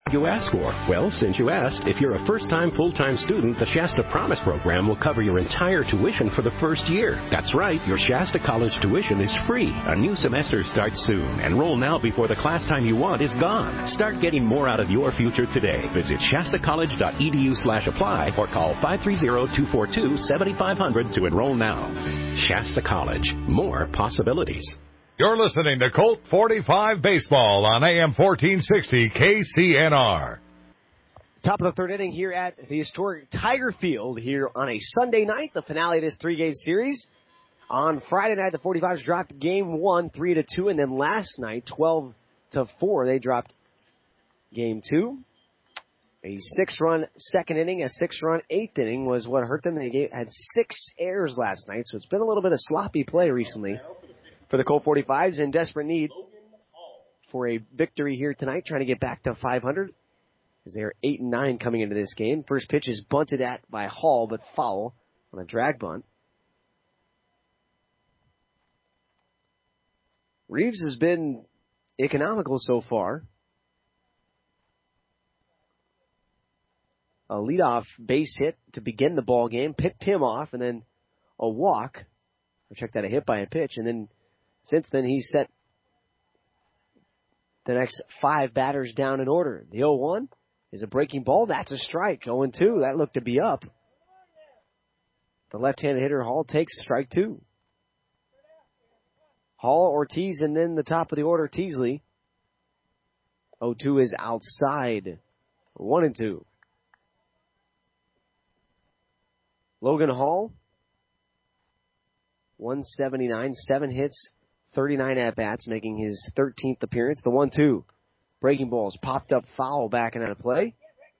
You asked for? Well, since you asked, if you're a first-time full-time student, the Shasta Promise program will cover your entire tuition for the first year. That's right, your Shasta College tuition is free. A new semester starts soon. Enroll now before the class time you want is gone. Start getting more out of your future today. Visit shastacollege.edu/apply or call 530-242-7500 to enroll now. Shasta College. More possibilities. You're listening to Colt 45 Baseball on AM 1460 KCNR. Top of the third inning here at the historic Tiger Field here on a Sunday night, the finale of this three-game series. On Friday night, the 45s dropped game one, 3-2, and then last night, 12-4, they dropped game two. A 6-run second inning, a 6-run eighth inning was what hurt them. They had 6 errors last night, so it's been a little bit of sloppy play recently for the Colt 45s, in desperate need for a victory here tonight, trying to get back to 500 as they're 8-9 coming into this game. First pitch is bunted at by Hall, but foul on a drag bunt. Reeves has been economical so far. A leadoff base hit to begin the ball game, picked him off, and then a walk. Or check that, a hit by a pitch, and then since then, he's set the next 5 batters down in order. The 0-1 is a breaking ball. That's a strike. 0-2. That looked to be up. The left-handed hitter, Hall, takes strike 2. Hall, Ortiz, and then the top of the order, Teasley. 0-2 is outside. 1-2. Logan Hall, 179, 7 hits, 39 at-bats, making his 13th appearance. The 1-2. Breaking balls popped up foul back and out of play.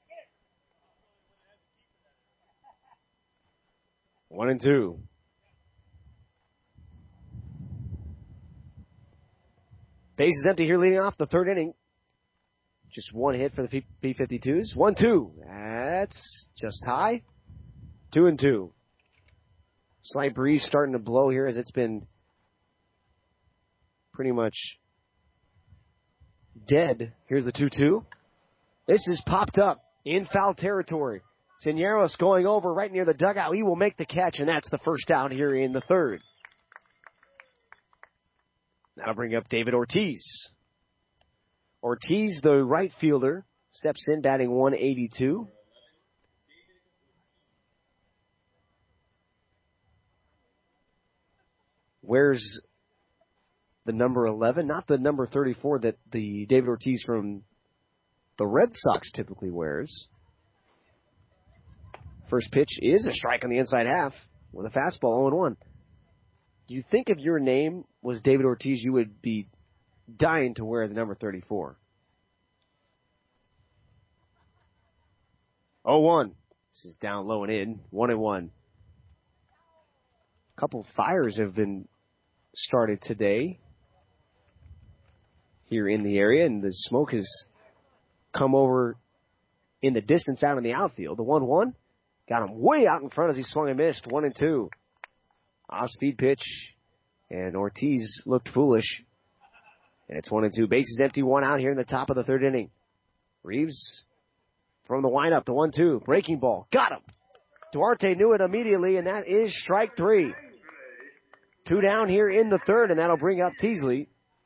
1-2. Base is empty here leading off the third inning. Just one hit for the B-52s. 1-2. That's just high. 2-2. Slight breeze starting to blow here as it's been pretty much dead. Here's the 2-2. This is popped up in foul territory. Cisneros going over right near the dugout. He will make the catch, and that's the first out here in the third. That'll bring up David Ortiz. Ortiz, the right fielder, steps in, batting 182. Wears the number 11, not the number 34 that the David Ortiz from the Red Sox typically wears. First pitch is a strike on the inside half with a fastball, 0-1. Do you think if your name was David Ortiz, you would be dying to wear the number 34? 0-1. This is down low and in, 1-1. A couple fires have been started today here in the area, and the smoke has come over in the distance out in the outfield. The 1-1 got him way out in front as he swung and missed. 1-2. Off-speed pitch, and Ortiz looked foolish. And it's 1-2. Bases empty, 1 out here in the top of the third inning. Reeves from the windup, the 1-2. Breaking ball. Got him. Duarte knew it immediately, and that is strike 3. 2 down here in the third, and that'll bring up Teasley.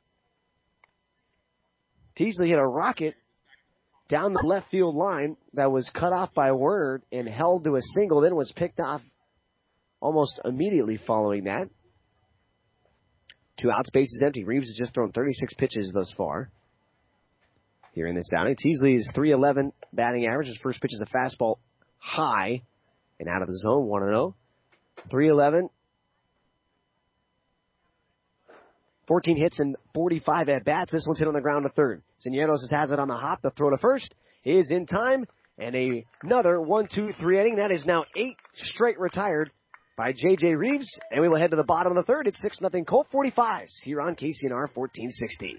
Teasley hit a rocket down the left field line that was cut off by Werner and held to a single, then was picked off almost immediately following that. 2 outs, bases empty. Reeves has just thrown 36 pitches thus far here in this outing. Teasley's .311 batting average. His first pitch is a fastball high and out of the zone, 1-0. .311. 14 hits and 45 at-bats. This one's hit on the ground to third. Cisneros has it on the hop. The throw to first is in time. And another 1-2-3 inning. That is now 8 straight retired by J.J. Reeves. And we will head to the bottom of the third. It's 6-0 Colt 45s here on KCNR 1460.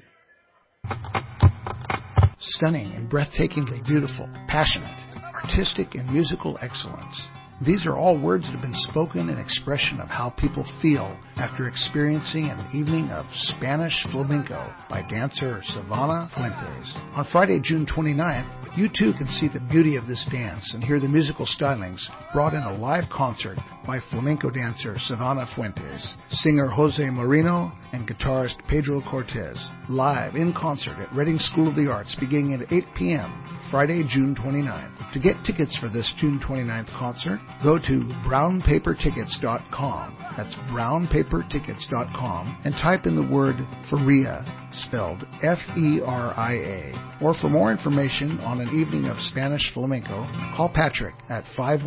Stunning and breathtakingly beautiful, passionate, artistic and musical excellence. These are all words that have been spoken in expression of how people feel after experiencing an evening of Spanish flamenco by dancer Savannah Fuentes. On Friday, June 29th, you too can see the beauty of this dance and hear the musical stylings brought in a live concert by flamenco dancer Savannah Fuentes, singer Jose Marino, and guitarist Pedro Cortez, live in concert at Reading School of the Arts beginning at 8 p.m. Friday, June 29th. To get tickets for this June 29th concert, go to brownpapertickets.com. That's brownpapertickets.com and type in the word Feria, spelled F-E-R-I-A. Or for more information on an evening of Spanish flamenco, call Patrick at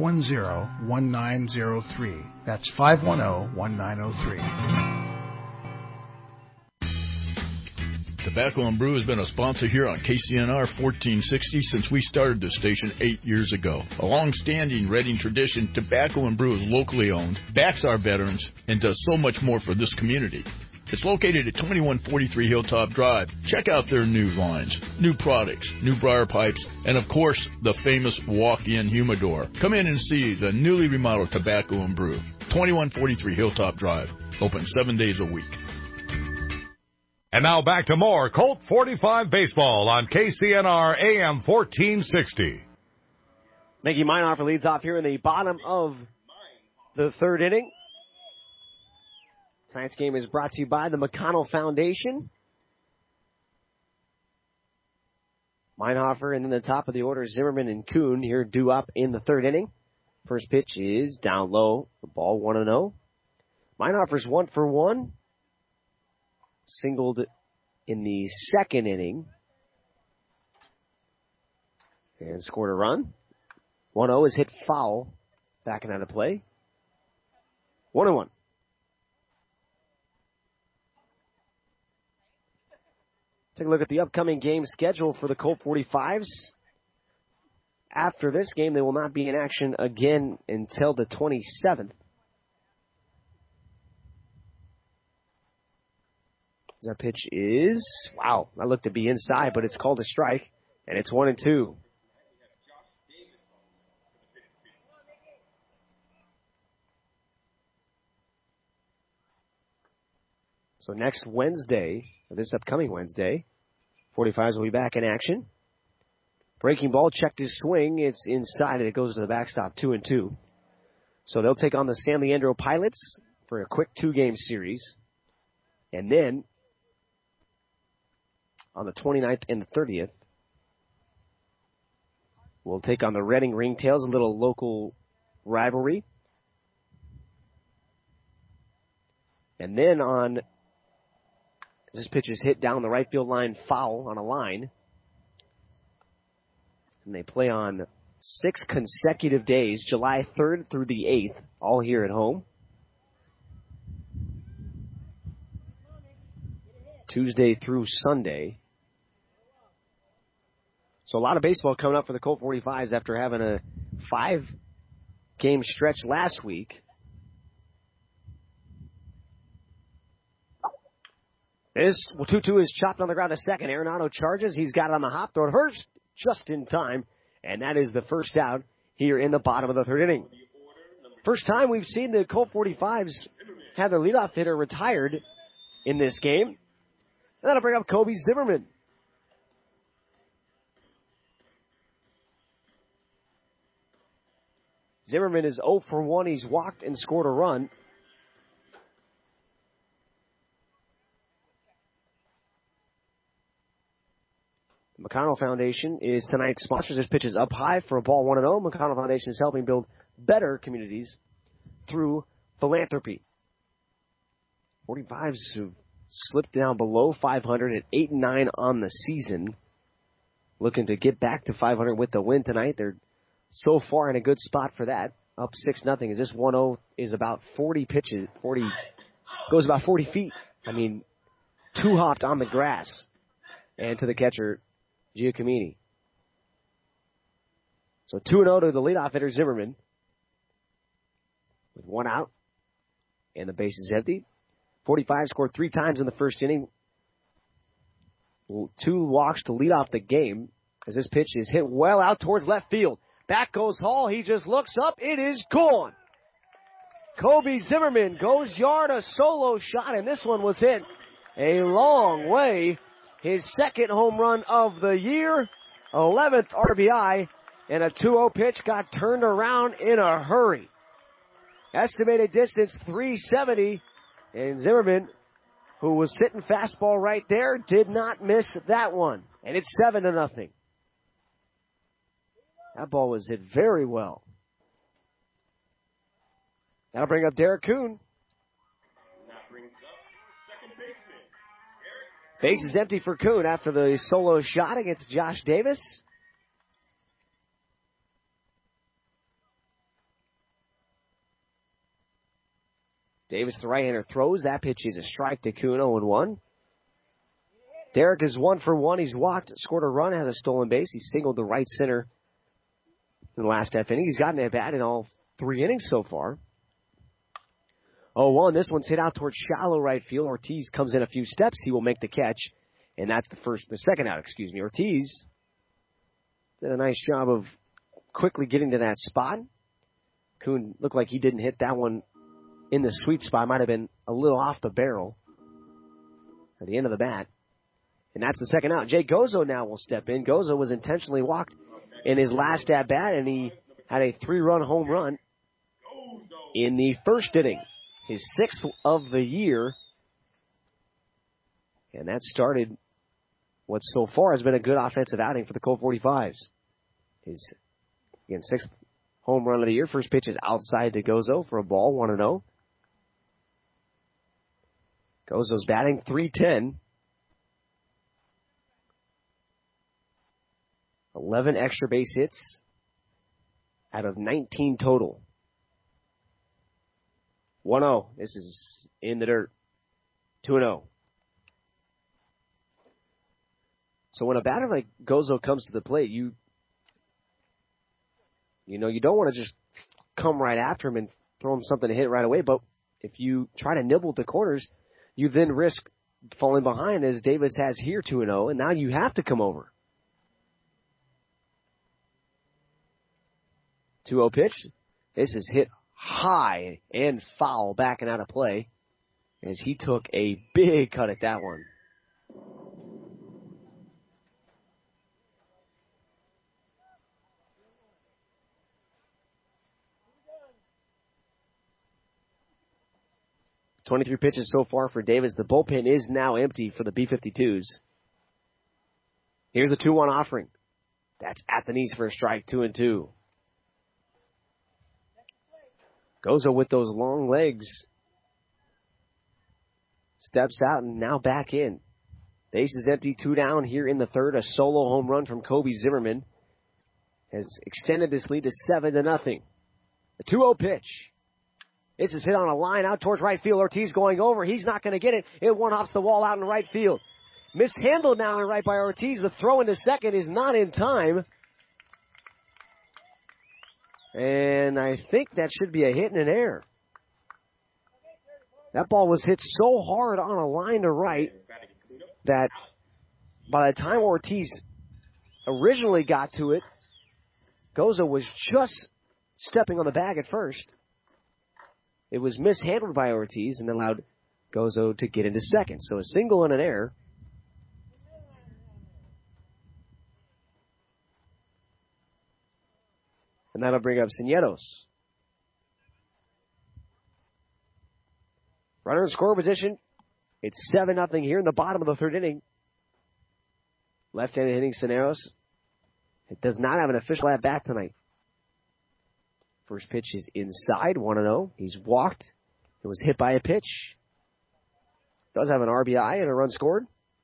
510-1903. That's 510-1903. Tobacco and Brew has been a sponsor here on KCNR 1460 since we started this station 8 years ago. A long-standing Reading tradition, Tobacco and Brew is locally owned, backs our veterans, and does so much more for this community. It's located at 2143 Hilltop Drive. Check out their new lines, new products, new briar pipes, and of course, the famous walk-in humidor. Come in and see the newly remodeled Tobacco and Brew, 2143 Hilltop Drive. Open 7 days a week. And now back to more Colt 45 baseball on KCNR AM 1460. Mickey Meinhofer leads off here in the bottom of the third inning. Tonight's game is brought to you by the McConnell Foundation. Meinhofer and then the top of the order, Zimmerman and Kuhn here due up in the third inning. First pitch is down low. The ball 1-0. Meinhofer's 1 for 1. Singled in the second inning and scored a run. 1-0 is hit foul, backing out of play. 1-1. Take a look at the upcoming game schedule for the Colt 45s. After this game, they will not be in action again until the 27th. That pitch is, wow, that looked to be inside, but it's called a strike, and it's 1-2. So next Wednesday, or this upcoming Wednesday, 45s will be back in action. Breaking ball checked his swing. It's inside, and it goes to the backstop, 2-2. So they'll take on the San Leandro Pilots for a quick 2-game series. And then on the 29th and the 30th, we'll take on the Reading Ringtails, a little local rivalry. And then this pitch is hit down the right field line, foul on a line. And they play on 6 consecutive days, July 3rd through the 8th, all here at home. Tuesday through Sunday. So a lot of baseball coming up for the Colt 45s after having a 5-game stretch last week. This 2-2 is chopped on the ground to second. Arenado charges. He's got it on the hop. Throw it first just in time. And that is the first out here in the bottom of the third inning. First time we've seen the Colt 45s have their leadoff hitter retired in this game. And that'll bring up Kobe Zimmerman. Zimmerman is 0 for 1. He's walked and scored a run. The McConnell Foundation is tonight's sponsor. This pitch is up high for a ball 1-0. McConnell Foundation is helping build better communities through philanthropy. 45s have slipped down below 500 at 8-9 on the season. Looking to get back to 500 with the win tonight. They're so far in a good spot for that. Up 6-0. As this 1-0 is about 40 pitches. Goes about 40 feet. I mean, 2-hopped on the grass. And to the catcher, Giacomini. So 2-0 to the leadoff hitter, Zimmerman. With 1 out. And the base is empty. 45 scored 3 times in the first inning. 2 walks to lead off the game. As this pitch is hit well out towards left field. Back goes Hall. He just looks up. It is gone. Kobe Zimmerman goes yard, a solo shot, and this one was hit a long way. His second home run of the year, 11th RBI, and a 2-0 pitch got turned around in a hurry. Estimated distance 370, and Zimmerman, who was sitting fastball right there, did not miss that one. And it's 7-0. That ball was hit very well. That'll bring up Derek Kuhn. Base is empty for Kuhn after the solo shot against Josh Davis. Davis, the right-hander, throws. That pitch is a strike to Kuhn, 0-1. Derek is 1 for 1. He's walked, scored a run, has a stolen base. He singled the right center in the last half inning. He's gotten at bat in all 3 innings so far. 0-1. This one's hit out towards shallow right field. Ortiz comes in a few steps. He will make the catch. And that's the second out, Ortiz did a nice job of quickly getting to that spot. Kuhn looked like he didn't hit that one in the sweet spot. Might have been a little off the barrel at the end of the bat. And that's the second out. Jay Gozo now will step in. Gozo was intentionally walked in his last at bat, and he had a 3-run home run in the first inning. His 6th of the year. And that started what so far has been a good offensive outing for the Colt 45s. His, again, 6th home run of the year. First pitch is outside to Gozo for a ball, 1-0. Gozo's batting .310. 11 extra base hits out of 19 total. 1-0. This is in the dirt. 2-0. So when a batter like Gozo comes to the plate, you don't want to just come right after him and throw him something to hit right away. But if you try to nibble at the corners, you then risk falling behind as Davis has here 2-0, and now you have to come over. 2-0 pitch. This is hit high and foul, backing out of play as he took a big cut at that one. .23 pitches so far for Davis. The bullpen is now empty for the B-52s. Here's a 2-1 offering. That's at the knees for a strike, 2-2. Gozo with those long legs. Steps out and now back in. Base is empty, 2 down here in the third. A solo home run from Kobe Zimmerman has extended this lead to 7-0. A 2-0 pitch. This is hit on a line out towards right field. Ortiz going over. He's not going to get it. It one-hops the wall out in right field. Mishandled now in right by Ortiz. The throw into second is not in time. And I think that should be a hit and an error. That ball was hit so hard on a line to right that by the time Ortiz originally got to it, Gozo was just stepping on the bag at first. It was mishandled by Ortiz and allowed Gozo to get into second. So a single and an error. And that'll bring up Cineros. Runner in score position. It's 7-0 here in the bottom of the third inning. Left-handed hitting Cineros. It does not have an official at-bat tonight. First pitch is inside, 1-0. He's walked. It was hit by a pitch. Does have an RBI and a run scored.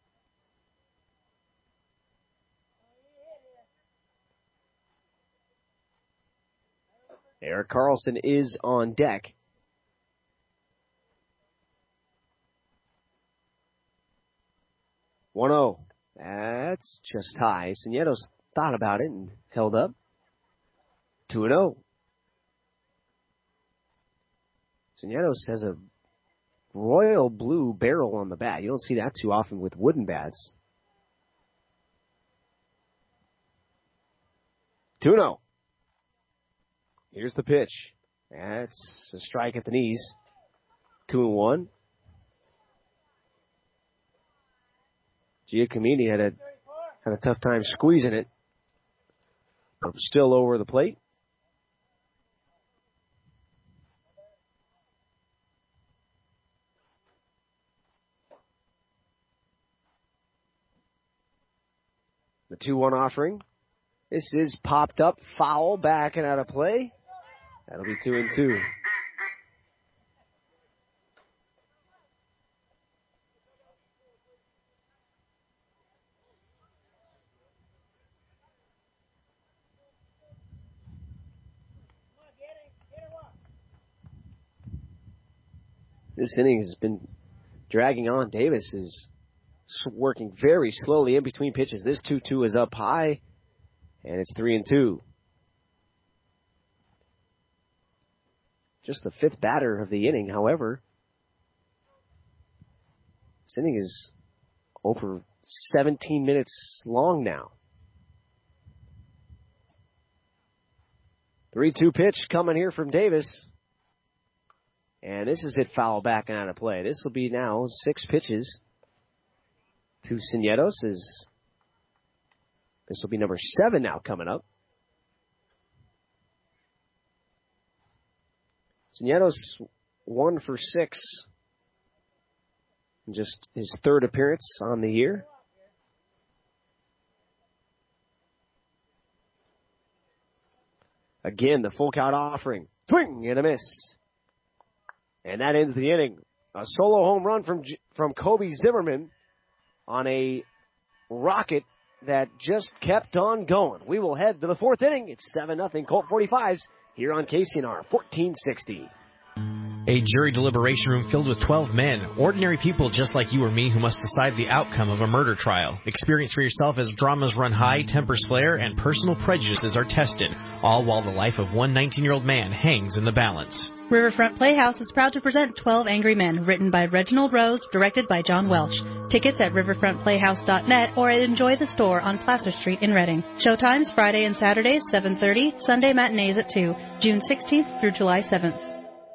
Eric Carlson is on deck. .0. That's just high. Cineros thought about it and held up. 2-0. Cineros has a royal blue barrel on the bat. You don't see that too often with wooden bats. 2-0. Here's the pitch. That's a strike at the knees. 2-1. Giacomini had a tough time squeezing it, but still over the plate. The 2-1 offering. This is popped up, foul, back and out of play. That'll be 2-2. This inning has been dragging on. Davis is working very slowly in between pitches. This 2-2 is up high, and it's 3-2. Just the fifth batter of the inning, however. This inning is over 17 minutes long now. 3-2 pitch coming here from Davis. And this is hit foul back and out of play. This will be now 6 pitches to Cinietos. This will be number 7 now coming up. Cinietos 1 for 6. Just his 3rd appearance on the year. Again, the full count offering. Swing and a miss. And that ends the inning. A solo home run from Kobe Zimmerman on a rocket that just kept on going. We will head to the 4th inning. It's 7-0 Colt 45s here on KCNR 1460. A jury deliberation room filled with 12 men, ordinary people just like you or me who must decide the outcome of a murder trial. Experience for yourself as dramas run high, tempers flare, and personal prejudices are tested, all while the life of one 19-year-old man hangs in the balance. Riverfront Playhouse is proud to present 12 Angry Men, written by Reginald Rose, directed by John Welch. Tickets at riverfrontplayhouse.net or enjoy the store on Placer Street in Reading. Showtimes Friday and Saturdays, 7:30, Sunday matinees at 2, June 16th through July 7th.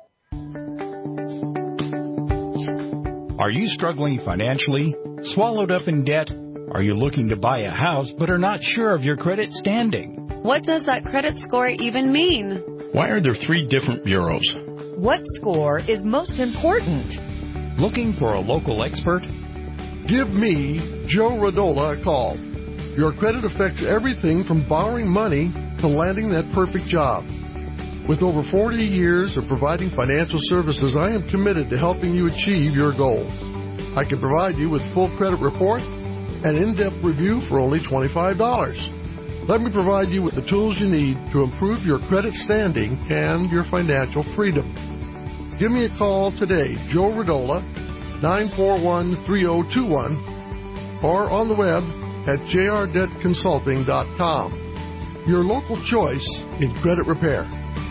Are you struggling financially? Swallowed up in debt? Are you looking to buy a house but are not sure of your credit standing? What does that credit score even mean? Why are there 3 different bureaus? What score is most important? Looking for a local expert? Give me, Joe Radola, a call. Your credit affects everything from borrowing money to landing that perfect job. With over 40 years of providing financial services, I am committed to helping you achieve your goals. I can provide you with full credit report and in-depth review for only $25. Let me provide you with the tools you need to improve your credit standing and your financial freedom. Give me a call today, Joe Radola, 941-3021, or on the web at jrdebtconsulting.com. Your local choice in credit repair.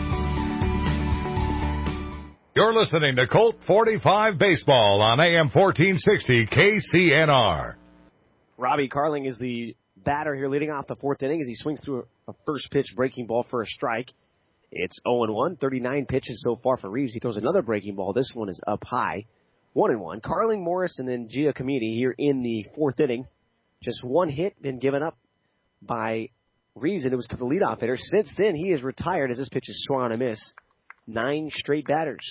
You're listening to Colt 45 Baseball on AM 1460 KCNR. Robbie Carling is the batter here leading off the 4th inning as he swings through a first pitch breaking ball for a strike. It's 0-1, 39 pitches so far for Reeves. He throws another breaking ball. This one is up high, 1-1. Carling, Morris, and then Giacomini here in the 4th inning. Just one hit been given up by Reeves, and it was to the leadoff hitter. Since then, he is retired as this pitch is swung on a miss. 9 straight batters.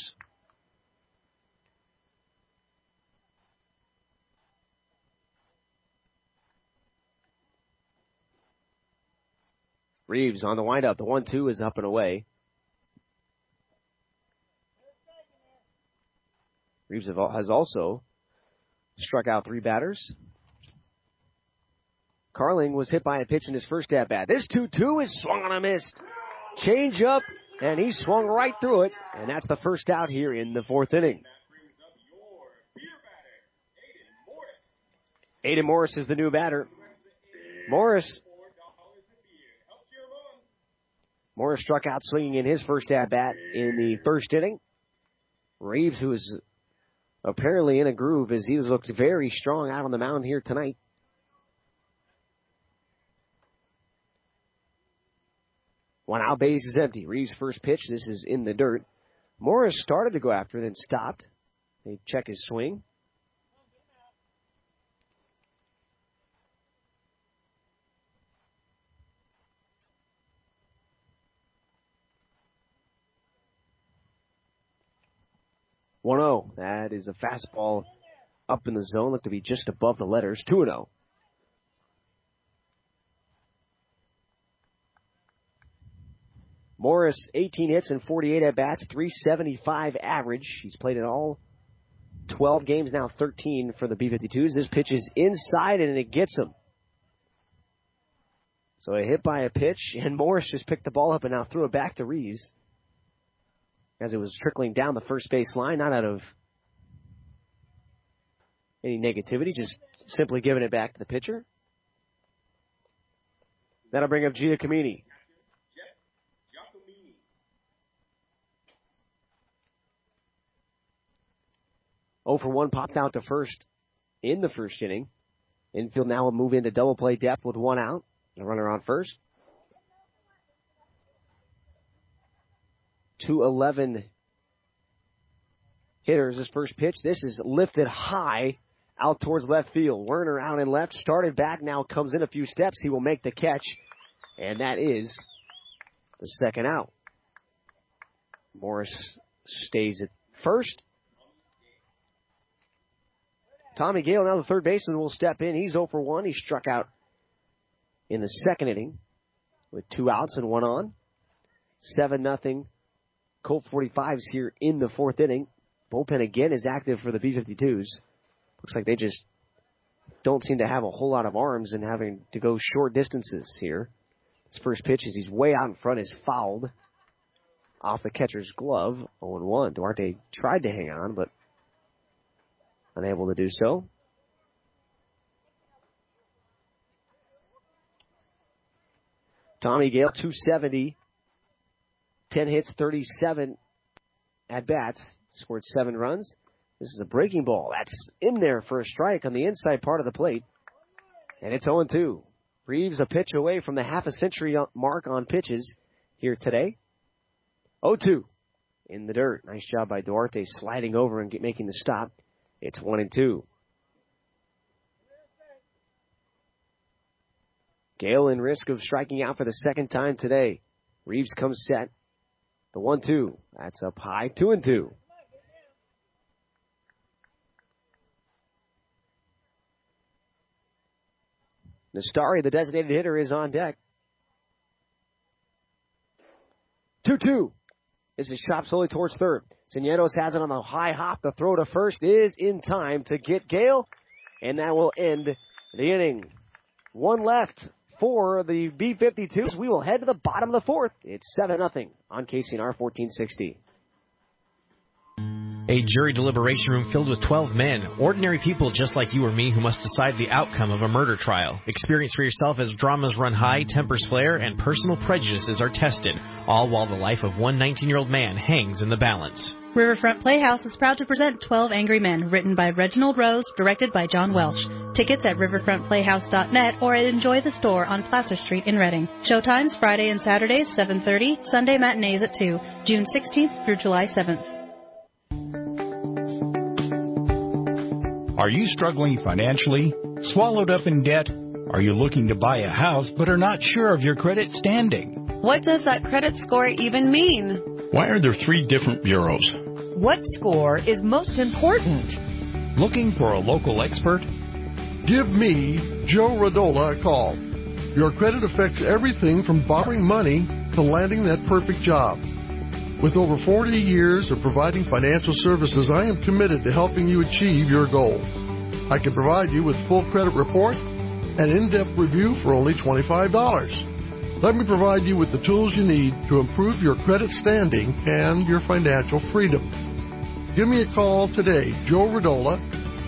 Reeves on the windup. The 1-2 is up and away. Reeves has also struck out 3 batters. Carling was hit by a pitch in his first at-bat. This 2-2 is swung on a miss. Change up, and he swung right through it. And that's the first out here in the 4th inning. Aiden Morris is the new batter. Morris struck out swinging in his first at-bat in the first inning. Reeves, who is apparently in a groove, as he's looked very strong out on the mound here tonight. One out, base is empty. Reeves' first pitch. This is in the dirt. Morris started to go after, then stopped. They check his swing. (1-0). That is a fastball up in the zone. Looked to be just above the letters. 2-0. Morris, 18 hits and 48 at-bats, .375 average. He's played in all 12 games now, 13 for the B-52s. This pitch is inside, and it gets him. So a hit by a pitch, and Morris just picked the ball up and now threw it back to Reeves as it was trickling down the first base line, not out of any negativity, just simply giving it back to the pitcher. That'll bring up Giacomini. For 1 popped out to first in the first inning. Infield now will move into double play depth with 1 out. A runner on first. 2-11 hitters. His first pitch. This is lifted high out towards left field. Werner out in left. Started back. Now comes in a few steps. He will make the catch. And that is the second out. Morris stays at first. Tommy Gale, now the third baseman, will step in. He's 0 for 1. He struck out in the second inning with 2 outs and 1 on. 7-0. Colt 45s here in the fourth inning. Bullpen again is active for the B-52s. Looks like they just don't seem to have a whole lot of arms and having to go short distances here. His first pitch, as he's way out in front, is fouled off the catcher's glove. 0-1. Duarte tried to hang on, but unable to do so. Tommy Gale, 270, 10 hits, 37 at-bats, scored 7 runs. This is a breaking ball. That's in there for a strike on the inside part of the plate. And it's 0-2. Reeves a pitch away from the half-a-century mark on pitches here today. 0-2 in the dirt. Nice job by Duarte sliding over and making the stop. It's 1-2. Gale in risk of striking out for the second time today. Reeves comes set. The 1-2. That's up high. 2-2. Nastari, the designated hitter, is on deck. 2-2. This is chopped slowly towards third. Cisneros has it on the high hop. The throw to first is in time to get Gale, and that will end the inning. 1 left for the B-52s. We will head to the bottom of the fourth. It's 7-0 on KCNR 1460. A jury deliberation room filled with 12 men, ordinary people just like you or me who must decide the outcome of a murder trial. Experience for yourself as dramas run high, tempers flare, and personal prejudices are tested, all while the life of one 19-year-old man hangs in the balance. Riverfront Playhouse is proud to present 12 Angry Men, written by Reginald Rose, directed by John Welsh. Tickets at riverfrontplayhouse.net or enjoy the store on Placer Street in Reading. Showtimes Friday and Saturdays, 7:30, Sunday matinees at 2, June 16th through July 7th. Are you struggling financially? Swallowed up in debt? Are you looking to buy a house but are not sure of your credit standing? What does that credit score even mean? Why are there 3 different bureaus? What score is most important? Looking for a local expert? Give me, Joe Radola, a call. Your credit affects everything from borrowing money to landing that perfect job. With over 40 years of providing financial services, I am committed to helping you achieve your goal. I can provide you with full credit report and in-depth review for only $25. Let me provide you with the tools you need to improve your credit standing and your financial freedom. Give me a call today, Joe Radola,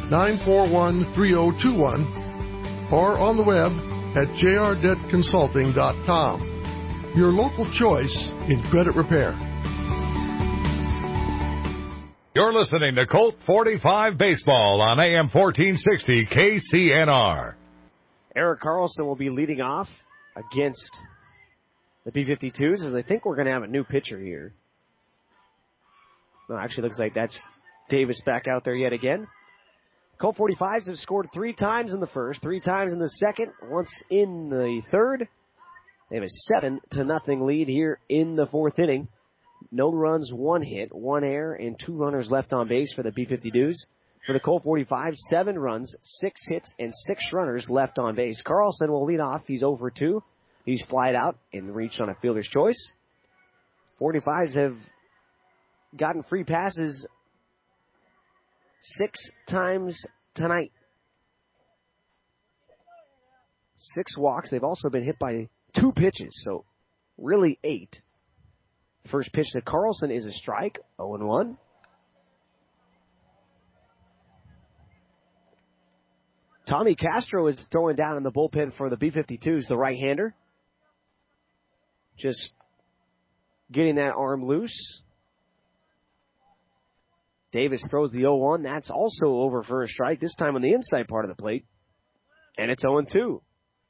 941-3021, or on the web at jrdebtconsulting.com. Your local choice in credit repair. You're listening to Colt 45 Baseball on AM 1460 KCNR. Eric Carlson will be leading off against the B-52s, is I think we're going to have a new pitcher here. No, actually looks like that's Davis back out there yet again. Colt 45s have scored 3 times in the first, 3 times in the second, once in the third. They have a 7-0 lead here in the fourth inning. No runs, 1 hit, 1 error, and 2 runners left on base for the B-52s. For the Colt 45, 7 runs, 6 hits, and 6 runners left on base. Carlson will lead off. He's 0 for 2. He's flied out and reached on a fielder's choice. 45s have gotten free passes 6 times tonight. 6 walks. They've also been hit by 2 pitches, so really 8. First pitch to Carlson is a strike, 0-1. Tommy Castro is throwing down in the bullpen for the B-52s, the right-hander. Just getting that arm loose. Davis throws the 0-1. That's also over for a strike, this time on the inside part of the plate. And it's 0-2.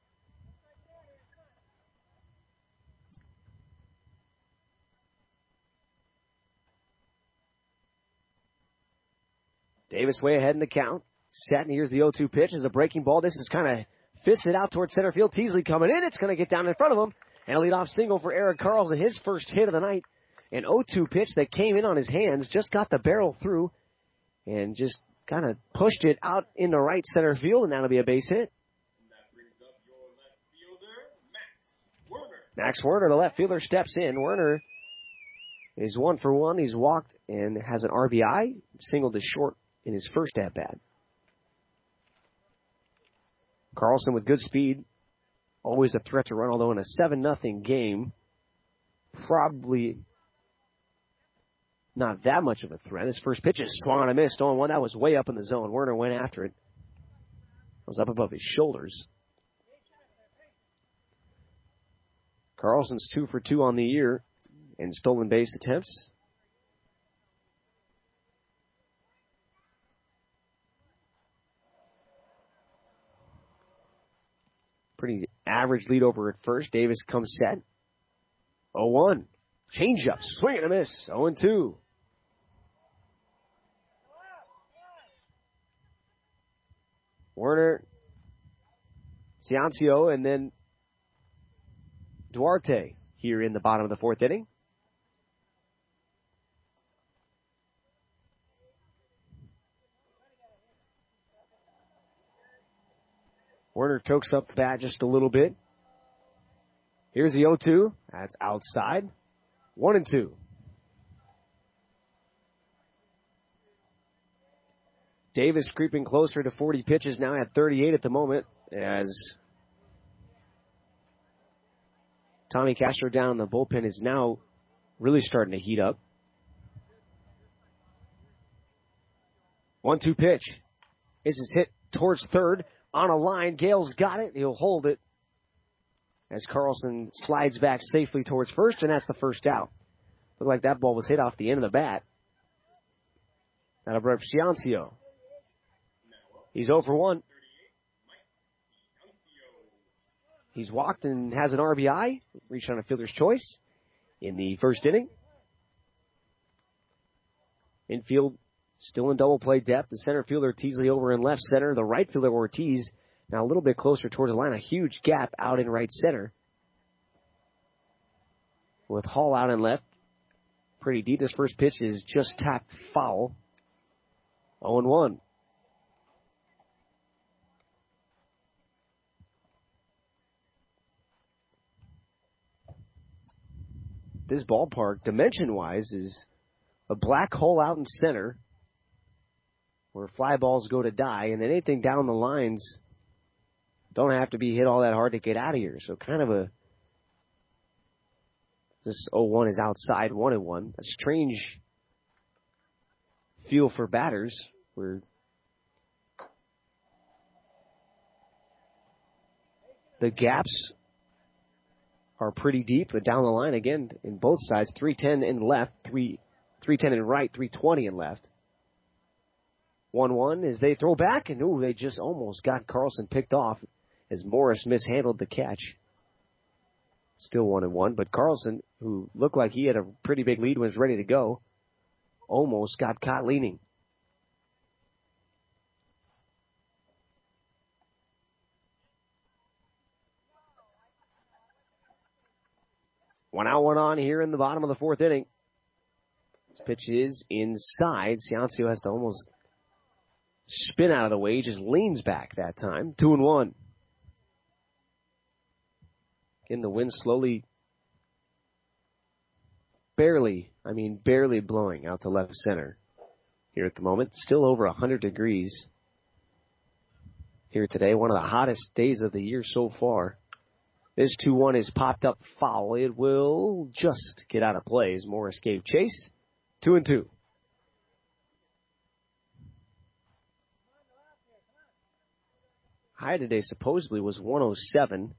Davis way ahead in the count. Set, and here's the 0-2 pitch. Is a breaking ball. This is kind of fisted out towards center field. Teasley coming in. It's going to get down in front of him. And a leadoff single for Eric Carlson, his first hit of the night. An 0-2 pitch that came in on his hands, just got the barrel through, and just kind of pushed it out into right center field, and that'll be a base hit. Max Werner, the left fielder, steps in. Werner is 1 for 1. He's walked and has an RBI, singled to short in his first at-bat. Carlson with good speed. Always a threat to run, although in a 7-0 game, probably not that much of a threat. His first pitch is swung on a miss. 0-1. That was way up in the zone. Werner went after it. It was up above his shoulders. Carlson's 2 for 2 on the year in stolen base attempts. Pretty average lead over at first. Davis comes set. 0-1. Change-up. Swing and a miss. 0-2. Werner, Ciancio, and then Duarte here in the bottom of the fourth inning. Werner chokes up the bat just a little bit. Here's the 0-2. That's outside. 1-2. Davis creeping closer to 40 pitches now at 38 at the moment as Tommy Castro down in the bullpen is now really starting to heat up. 1-2 pitch. This is hit towards third. On a line, Gale's got it. He'll hold it as Carlson slides back safely towards first, and that's the first out. Looked like that ball was hit off the end of the bat. That'll bring up Ciancio. He's 0 for 1. He's walked and has an RBI. Reached on a fielder's choice in the first inning. Infield still in double play depth. The center fielder, Teasley, over in left center. The right fielder, Ortiz, now a little bit closer towards the line. A huge gap out in right center. With Hall out in left. Pretty deep. This first pitch is just tapped foul. 0-1. This ballpark, dimension-wise, is a black hole out in center where fly balls go to die, and then anything down the lines don't have to be hit all that hard to get out of here. So kind of this 0-1 is outside, 1-1. A strange feel for batters where the gaps are pretty deep, but down the line again in both sides, 310 in left, 310 in right, 320 in left. 1-1 as they throw back, and they just almost got Carlson picked off as Morris mishandled the catch. Still 1-1, but Carlson, who looked like he had a pretty big lead, was ready to go, almost got caught leaning. One out, one on here in the bottom of the fourth inning. This pitch is inside. Ciancio has to almost spin out of the way. He just leans back that time. 2-1. Again, the wind slowly, barely blowing out to left center here at the moment. Still over 100 degrees here today. One of the hottest days of the year so far. This 2-1 is popped up foul. It will just get out of play as Morris gave chase. 2-2. High today supposedly was 107.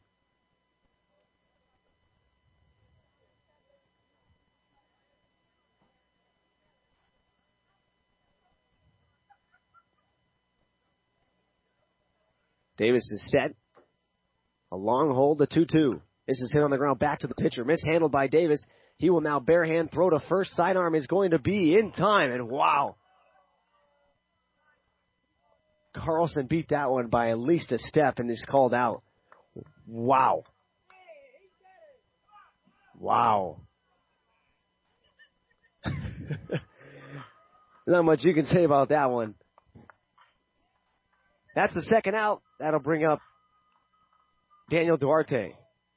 Davis is set. A long hold, the 2-2. This is hit on the ground, back to the pitcher. Mishandled by Davis. He will now barehand throw to first. Sidearm is going to be in time, and wow. Carlson beat that one by at least a step and is called out. Wow. Wow. Not much you can say about that one. That's the second out. That'll bring up Daniel Duarte.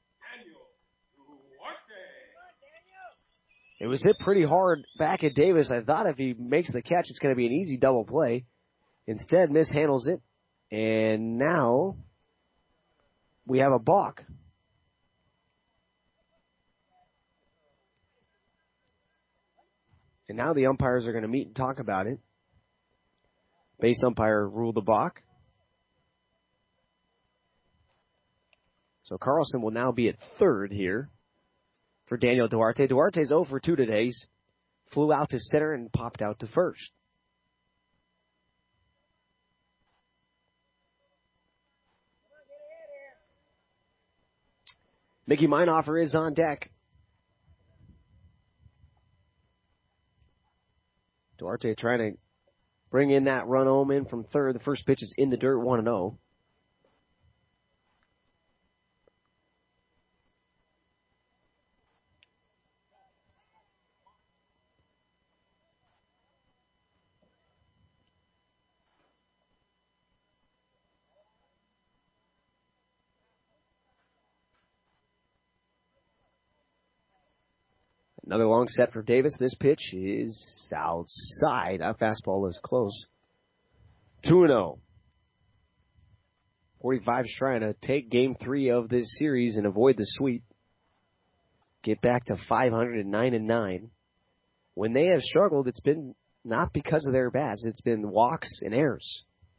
It was hit pretty hard back at Davis. I thought if he makes the catch, it's going to be an easy double play. Instead, mishandles it. And now we have a balk. And now the umpires are going to meet and talk about it. Base umpire ruled the balk. So Carlson will now be at third here for Daniel Duarte. Duarte's 0 for 2 today. He's flew out to center and popped out to first. Mickey Meinhofer is on deck. Duarte trying to bring in that run home in from third. The first pitch is in the dirt, 1-0. Another long set for Davis. This pitch is outside. That fastball is close. 2-0. 45's trying to take game 3 of this series and avoid the sweep. Get back to 509-9. When they have struggled, it's been not because of their bats. It's been walks and errors.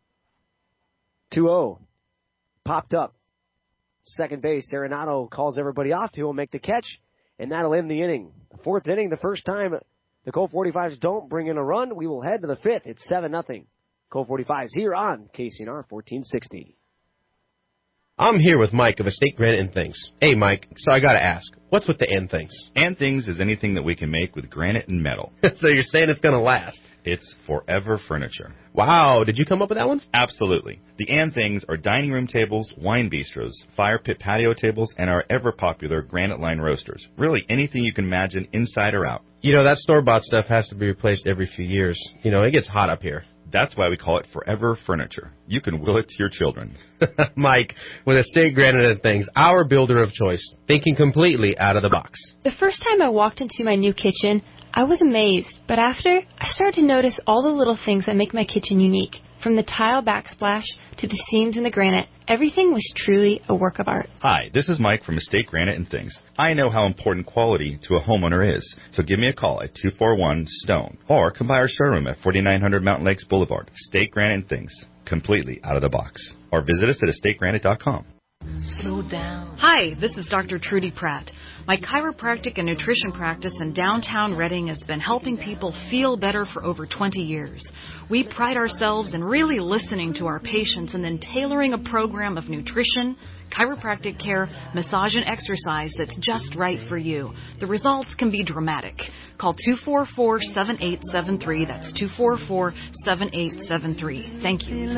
2-0. Popped up. Second base. Arenado calls everybody off. He will make the catch. And that'll end the inning. The fourth inning, the first time the Colt 45s don't bring in a run. We will head to the fifth. It's 7-0. Colt 45s here on KCNR 1460. I'm here with Mike of Estate Granite and Things. Hey, Mike, so I got to ask, what's with the and things? And things is anything that we can make with granite and metal. So you're saying it's going to last? It's Forever Furniture. Wow, did you come up with that one? Absolutely. The and things are dining room tables, wine bistros, fire pit patio tables, and our ever-popular granite line roasters. Really anything you can imagine inside or out. You know, that store-bought stuff has to be replaced every few years. You know, it gets hot up here. That's why we call it Forever Furniture. You can will it to your children. Mike, with Estate Granite and Things, our builder of choice, thinking completely out of the box. The first time I walked into my new kitchen, I was amazed, but after, I started to notice all the little things that make my kitchen unique. From the tile backsplash to the seams in the granite, everything was truly a work of art. Hi, this is Mike from Estate Granite and Things. I know how important quality to a homeowner is, so give me a call at 241-STONE or come by our showroom at 4900 Mountain Lakes Boulevard. Estate Granite and Things, completely out of the box. Or visit us at estategranite.com. Slow down. Hi, this is Dr. Trudy Pratt. My chiropractic and nutrition practice in downtown Reading has been helping people feel better for over 20 years. We pride ourselves in really listening to our patients and then tailoring a program of nutrition, chiropractic care, massage, and exercise that's just right for you. The results can be dramatic. Call 244-7873. That's 244-7873. Thank you.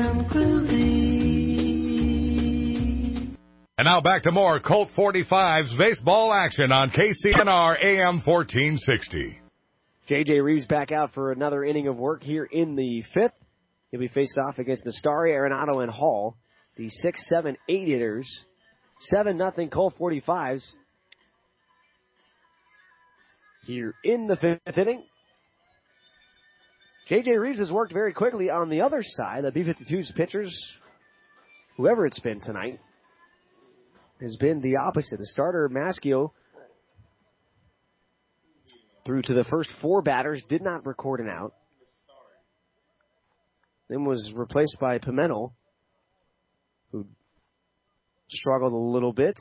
And now back to more Colt 45's baseball action on KCNR AM 1460. J.J. Reeves back out for another inning of work here in the fifth. He'll be faced off against Nastari, Arenado, and Hall, the 6, 7, 8 hitters. 7-0 Colt 45s here in the fifth inning. J.J. Reeves has worked very quickly on the other side. The B-52's pitchers, whoever it's been tonight, has been the opposite. The starter, Maschio, threw to the first 4 batters, did not record an out. Then was replaced by Pimentel, who struggled a little bit.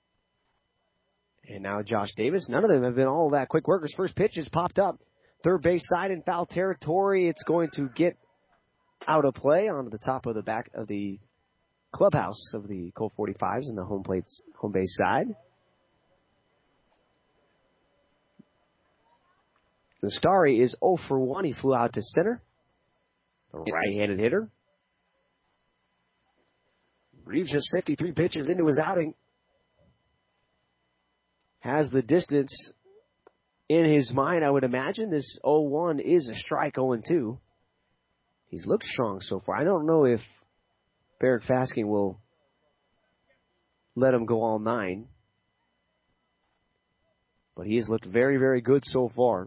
And now Josh Davis. None of them have been all that quick workers. First pitch has popped up. Third base side in foul territory. It's going to get out of play onto the top of the back of the clubhouse of the Colt 45s in the home base side. Nastari is 0 for 1. He flew out to center. The right-handed hitter. Reeves just 53 pitches into his outing. Has the distance in his mind, I would imagine. This 0-1 is a strike, 0-2. He's looked strong so far. I don't know if Barrett Fasking will let him go all 9. But he has looked very, very good so far.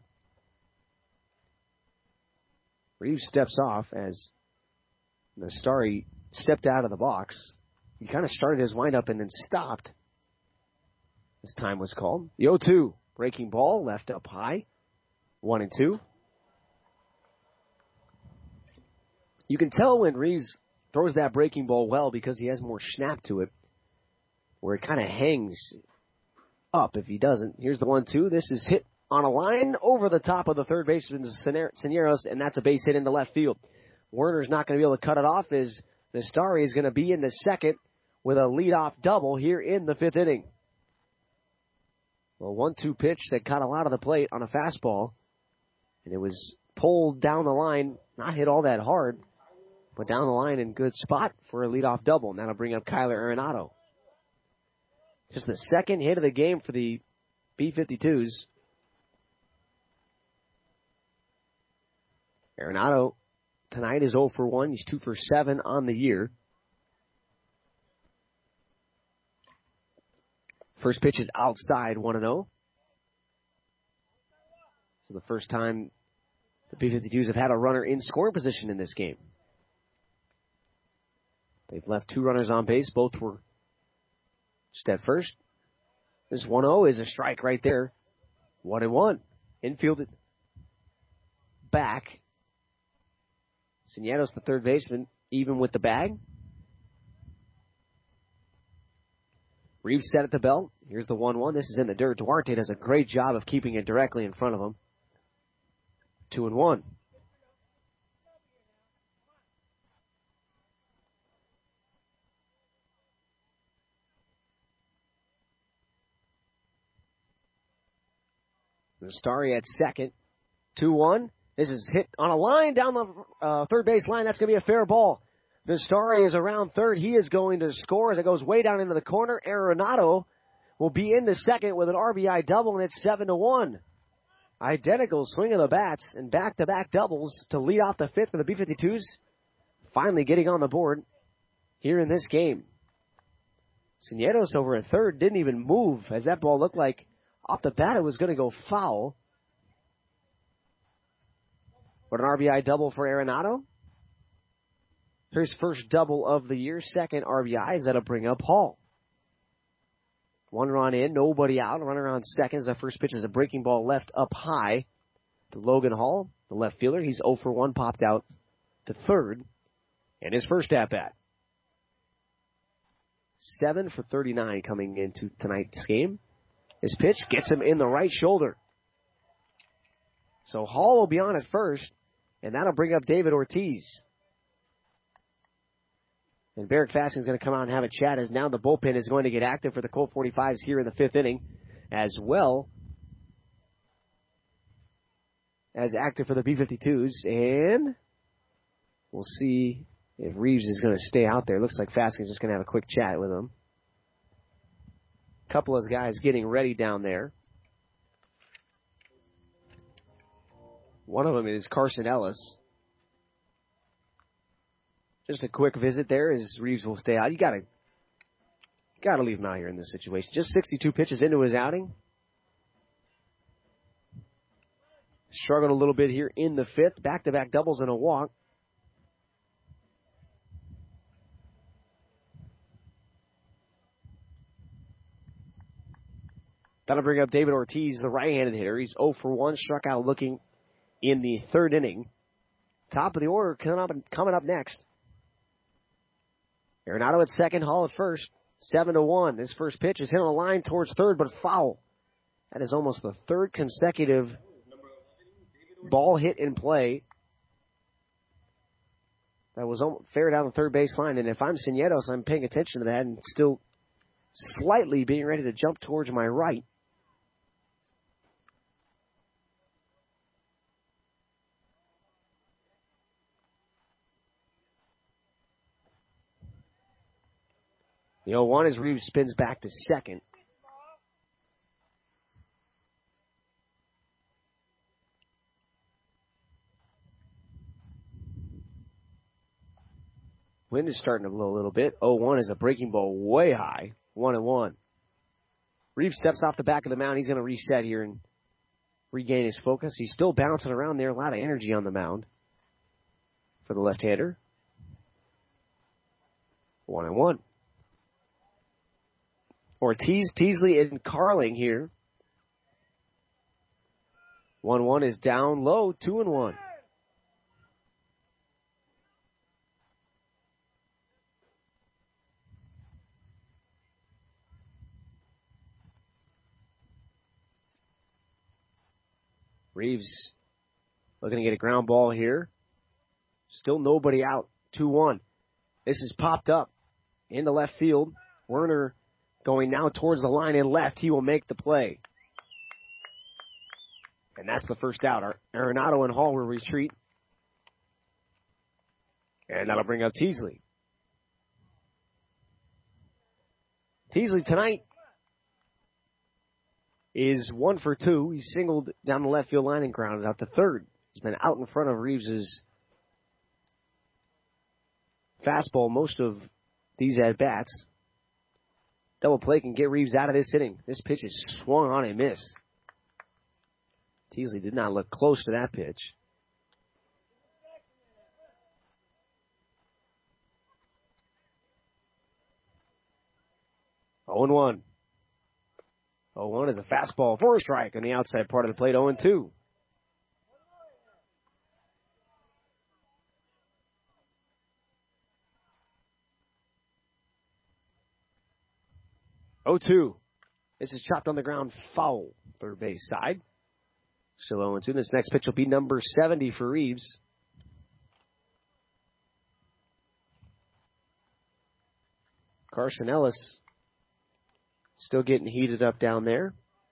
Reeves steps off as Nastari stepped out of the box. He kind of started his windup and then stopped as time was called. The 0-2, breaking ball, left up high, 1-2. You can tell when Reeves throws that breaking ball well because he has more snap to it, where it kind of hangs up if he doesn't. Here's the 1-2. This is hit on a line over the top of the third baseman, Seneros, and that's a base hit into left field. Werner's not going to be able to cut it off as Nastari is going to be in the second with a leadoff double here in the fifth inning. Well, 1-2 pitch that caught a lot of the plate on a fastball, and it was pulled down the line, not hit all that hard, but down the line in good spot for a leadoff double, and that'll bring up Kyler Arenado. Just the second hit of the game for the B-52s. Arenado tonight is 0 for 1. He's 2 for 7 on the year. First pitch is outside, 1-0. This is the first time the B-52s have had a runner in scoring position in this game. They've left 2 runners on base. Both were just at first. This 1-0 is a strike right there. 1-1. Infielded back. Seneros, the third baseman, even with the bag. Reeves set at the belt. Here's the 1-1. This is in the dirt. Duarte does a great job of keeping it directly in front of him. 2-1. Nastari at second. 2-1. This is hit on a line down the third base line. That's going to be a fair ball. Nastari is around third. He is going to score as it goes way down into the corner. Arenado will be in the second with an RBI double, and it's 7-1. Identical swing of the bats and back-to-back doubles to lead off the fifth for the B-52s. Finally getting on the board here in this game. Seneros over at third didn't even move as that ball looked like off the bat it was going to go foul. But an RBI double for Arenado. His first double of the year, second RBIs. That'll bring up Hall. 1 run in, nobody out. Runner on second as the first pitch is a breaking ball left up high to Logan Hall, the left fielder. He's 0 for 1, popped out to third. And his first at-bat. 7 for 39 coming into tonight's game. His pitch gets him in the right shoulder. So Hall will be on at first, and that'll bring up David Ortiz. And Barrick Fasting is going to come out and have a chat as now the bullpen is going to get active for the Colt 45s here in the 5th inning, as well as active for the B-52s. And we'll see if Reeves is going to stay out there. Looks like Fasking is just going to have a quick chat with him. A couple of guys getting ready down there. One of them is Carson Ellis. Just a quick visit there as Reeves will stay out. You gotta leave him out here in this situation. Just 62 pitches into his outing. Struggled a little bit here in the 5th. Back-to-back doubles and a walk. That'll bring up David Ortiz, the right-handed hitter. He's 0 for 1, struck out looking in the 3rd inning. Top of the order coming up next. Arenado at second, Hall at first. 7-1. This first pitch is hit on the line towards third, but foul. That is almost the 3rd consecutive ball hit in play. That was fair down the third base line. And if I'm Cinietos, I'm paying attention to that and still slightly being ready to jump towards my right. The 0-1 as Reeves spins back to second. Wind is starting to blow a little bit. 0-1 is a breaking ball way high. 1-1. Reeves steps off the back of the mound. He's going to reset here and regain his focus. He's still bouncing around there. A lot of energy on the mound for the left-hander. 1-1. Ortiz, Teasley, and Carling here. 1-1 is down low, 2-1. Reeves looking to get a ground ball here. Still nobody out, 2-1. This is popped up into left field. Werner going now towards the line and left. He will make the play. And that's the first out. Arenado and Hall will retreat. And that'll bring up Teasley. Teasley tonight is 1 for 2. He singled down the left field line and grounded out to third. He's been out in front of Reeves' fastball most of these at-bats. Double play can get Reeves out of this inning. This pitch is swung on and missed. Teasley did not look close to that pitch. Oh, 0-1. 0-1 is a fastball for a strike on the outside part of the plate. 0-2. This is chopped on the ground, foul, third base side. Still 0-2. This next pitch will be number 70 for Reeves. Carson Ellis still getting heated up down there.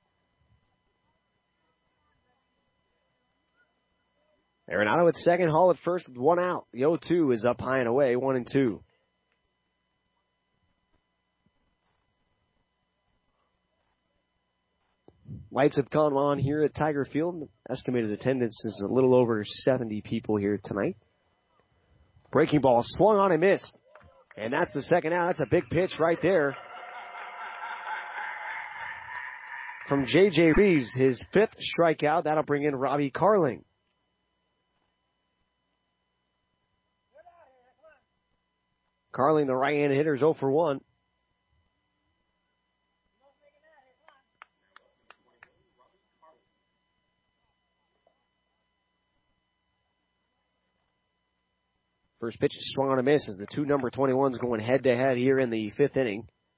Arenado at second, Hall at first with 1 out. The 0-2 is up high and away, 1-2. Lights have come on here at Tiger Field. Estimated attendance is a little over 70 people here tonight. Breaking ball swung on and missed. And that's the second out. That's a big pitch right there from J.J. Reeves. His 5th strikeout. That'll bring in Robbie Carling. Carling, the right-handed hitter, is 0 for 1. First pitch is swung on a miss as the two number 21s going head-to-head here in the 5th inning.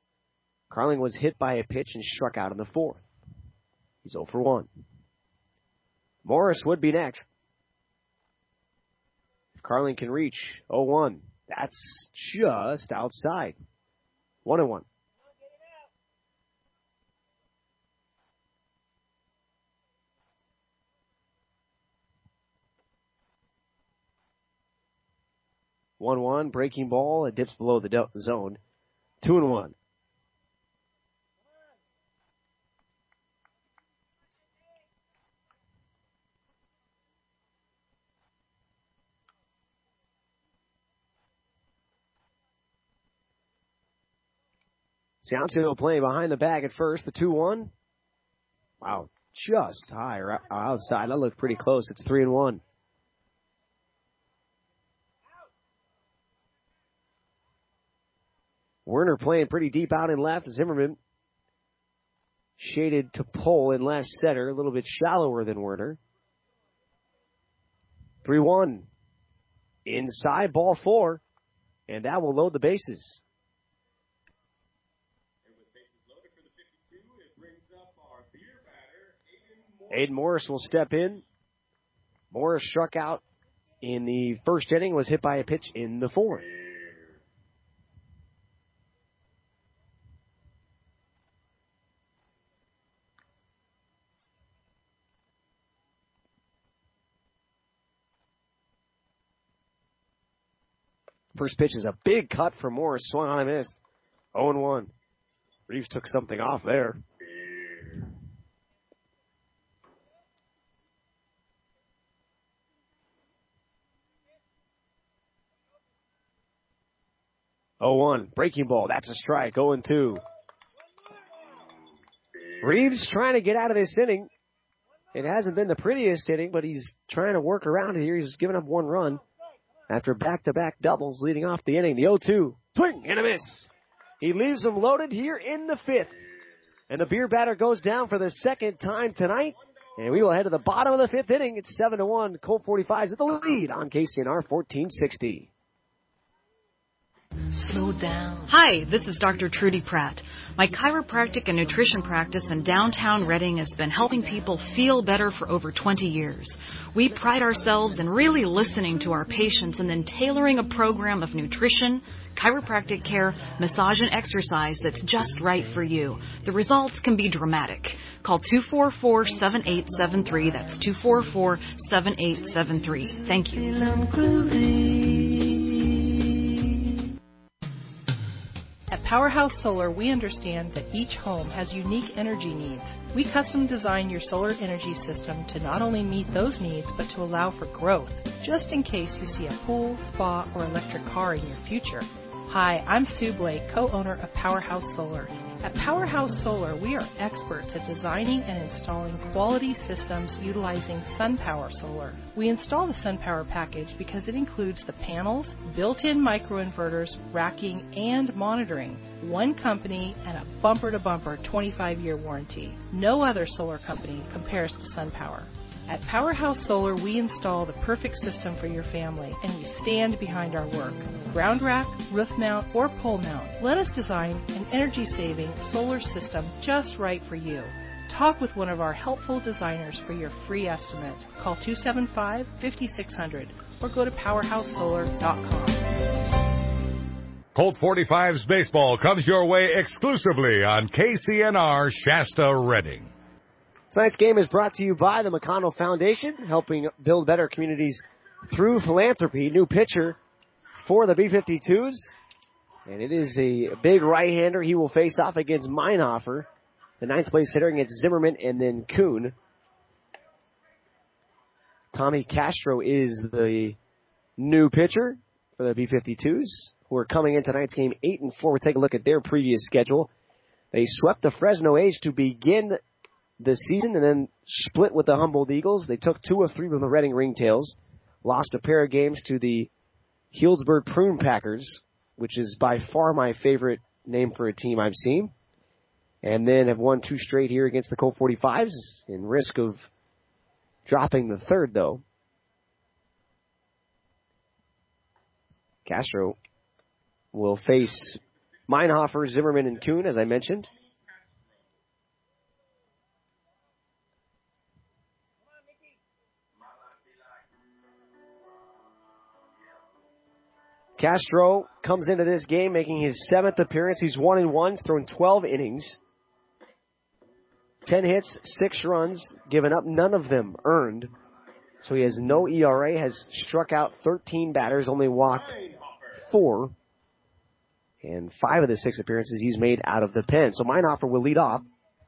Carling was hit by a pitch and struck out in the fourth. He's 0 for 1. Morris would be next. If Carling can reach 0-1, that's just outside. 1-1. One, breaking ball. It dips below the zone. 2-1. Cianciano playing behind the bag at first. The 2-1. Wow, just high or outside. That looked pretty close. It's 3-1. Werner playing pretty deep out in left. Zimmerman shaded to pull in left center. A little bit shallower than Werner. 3-1. Inside, ball 4. And that will load the bases. Aiden Morris will step in. Morris struck out in the first inning, was hit by a pitch in the fourth. First pitch is a big cut for Morris. Swung on and missed. 0-1. Reeves took something off there. Breaking ball. That's a strike. 0-2. Reeves trying to get out of this inning. It hasn't been the prettiest inning, but he's trying to work around it here. He's given up 1 run after back-to-back doubles leading off the inning. The 0-2. Swing and a miss. He leaves them loaded here in the 5th. And the beer batter goes down for the second time tonight. And we will head to the bottom of the 5th inning. It's 7-1. Colt 45's at the lead on KCNR 1460. Slow down. Hi, this is Dr. Trudy Pratt. My chiropractic and nutrition practice in downtown Reading has been helping people feel better for over 20 years. We pride ourselves in really listening to our patients and then tailoring a program of nutrition, chiropractic care, massage, and exercise that's just right for you. The results can be dramatic. Call 244-7873. That's 244-7873. Thank you. At Powerhouse Solar, we understand that each home has unique energy needs. We custom design your solar energy system to not only meet those needs, but to allow for growth, just in case you see a pool, spa, or electric car in your future. Hi, I'm Sue Blake, co-owner of Powerhouse Solar. At Powerhouse Solar, we are experts at designing and installing quality systems utilizing SunPower Solar. We install the SunPower package because it includes the panels, built-in microinverters, racking, and monitoring. One company and a bumper-to-bumper 25-year warranty. No other solar company compares to SunPower. At Powerhouse Solar, we install the perfect system for your family, and we stand behind our work. Ground rack, roof mount, or pole mount, let us design an energy-saving solar system just right for you. Talk with one of our helpful designers for your free estimate. Call 275-5600 or go to powerhousesolar.com. Colt 45's baseball comes your way exclusively on KCNR Shasta Reading. Tonight's game is brought to you by the McConnell Foundation, helping build better communities through philanthropy. New pitcher for the B-52s, and it is the big right-hander. He will face off against Meinhofer, the 9th place hitter, against Zimmerman and then Kuhn. Tommy Castro is the new pitcher for the B-52s, who are coming in tonight's game 8-4. We'll take a look at their previous schedule. They swept the Fresno A's to begin the season and then split with the Humboldt Eagles. They took 2 of 3 with the Reading Ringtails, lost a pair of games to the Healdsburg Prune Packers, which is by far my favorite name for a team I've seen, and then have won 2 straight here against the Colt 45s, in risk of dropping the 3rd, though. Castro will face Meinhofer, Zimmerman, and Kuhn, as I mentioned. Castro comes into this game making his 7th appearance. He's 1-1, thrown 12 innings. 10 hits, 6 runs, given up, none of them earned. So he has no ERA, has struck out 13 batters, only walked 4. And 5 of the 6 appearances he's made out of the pen. So Meinhofer will lead off.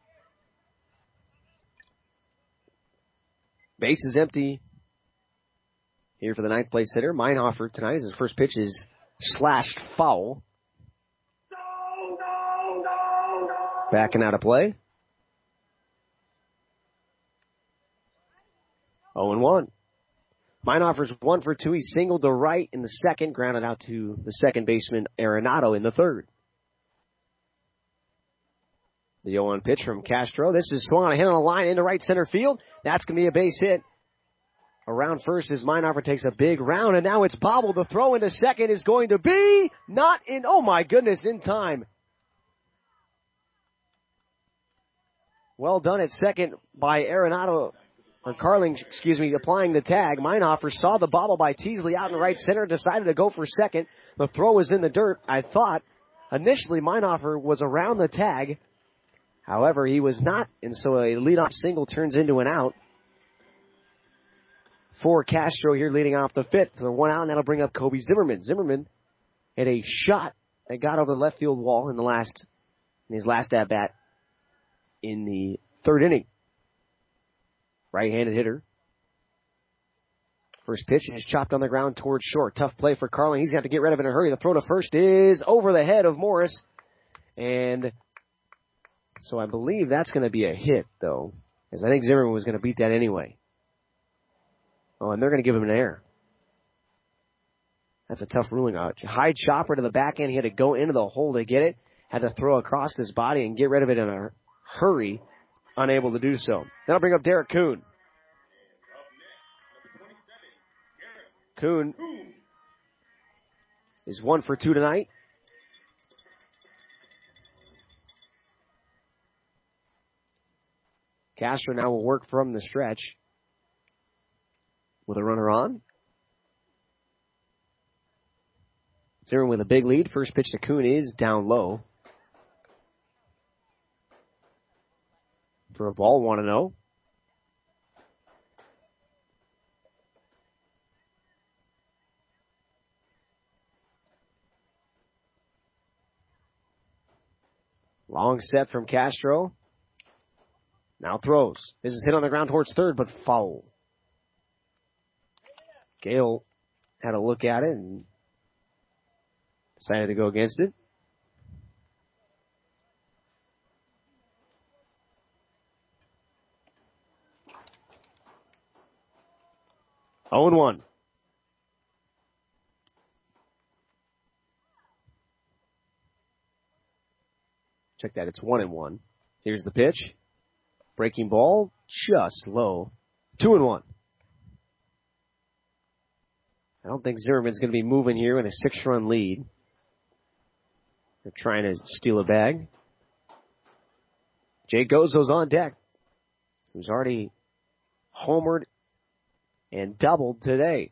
Base is empty here for the 9th place hitter. Meinhofer tonight, his first pitch is slashed foul. Backing out of play. 0-1. Meinhofer's 1 for 2. He singled to right in the second, grounded out to the second baseman Arenado in the third. The 0-1 pitch from Castro. This is swung on a hit on a line into right center field. That's going to be a base hit. Around first as Meinhofer takes a big round, and now it's bobbled. The throw into second is going to be not in, oh my goodness, in time. Well done at second by Arenado. Or Carling, applying the tag. Meinhofer saw the bobble by Teasley out in right center, decided to go for second. The throw was in the dirt. I thought initially Meinhofer was around the tag. However, he was not, and so a leadoff single turns into an out for Castro here leading off the 5th. So 1 out, and that'll bring up Kobe Zimmerman. Zimmerman had a shot that got over the left field wall in his last at-bat in the 3rd inning. Right-handed hitter. First pitch is chopped on the ground towards short. Tough play for Carling. He's got to get rid of it in a hurry. The throw to first is over the head of Morris. And so I believe that's going to be a hit, though, as I think Zimmerman was going to beat that anyway. Oh, and they're going to give him an error. That's a tough ruling out. High chopper to the back end. He had to go into the hole to get it. Had to throw across his body and get rid of it in a hurry. Unable to do so. That'll bring up Derek Kuhn. Kuhn is 1 for 2 tonight. Castro now will work from the stretch with a runner on. Zimmerman with a big lead. First pitch to Kuhn is down low. For a ball, 1-0. Long set from Castro. Now throws. This is hit on the ground towards third, but foul. Gale had a look at it and decided to go against it. Oh and 1. Check that. It's 1-1. Here's the pitch. Breaking ball, just low. 2-1. I don't think Zimmerman's going to be moving here in a 6-run lead. They're trying to steal a bag. Jay Gozo's on deck, who's already homered and doubled today.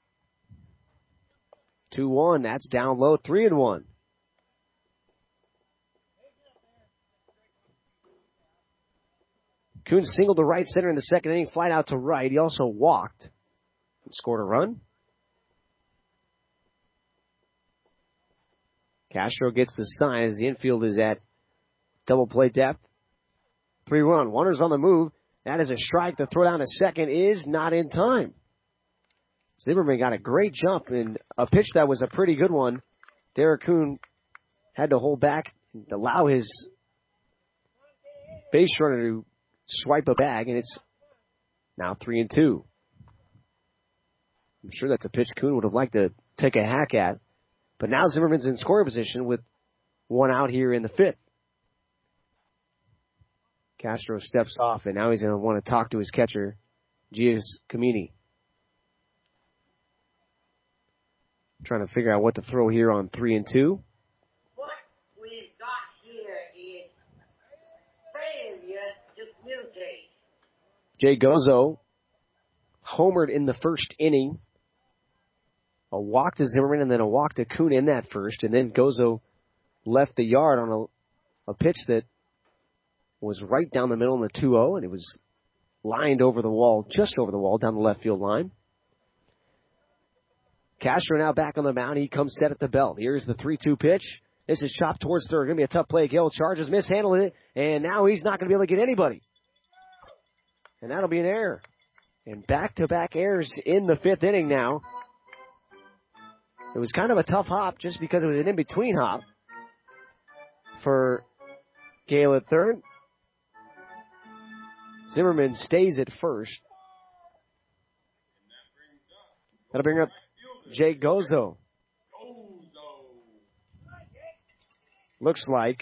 2-1. That's down low. 3-1. Kuhn singled to right center in the second inning, flied out to right. He also walked and scored a run. Castro gets the sign as the infield is at double play depth. 3-1. Runners on the move. That is a strike. The throw down to second is not in time. Zimmerman got a great jump and a pitch that was a pretty good one. Derek Kuhn had to hold back and allow his base runner to swipe a bag, and it's now 3-2. I'm sure that's a pitch Kuhn would have liked to take a hack at. But now Zimmerman's in scoring position with 1 out here in the 5th. Castro steps off, and now he's going to want to talk to his catcher, Giacomini. Trying to figure out what to throw here on 3-2. Jay Gozo homered in the first inning. A walk to Zimmerman and then a walk to Kuhn in that first. And then Gozo left the yard on a pitch that was right down the middle in the 2-0. And it was lined over the wall, just over the wall, down the left field line. Castro now back on the mound. He comes set at the belt. Here's the 3-2 pitch. This is chopped towards third. Going to be a tough play. Gale charges, mishandled it, and now he's not going to be able to get anybody. And that'll be an error. And back-to-back errors in the fifth inning now. It was kind of a tough hop just because it was an in-between hop for Gale at third. Zimmerman stays at first. That'll bring up Jay Gozo. Looks like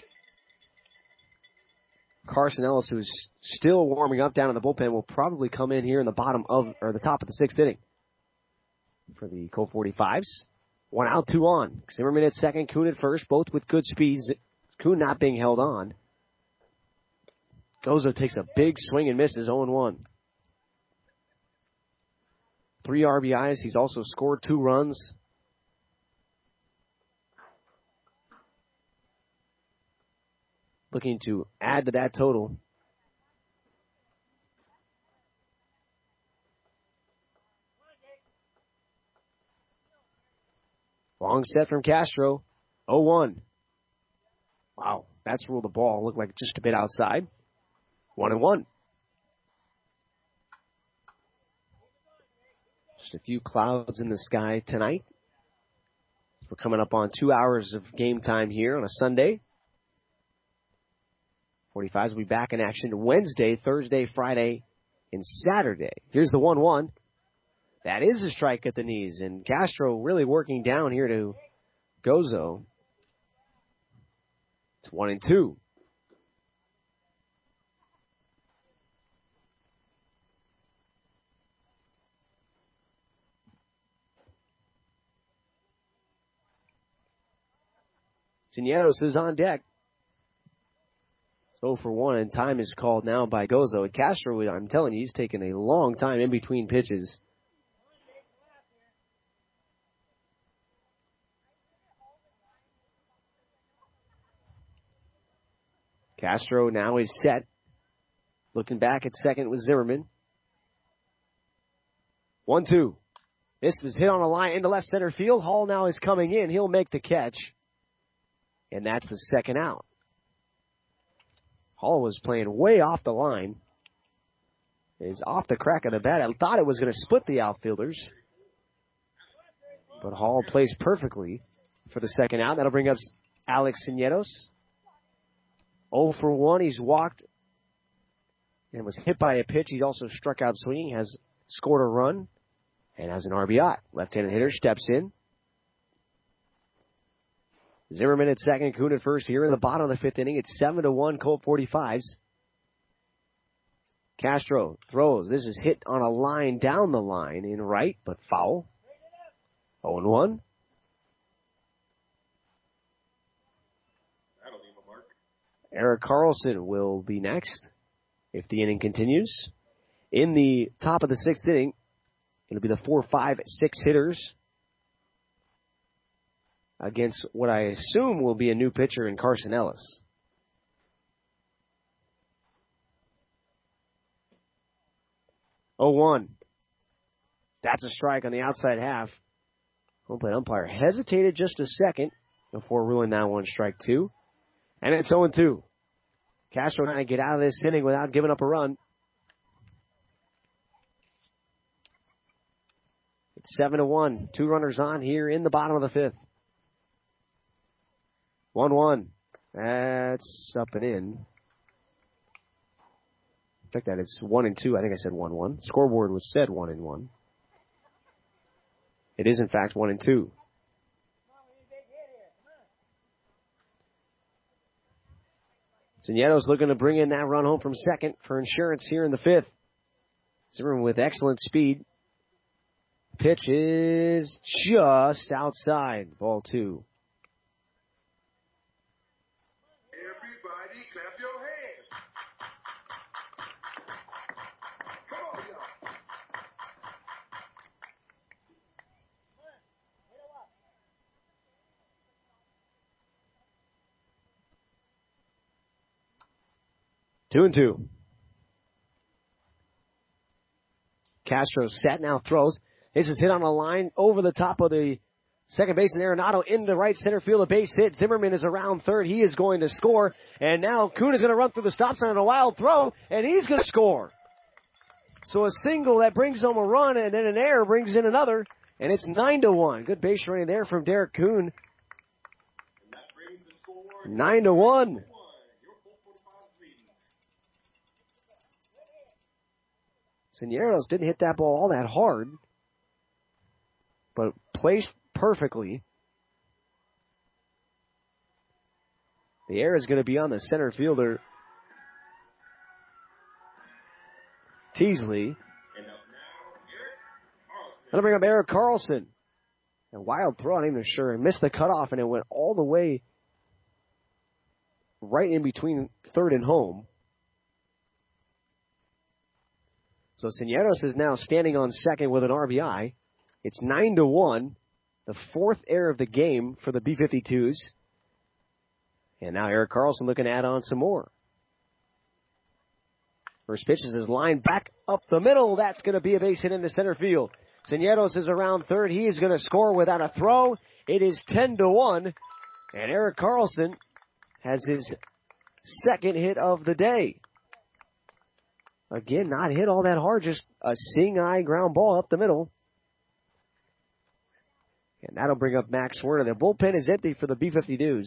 Carson Ellis, who's still warming up down in the bullpen, will probably come in here in the the top of the sixth inning for the Colt 45s. 1 out, 2 on. Zimmerman at second, Kuhn at first, both with good speeds. Kuhn not being held on. Gozo takes a big swing and misses, 0-1. 3 RBIs. He's also scored 2 runs. Looking to add to that total. Long set from Castro. 0-1. Wow, that's ruled the ball. Looked like just a bit outside. 1-1. Just a few clouds in the sky tonight. We're coming up on 2 hours of game time here on a Sunday. 45s will be back in action Wednesday, Thursday, Friday, and Saturday. Here's the 1-1. That is a strike at the knees, and Castro really working down here to Gozo. It's 1-2. Cineros is on deck. So for 1, and time is called now by Gozo. And Castro, I'm telling you, he's taken a long time in between pitches. Castro now is set. Looking back at second with Zimmerman. 1-2. This was hit on a line into left center field. Hall now is coming in. He'll make the catch. And that's the second out. Hall was playing way off the line. Is off the crack of the bat. I thought it was going to split the outfielders. But Hall plays perfectly for the second out. That'll bring up Alex Cineros. 0 for 1. He's walked and was hit by a pitch. He also struck out swinging, has scored a run, and has an RBI. Left-handed hitter steps in. Zimmerman at second, Kuhn at first here in the bottom of the fifth inning. It's 7-1 Colt 45s. Castro throws. This is hit on a line down the line in right, but foul. 0-1. Eric Carlson will be next if the inning continues. In the top of the sixth inning, it'll be the 4, 5, 6 hitters against what I assume will be a new pitcher in Carson Ellis. Oh, 1. That's a strike on the outside half. Home plate umpire hesitated just a second before ruling that one strike 2. And it's 0-2. Castro trying to get out of this inning without giving up a run. It's 7-1. 2 runners on here in the bottom of the fifth. 1-1. That's up and in. Check that. It's 1-2. I think I said 1-1. Scoreboard was said 1-1. It is in fact 1-2. Cineros looking to bring in that run home from second for insurance here in the fifth. Zimmerman with excellent speed. Pitch is just outside. Ball 2. Everybody clap your hands. 2-2. Castro set, now throws. This is hit on a line over the top of the second baseman Arenado into right center field. A base hit. Zimmerman is around third. He is going to score. And now Kuhn is going to run through the stop sign on a wild throw, and he's going to score. So a single that brings home a run, and then an error brings in another, and it's 9-1. Good base running there from Derek Kuhn. 9-1. Cisneros didn't hit that ball all that hard, but placed perfectly. The error is going to be on the center fielder, Teasley. That'll bring up Eric Carlson. A wild throw, I'm not even sure. He missed the cutoff, and it went all the way right in between third and home. So Cisneros is now standing on second with an RBI. It's 9-1, the fourth error of the game for the B-52s. And now Eric Carlson looking to add on some more. First pitch is his line back up the middle. That's going to be a base hit into center field. Cisneros is around third. He is going to score without a throw. It is 10-1, and Eric Carlson has his second hit of the day. Again, not hit all that hard, just a sing-eye ground ball up the middle. And that'll bring up Max Werner. The bullpen is empty for the B-52s.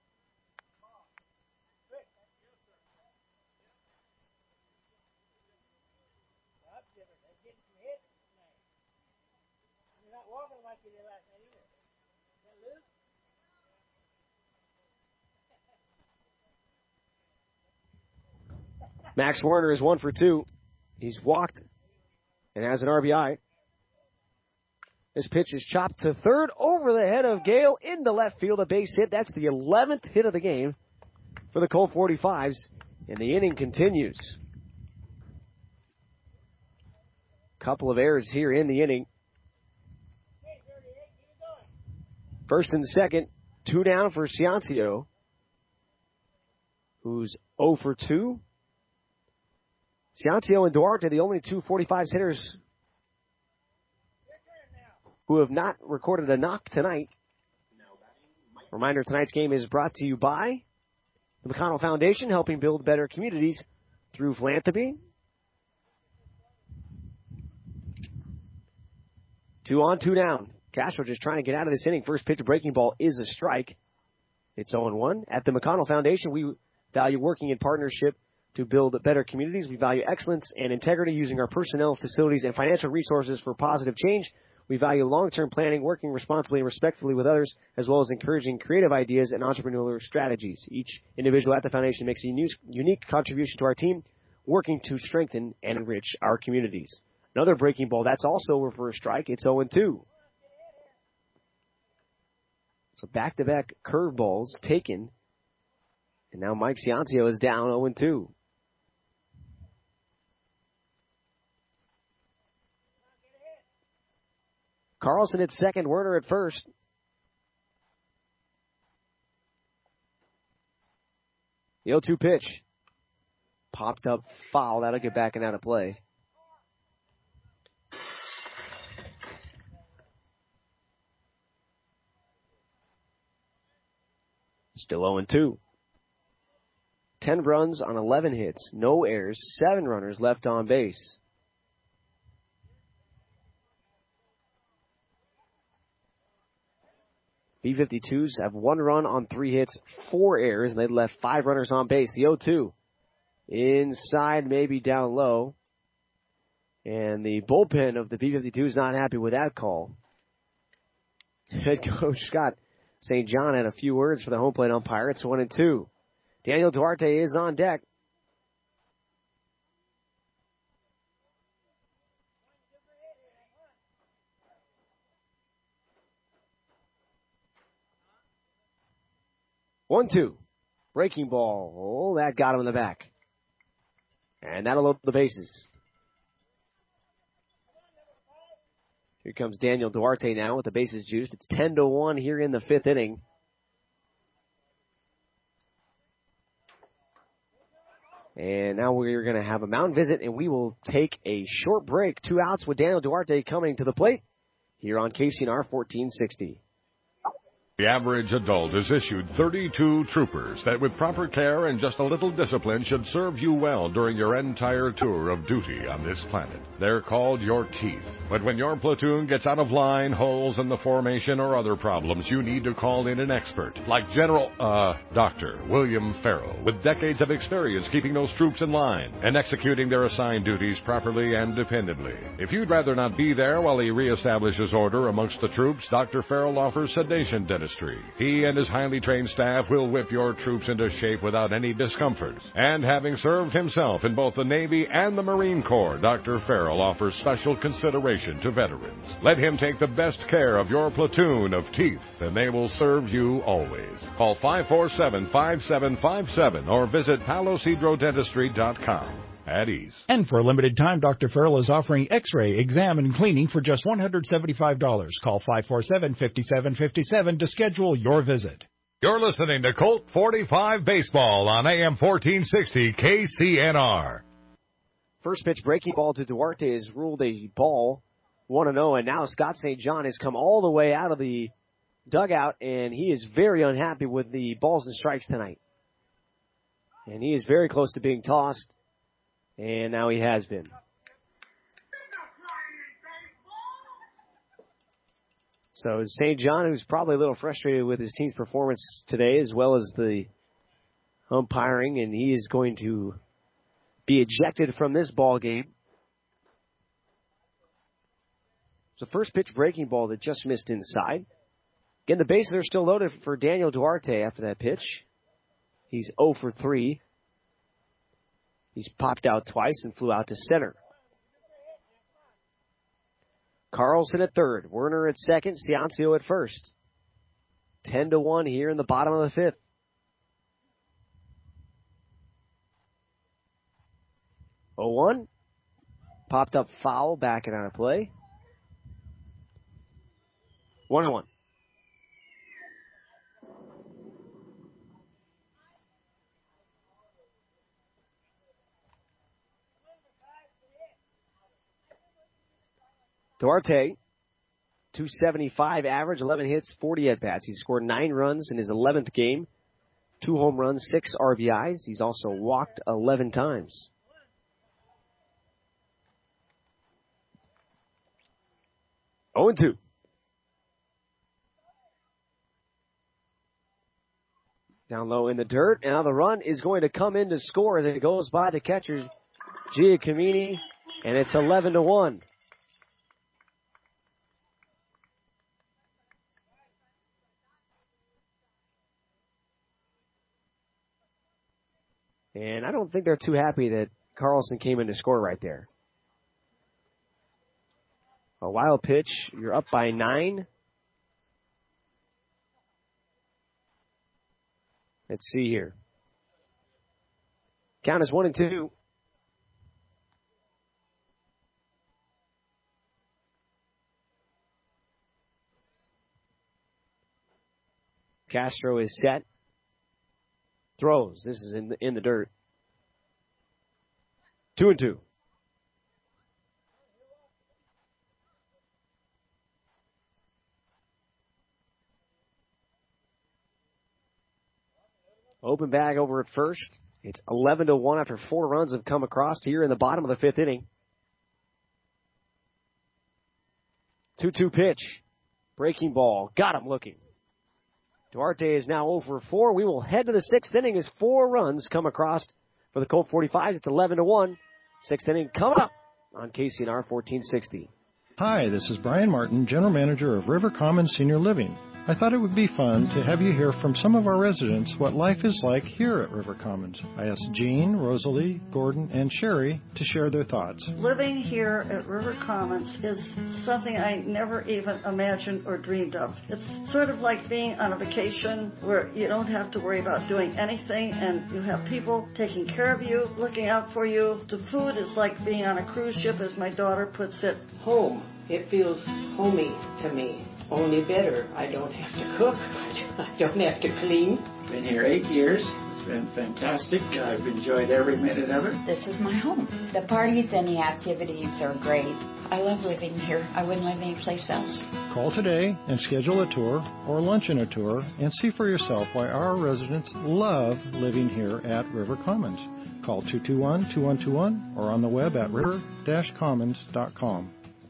Max Werner is 1 for 2. He's walked and has an RBI. This pitch is chopped to third over the head of Gale into left field, a base hit. That's the 11th hit of the game for the Colt 45s, and the inning continues. Couple of errors here in the inning. First and second, 2 down for Ciancio, who's 0 for 2. Ciancio and Duarte, the only two 45s hitters who have not recorded a knock tonight. Reminder, tonight's game is brought to you by the McConnell Foundation, helping build better communities through philanthropy. 2 on, 2 down. Castro just trying to get out of this inning. First pitch breaking ball is a strike. It's 0-1. At the McConnell Foundation, we value working in partnership to build better communities. We value excellence and integrity, using our personnel, facilities, and financial resources for positive change. We value long-term planning, working responsibly and respectfully with others, as well as encouraging creative ideas and entrepreneurial strategies. Each individual at the foundation makes a unique contribution to our team, working to strengthen and enrich our communities. Another breaking ball, that's also over for a strike. It's 0-2. So back-to-back curveballs taken, and now Mike Ciancio is down 0-2. Carlson at second, Werner at first. The 0-2 pitch. Popped up foul. That'll get back and out of play. Still 0-2. 10 runs on 11 hits. No errors. 7 runners left on base. B-52s have 1 run on 3 hits, 4 errors, and they left 5 runners on base. The 0-2 inside, maybe down low. And the bullpen of the B-52 is not happy with that call. Head coach Scott St. John had a few words for the home plate umpire. It's 1-2. Daniel Duarte is on deck. One-two. Breaking ball. Oh, that got him in the back. And that'll load the bases. Here comes Daniel Duarte now with the bases juiced. It's 10-1 here in the 5th inning. And now we're going to have a mound visit, and we will take a short break. 2 outs with Daniel Duarte coming to the plate here on KCNR 1460. The average adult is issued 32 troopers that with proper care and just a little discipline should serve you well during your entire tour of duty on this planet. They're called your teeth. But when your platoon gets out of line, holes in the formation, or other problems, you need to call in an expert like Dr. William Farrell, with decades of experience keeping those troops in line and executing their assigned duties properly and dependably. If you'd rather not be there while he reestablishes order amongst the troops, Dr. Farrell offers sedation dentistry. He and his highly trained staff will whip your troops into shape without any discomfort. And having served himself in both the Navy and the Marine Corps, Dr. Farrell offers special consideration to veterans. Let him take the best care of your platoon of teeth, and they will serve you always. Call 547-5757 or visit palosidrodentistry.com. At ease. And for a limited time, Dr. Farrell is offering x-ray, exam, and cleaning for just $175. Call 547-5757 to schedule your visit. You're listening to Colt 45 Baseball on AM 1460 KCNR. First pitch breaking ball to Duarte is ruled a ball, 1-0, and now Scott St. John has come all the way out of the dugout, and he is very unhappy with the balls and strikes tonight. And he is very close to being tossed. And now he has been. So St. John, who's probably a little frustrated with his team's performance today, as well as the umpiring, and he is going to be ejected from this ball game. It's the first pitch breaking ball that just missed inside. Again, the bases are still loaded for Daniel Duarte after that pitch. He's 0 for 3. He's popped out twice and flew out to center. Carlson at third. Werner at second. Ciancio at first. 10-1 here in the bottom of the fifth. Oh, 1. Popped up foul. Back and out of play. 1-1. Duarte, 275 average, 11 hits, 40 at-bats. He scored 9 runs in his 11th game, 2 home runs, 6 RBIs. He's also walked 11 times. Oh, 2. Down low in the dirt, and now the run is going to come in to score as it goes by the catcher, Giacomini, and it's 11-1. And I don't think they're too happy that Carlson came in to score right there. A wild pitch. You're up by 9. Let's see here. Count is 1-2. Castro is set. Throws. This is in the dirt. 2-2. Open bag over at first. It's 11-1 after 4 runs have come across here in the bottom of the 5th inning. 2-2 pitch. Breaking ball. Got him looking. Duarte is now 0 for 4. We will head to the 6th inning as 4 runs come across for the Colt 45s. It's 11-1. 6th inning coming up on KCNR 1460. Hi, this is Brian Martin, General Manager of River Commons Senior Living. I thought it would be fun to have you hear from some of our residents what life is like here at River Commons. I asked Jean, Rosalie, Gordon, and Sherry to share their thoughts. Living here at River Commons is something I never even imagined or dreamed of. It's sort of like being on a vacation where you don't have to worry about doing anything and you have people taking care of you, looking out for you. The food is like being on a cruise ship, as my daughter puts it. Home. It feels homey to me. Only better. I don't have to cook. I don't have to clean. Been here 8 years. been fantastic. I've enjoyed every minute of it. This is my home. The parties and the activities are great. I love living here. I wouldn't live anyplace else. Call today and schedule a tour or luncheon a tour and see for yourself why our residents love living here at River Commons. Call 221-2121 or on the web at river-commons.com.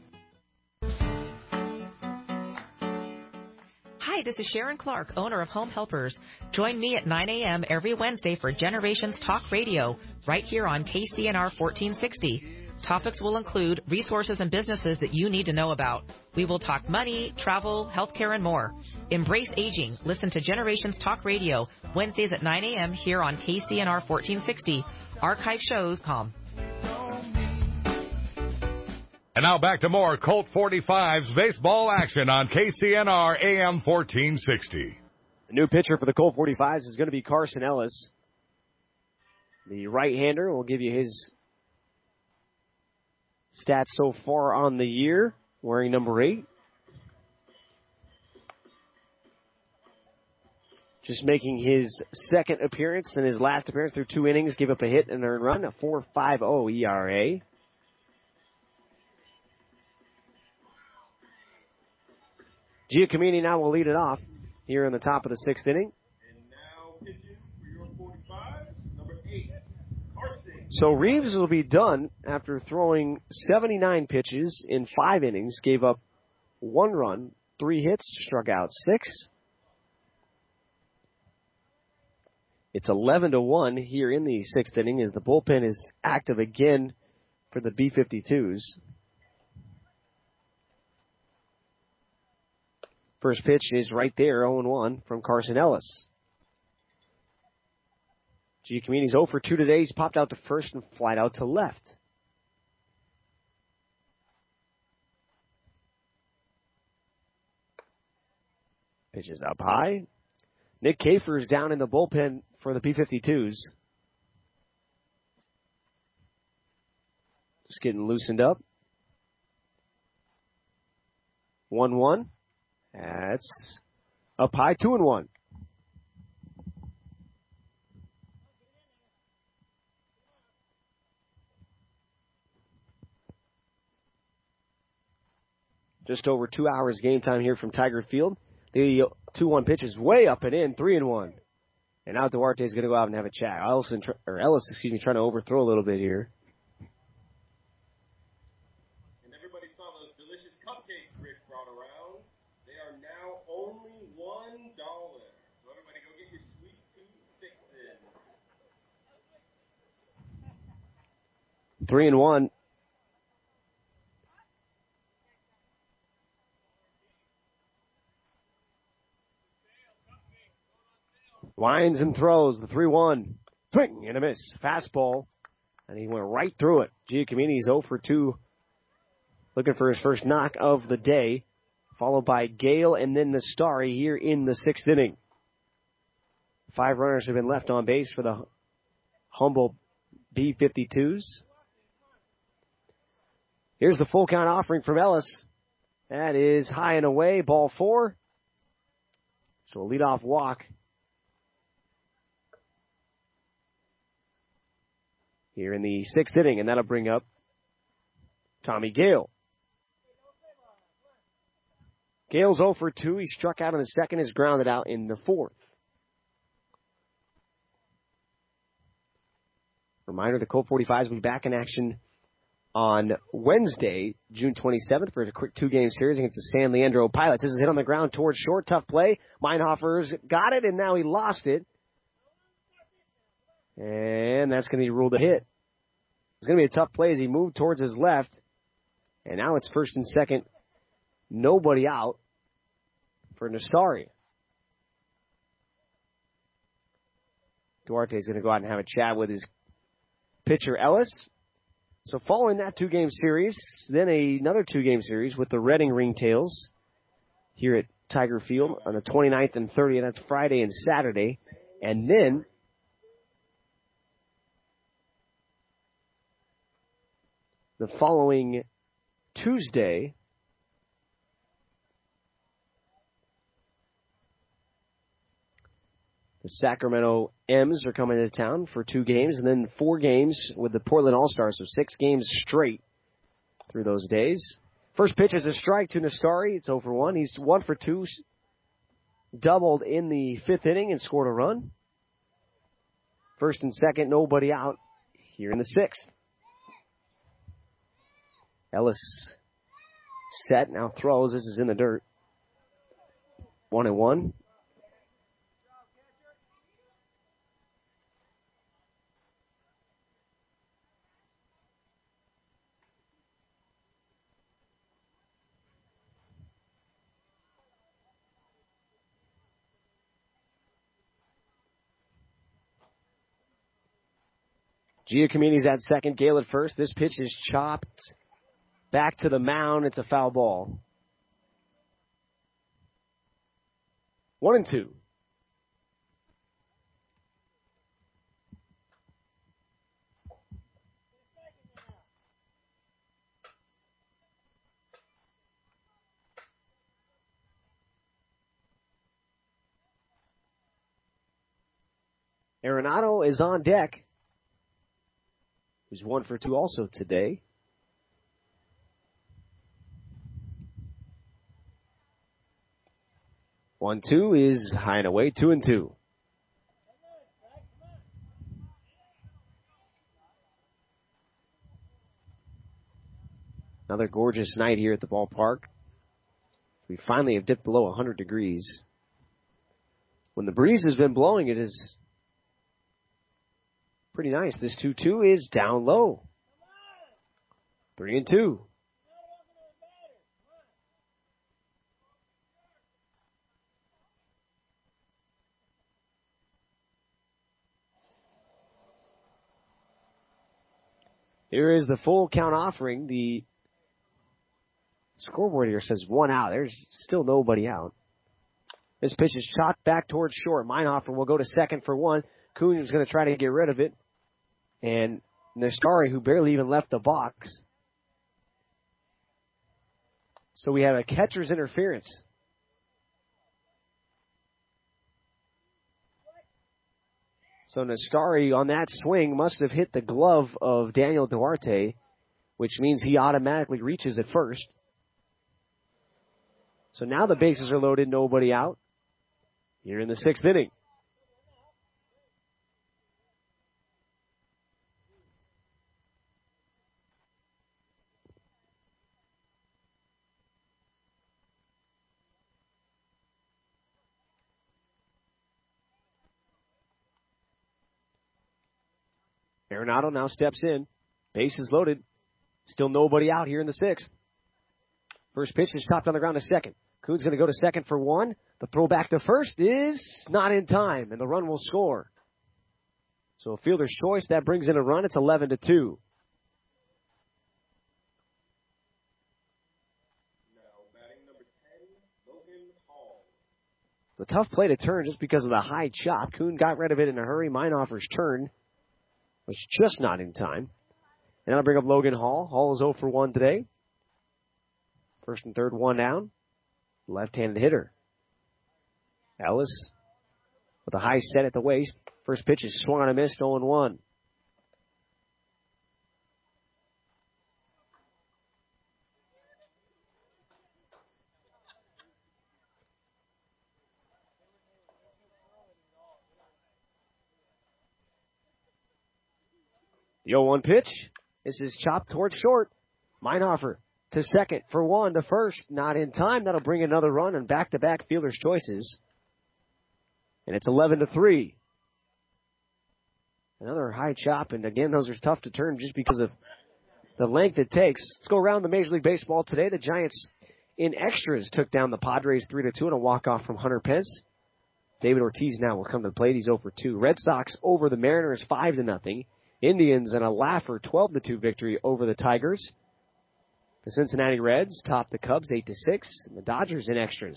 Hi, this is Sharon Clark, owner of Home Helpers. Join me at 9 a.m. every Wednesday for Generations Talk Radio, right here on KCNR 1460. Topics will include resources and businesses that you need to know about. We will talk money, travel, healthcare, and more. Embrace aging. Listen to Generations Talk Radio, Wednesdays at 9 a.m. here on KCNR 1460. Archive shows, And now back to more Colt 45's baseball action on KCNR AM 1460. The new pitcher for the Colt 45s is going to be Carson Ellis. The right-hander will give you his stats so far on the year, wearing number 8. Just making his second appearance in his last appearance through 2 innings, gave up a hit and an earned run, a 4.50 ERA. Giacomini now will lead it off here in the top of the 6th inning. So Reeves will be done after throwing 79 pitches in 5 innings, gave up 1 run, 3 hits, struck out 6. It's 11-1 here in the 6th inning as the bullpen is active again for the B-52s. First pitch is right there, 0-1 from Carson Ellis. Giacomini's 0 for 2 today. He's popped out to first and flied out to left. Pitches up high. Nick Kafer is down in the bullpen for the B-52s. Just getting loosened up. 1-1. That's up high, 2-1. Just over 2 hours game time here from Tiger Field. The 2-1 pitch is way up and in, 3-1. And now Duarte is going to go out and have a chat. Ellis, trying to overthrow a little bit here. And everybody saw those delicious cupcakes Rick brought around. They are now only $1. So everybody go get your sweet tooth fixin'. 3-1. Winds and throws the 3-1. Swing and a miss. Fastball. And he went right through it. Giacomini's 0 for 2. Looking for his first knock of the day. Followed by Gale and then Nastari here in the 6th inning. 5 runners have been left on base for the humble B-52s. Here's the full count offering from Ellis. That is high and away. Ball 4. So a leadoff walk here in the 6th inning, and that'll bring up Tommy Gale. Gale's 0 for 2. He struck out in the 2nd, is grounded out in the 4th. Reminder, the Colt 45s will be back in action on Wednesday, June 27th, for a quick 2-game series against the San Leandro Pilots. This is hit on the ground towards short. Tough play. Meinhofer's got it, and now he lost it. And that's going to be ruled a hit. It's going to be a tough play as he moved towards his left. And now it's 1st and 2nd. Nobody out for Nastari. Duarte is going to go out and have a chat with his pitcher, Ellis. So following that 2-game series, then another 2-game series with the Reading Ringtails here at Tiger Field on the 29th and 30th. That's Friday and Saturday. And then the following Tuesday, The Sacramento M's are coming to town for 2 games, and then 4 games with the Portland All-Stars, so 6 games straight through those days. First pitch is a strike to Nastari. It's 0-for-1. He's 1-for-2, doubled in the 5th inning and scored a run. First and second, nobody out here in the 6th. Ellis set, now throws. This is in the dirt. 1-1. Giacomini's at second, Gale at first. This pitch is chopped back to the mound. It's a foul ball. 1-2. Arenado is on deck. He's 1-for-2 also today. One-two is high and away, 2-2. Another gorgeous night here at the ballpark. We finally have dipped below 100 degrees. When the breeze has been blowing, it is pretty nice. This 2-2 is down low. 3-2. Here is the full count offering. The scoreboard here says 1 out. There's still nobody out. This pitch is shot back towards short. Meinhofer will go to second for 1. Kuhn is going to try to get rid of it. And Nastari, who barely even left the box. So we have a catcher's interference. So Nastari on that swing must have hit the glove of Daniel Duarte, which means he automatically reaches at first. So now the bases are loaded, nobody out. Here in the 6th inning. Arenado now steps in. Bases loaded. Still nobody out here in the 6th. First pitch is chopped on the ground to second. Kuhn's going to go to second for 1. The throw back to first is not in time, and the run will score. So a fielder's choice, that brings in a run. It's 11-2. It's a tough play to turn just because of the high chop. Kuhn got rid of it in a hurry. Meinhofer's turn was just not in time. And that'll bring up Logan Hall. Hall is 0 for 1 today. First and third, 1 down. Left-handed hitter. Ellis with a high set at the waist. First pitch is swung on and missed, 0-1. The 0-1 pitch. This is chopped towards short. Meinhofer to second for 1 to first. Not in time. That'll bring another run and back-to-back fielder's choices. And it's 11-3. Another high chop. And again, those are tough to turn just because of the length it takes. Let's go around the Major League Baseball today. The Giants in extras took down the Padres 3-2 in a walk-off from Hunter Pence. David Ortiz now will come to the plate. He's 0 for 2. Red Sox over the Mariners 5-0. Indians in a laugher 12-2 victory over the Tigers. The Cincinnati Reds top the Cubs 8-6. And the Dodgers in extras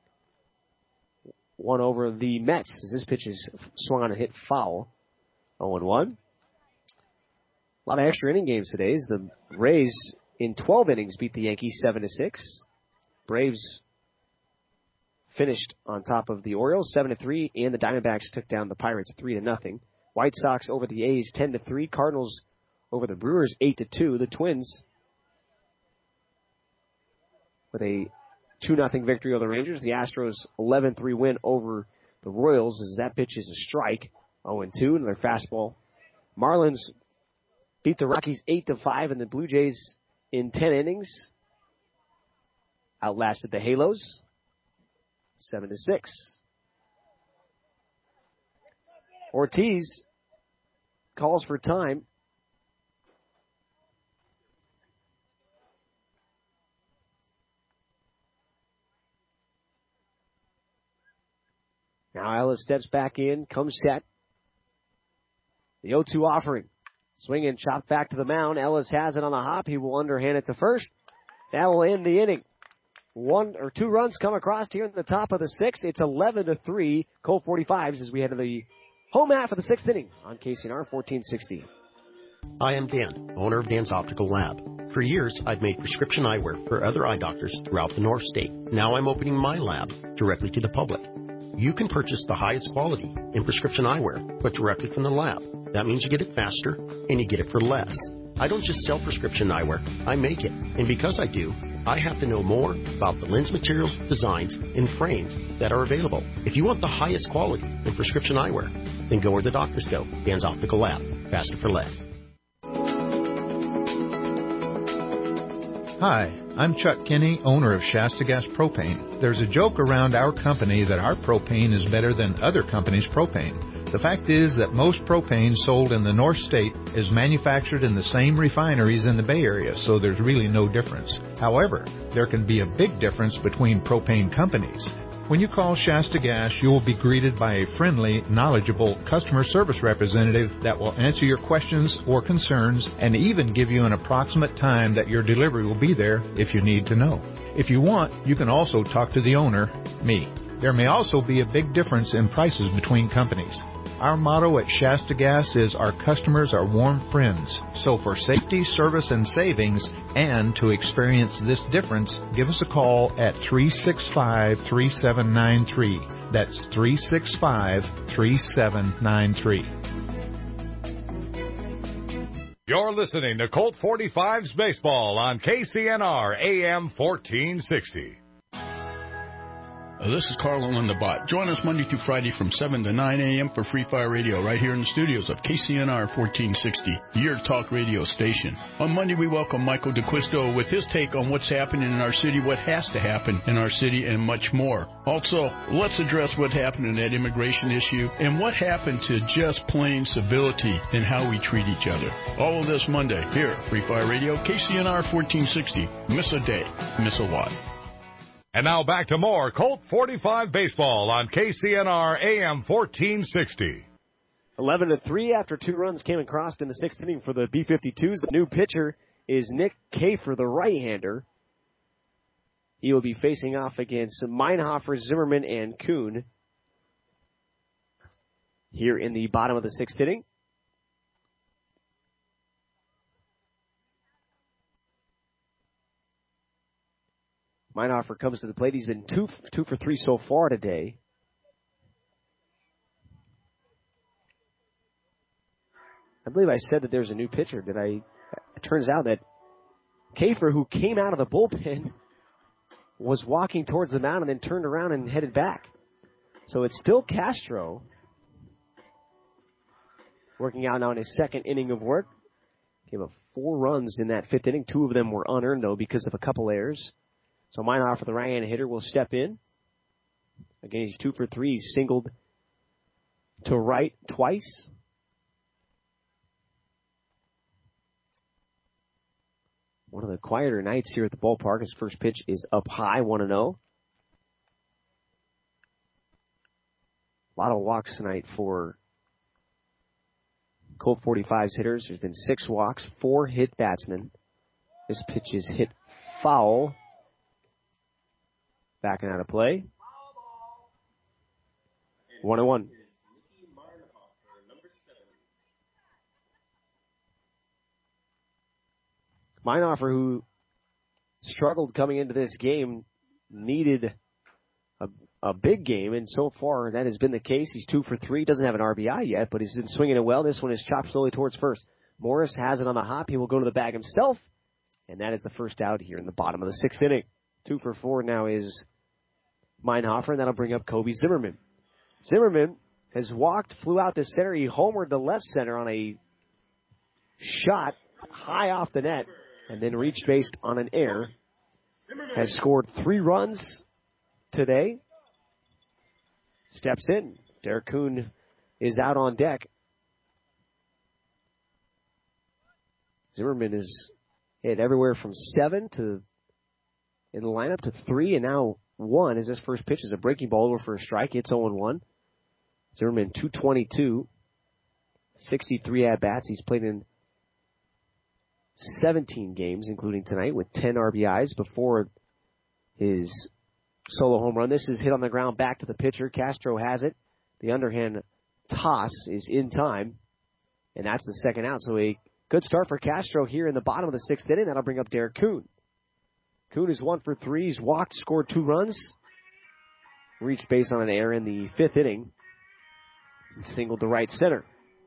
won over the Mets as this pitch is swung on and hit foul. 0-1. A lot of extra inning games today. The Rays in 12 innings beat the Yankees 7-6. Braves finished on top of the Orioles 7-3, and the Diamondbacks took down the Pirates 3-0. White Sox over the A's 10-3. Cardinals over the Brewers 8-2. The Twins with a 2-0 victory over the Rangers. The Astros 11-3 win over the Royals as that pitch is a strike. 0-2 in their fastball. Marlins beat the Rockies 8-5, and the Blue Jays in 10 innings outlasted the Halos 7-6. Ortiz calls for time. Now Ellis steps back in, comes set. The 0-2 offering. Swing and chop back to the mound. Ellis has it on the hop. He will underhand it to first. That will end the inning. 1 or 2 runs come across here in the top of the 6th. It's 11-3. Colt 45s as we head to the home half of the 6th inning on KCNR 1460. I am Dan, owner of Dan's Optical Lab. For years, I've made prescription eyewear for other eye doctors throughout the North State. Now I'm opening my lab directly to the public. You can purchase the highest quality in prescription eyewear, but directly from the lab. That means you get it faster, and you get it for less. I don't just sell prescription eyewear, I make it. And because I do, I have to know more about the lens materials, designs, and frames that are available. If you want the highest quality in prescription eyewear, then go where the doctors go. Dan's Optical Lab. Faster for less. Hi, I'm Chuck Kinney, owner of Shasta Gas Propane. There's a joke around our company that our propane is better than other companies' propane. The fact is that most propane sold in the North State is manufactured in the same refineries in the Bay Area, so there's really no difference. However, there can be a big difference between propane companies. When you call Shasta Gas, you will be greeted by a friendly, knowledgeable customer service representative that will answer your questions or concerns and even give you an approximate time that your delivery will be there if you need to know. If you want, you can also talk to the owner, me. There may also be a big difference in prices between companies. Our motto at Shasta Gas is our customers are warm friends. So for safety, service, and savings, and to experience this difference, give us a call at 365-3793. That's 365-3793. You're listening to Colt 45's Baseball on KCNR AM 1460. This is Carlo on the Bot. Join us Monday through Friday from 7 to 9 a.m. for Free Fire Radio right here in the studios of KCNR 1460, your talk radio station. On Monday, we welcome Michael DeQuisto with his take on what's happening in our city, what has to happen in our city, and much more. Also, let's address what happened in that immigration issue and what happened to just plain civility and how we treat each other. All of this Monday here at Free Fire Radio, KCNR 1460. Miss a day, miss a lot. And now back to more Colt 45 Baseball on KCNR AM 1460. 11-3 after 2 runs came across in the 6th inning for the B-52s. The new pitcher is Nick Kafer, the right-hander. He will be facing off against Meinhofer, Zimmerman, and Kuhn here in the bottom of the 6th inning. Meinhofer comes to the plate. He's been 2 for 3 so far today. I believe I said that there's a new pitcher. It turns out that Kafer, who came out of the bullpen, was walking towards the mound and then turned around and headed back. So it's still Castro working out now in his 2nd inning of work. Gave up 4 runs in that 5th inning. 2 of them were unearned, though, because of a couple errors. So Meinhofer, the right-handed hitter, will step in. Again, he's 2 for 3. He's singled to right twice. One of the quieter nights here at the ballpark. His first pitch is up high, 1-0. A lot of walks tonight for Colt 45's hitters. There's been 6 walks, 4 hit batsmen. This pitch is hit foul. Backing out of play. 1-1. Meinhofer, who struggled coming into this game, needed a big game, and so far that has been the case. He's 2 for 3, doesn't have an RBI yet, but he's been swinging it well. This one is chopped slowly towards first. Morris has it on the hop. He will go to the bag himself, and that is the first out here in the bottom of the 6th inning. 2 for 4 now is Meinhofer, and that'll bring up Kobe Zimmerman. Zimmerman has walked, flew out to center. He homered to left center on a shot high off the net, and then reached base on an error. Has scored 3 runs today. Steps in. Derek Kuhn is out on deck. Zimmerman is hit everywhere from 7 to in the lineup to 3, and now 1 as his first pitch is a breaking ball over for a strike. It's 0-1. Zimmerman 222, 63 at-bats. He's played in 17 games, including tonight, with 10 RBIs before his solo home run. This is hit on the ground back to the pitcher. Castro has it. The underhand toss is in time, and that's the second out. So a good start for Castro here in the bottom of the 6th inning. That'll bring up Derek Kuhn. Kuhn is 1 for 3. He's walked, scored 2 runs. Reached base on an error in the 5th inning. Singled to right center.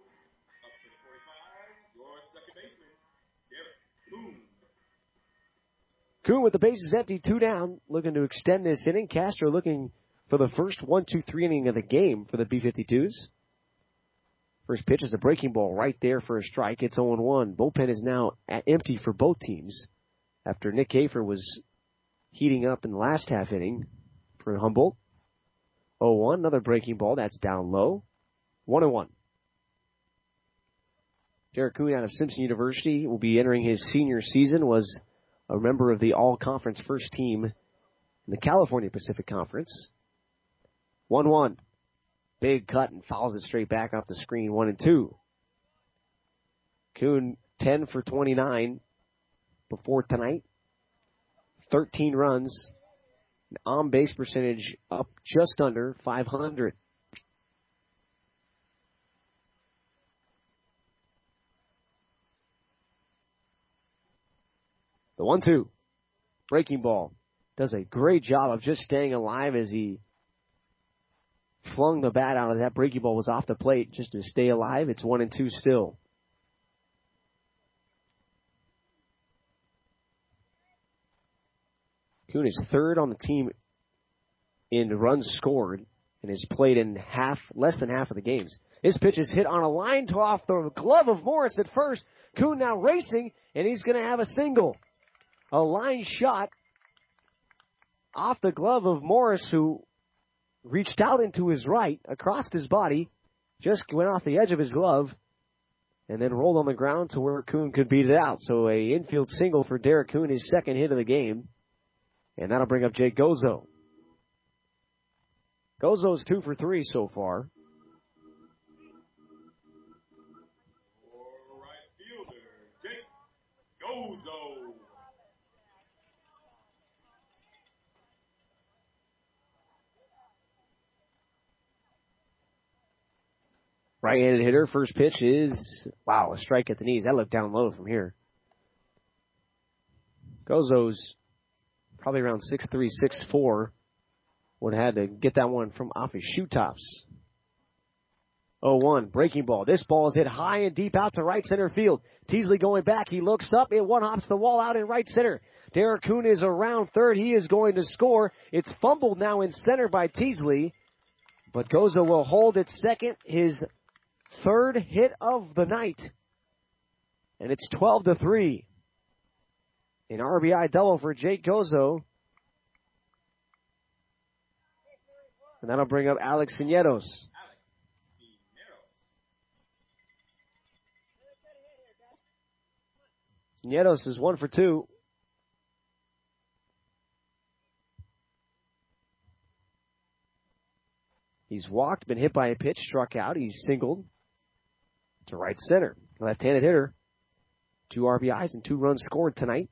Kuhn with the bases empty, 2 down, looking to extend this inning. Castro looking for the first 1-2-3 inning of the game for the B-52s. First pitch is a breaking ball right there for a strike. It's 0-1. Bullpen is now empty for both teams after Nick Hafer was heating up in the last half inning for Humboldt. 0-1, another breaking ball. That's down low. 1-1. Derek Kuhn out of Simpson University will be entering his senior season, was a member of the all-conference first team in the California Pacific Conference. 1-1. Big cut and fouls it straight back off the screen. 1-2. Kuhn 10 for 29 before tonight. 13 runs. An on-base percentage up just under .500. The 1-2. Breaking ball. Does a great job of just staying alive as he flung the bat out of that breaking ball. Was off the plate just to stay alive. It's 1-2 still. Kuhn is 3rd on the team in runs scored and has played in less than half of the games. His pitch is hit on a line to off the glove of Morris at first. Kuhn now racing, and he's going to have a single. A line shot off the glove of Morris, who reached out into his right, across his body, just went off the edge of his glove, and then rolled on the ground to where Kuhn could beat it out. So a infield single for Derek Kuhn, his 2nd hit of the game, and that'll bring up Jake Gozo. Gozo's 2 for 3 so far. Right fielder, Jake Gozo. Right-handed hitter. First pitch is, a strike at the knees. That looked down low from here. Gozo's probably around 6'3", 6'4". Would have had to get that one from off his shoe tops. 0-1, breaking ball. This ball is hit high and deep out to right center field. Teasley going back. He looks up. It one-hops the wall out in right center. Derek Kuhn is around third. He is going to score. It's fumbled now in center by Teasley. But Gozo will hold at second. His 3rd hit of the night. And it's 12-3. An RBI double for Jake Gozo. And that'll bring up Alex Sineros. Sineros is 1 for 2. He's walked, been hit by a pitch, struck out. He's singled to right center. Left-handed hitter. 2 RBIs and 2 runs scored tonight.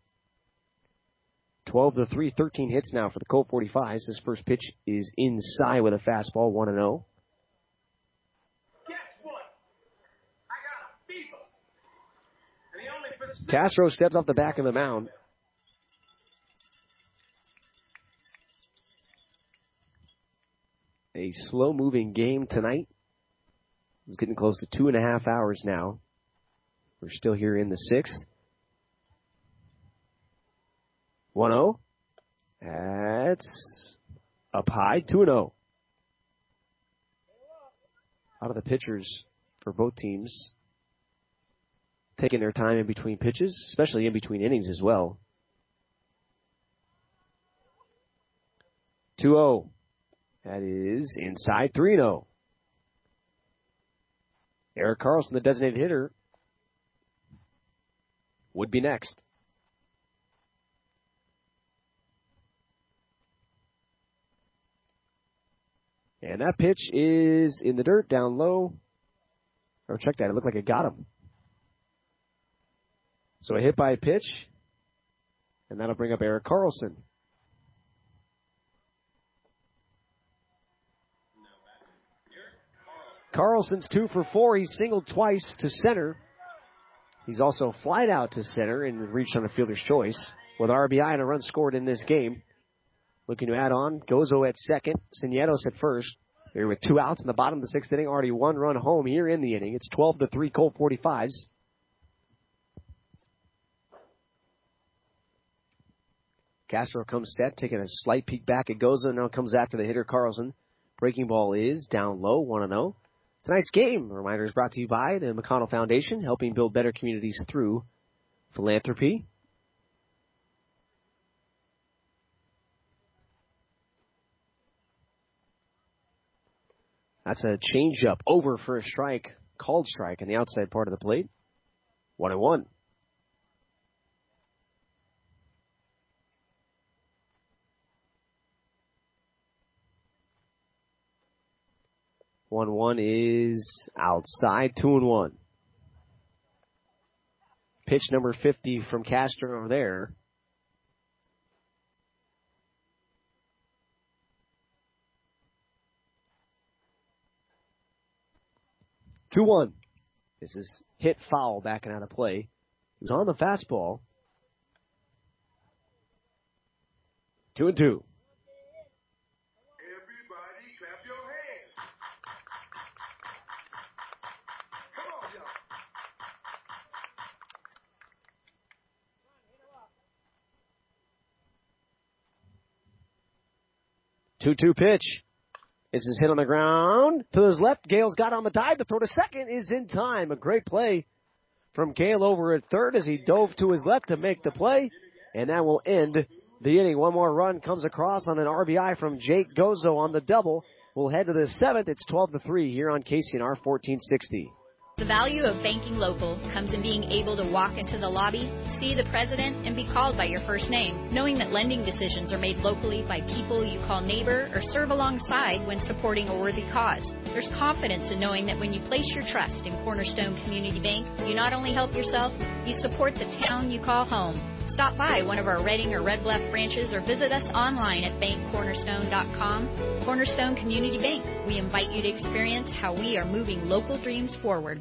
12-3, 13 hits now for the Colt 45s. His first pitch is inside with a fastball, 1-0. Guess what? I got a fever. And he only puts Castro steps off the back of the mound. a slow-moving game tonight. It's getting close to 2.5 hours now. We're still here in the 6th. 1-0. That's up high, 2-0. A lot of the pitchers for both teams taking their time in between pitches, especially in between innings as well. 2-0. That is inside, 3-0. Eric Carlson, the designated hitter, would be next. And that pitch is in the dirt, down low. Oh, check that. It looked like it got him. So a hit by a pitch, and that'll bring up Eric Carlson. Carlson's 2 for 4. He's singled twice to center. He's also flied out to center and reached on a fielder's choice with RBI and a run scored in this game. Looking to add on, Gozo at second, Sinietos at first. They're with 2 outs in the bottom of the 6th inning. Already 1 run home here in the inning. It's 12-3 Colt 45s. Castro comes set, taking a slight peek back at Gozo. Now comes after the hitter, Carlson. Breaking ball is down low, 1-0. Tonight's game, a reminder, is brought to you by the McConnell Foundation, helping build better communities through philanthropy. That's a changeup over for a strike, called strike on the outside part of the plate. 1-1. One is outside, 2-1. Pitch number 50 from Castro there. This is hit foul backing out of play. He was on the fastball. 2-2. Two-two pitch. This is hit on the ground to his left. Gale's got on the dive. The throw to second is in time. A great play from Gale over at third as he dove to his left to make the play. And that will end the inning. One more run comes across on an RBI from Jake Gozo on the double. We'll head to the 7th. It's 12-3 here on KCNR 1460. The value of banking local comes in being able to walk into the lobby, see the president, and be called by your first name, knowing that lending decisions are made locally by people you call neighbor or serve alongside when supporting a worthy cause. There's confidence in knowing that when you place your trust in Cornerstone Community Bank, you not only help yourself, you support the town you call home. Stop by one of our Reading or Red Bluff branches or visit us online at bankcornerstone.com. Cornerstone Community Bank. We invite you to experience how we are moving local dreams forward.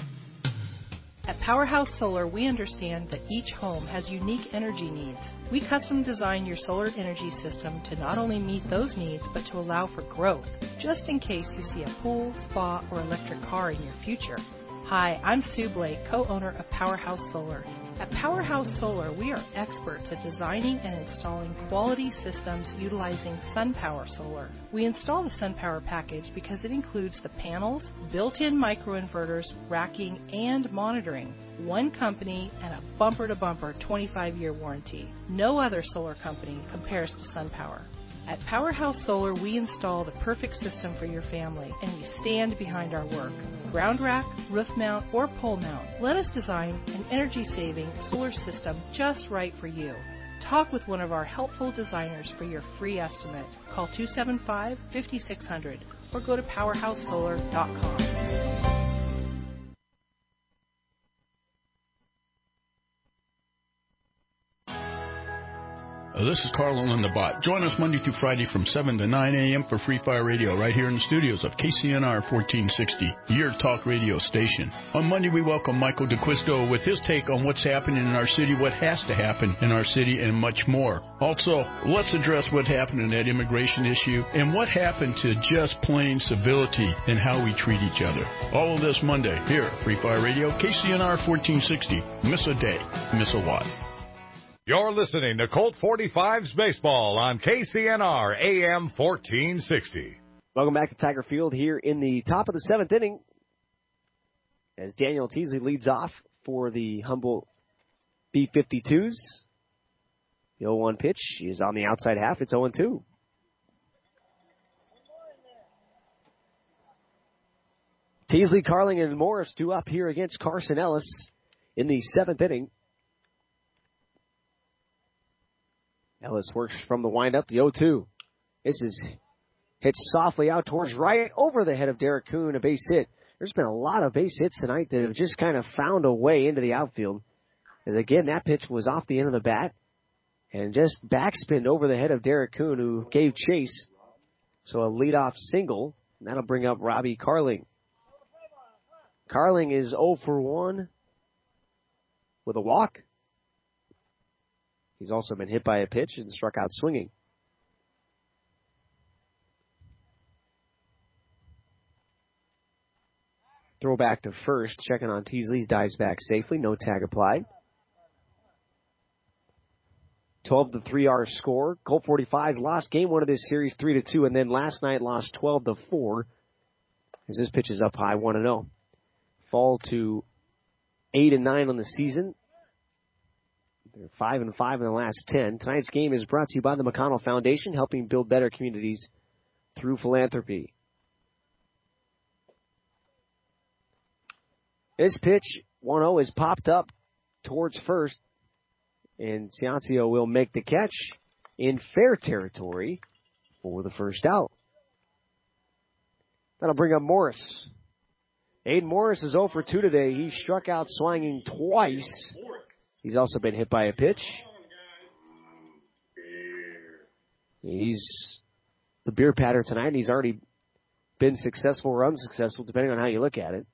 At Powerhouse Solar, we understand that each home has unique energy needs. We custom design your solar energy system to not only meet those needs, but to allow for growth, just in case you see a pool, spa, or electric car in your future. Hi, I'm Sue Blake, co-owner of Powerhouse Solar. At Powerhouse Solar, we are experts at designing and installing quality systems utilizing SunPower Solar. We install the SunPower package because it includes the panels, built-in microinverters, racking, and monitoring. One company and a bumper-to-bumper 25-year warranty. No other solar company compares to SunPower. At Powerhouse Solar, we install the perfect system for your family, and we stand behind our work. Ground rack, roof mount, or pole mount, let us design an energy-saving solar system just right for you. Talk with one of our helpful designers for your free estimate. Call 275-5600 or go to powerhousesolar.com. This is Carl in the Bot. Join us Monday through Friday from 7 to 9 a.m. for Free Fire Radio right here in the studios of KCNR 1460, your talk radio station. On Monday, we welcome Michael DeQuisto with his take on what's happening in our city, what has to happen in our city, and much more. Also, let's address what happened in that immigration issue and what happened to just plain civility and how we treat each other. All of this Monday here at Free Fire Radio, KCNR 1460. Miss a day, miss a lot. You're listening to Colt 45's Baseball on KCNR AM 1460. Welcome back to Tiger Field here in the top of the seventh inning as Daniel Teasley leads off for the Humboldt B-52s. The 0-1 pitch is on the outside half. It's 0-2. Teasley, Carling, and Morris due up here against Carson Ellis in the seventh inning. Ellis works from the windup, the 0-2. This is hit softly out towards right over the head of Derek Kuhn, a base hit. There's been a lot of base hits tonight that have just kind of found a way into the outfield. As again, that pitch was off the end of the bat and just backspinned over the head of Derek Kuhn, who gave chase. So a leadoff single, and that'll bring up Robbie Carling. Carling is 0 for 1 with a walk. He's also been hit by a pitch and struck out swinging. Throw back to first, checking on Teasley, dives back safely, no tag applied. 12-3 our score. Colt 45's lost game one of this series 3-2, and then last night lost 12-4 as this pitch is up high 1-0. Fall to 8-9 on the season. They're 5-5 in the last 10. Tonight's game is brought to you by the McConnell Foundation, helping build better communities through philanthropy. This pitch, 1-0, is popped up towards first, and Ciancio will make the catch in fair territory for the first out. That'll bring up Morris. Aiden Morris is 0 for 2 today. He struck out swinging twice. He's also been hit by a pitch. He's the beer patter tonight, and he's already been successful or unsuccessful, depending on how you look at it.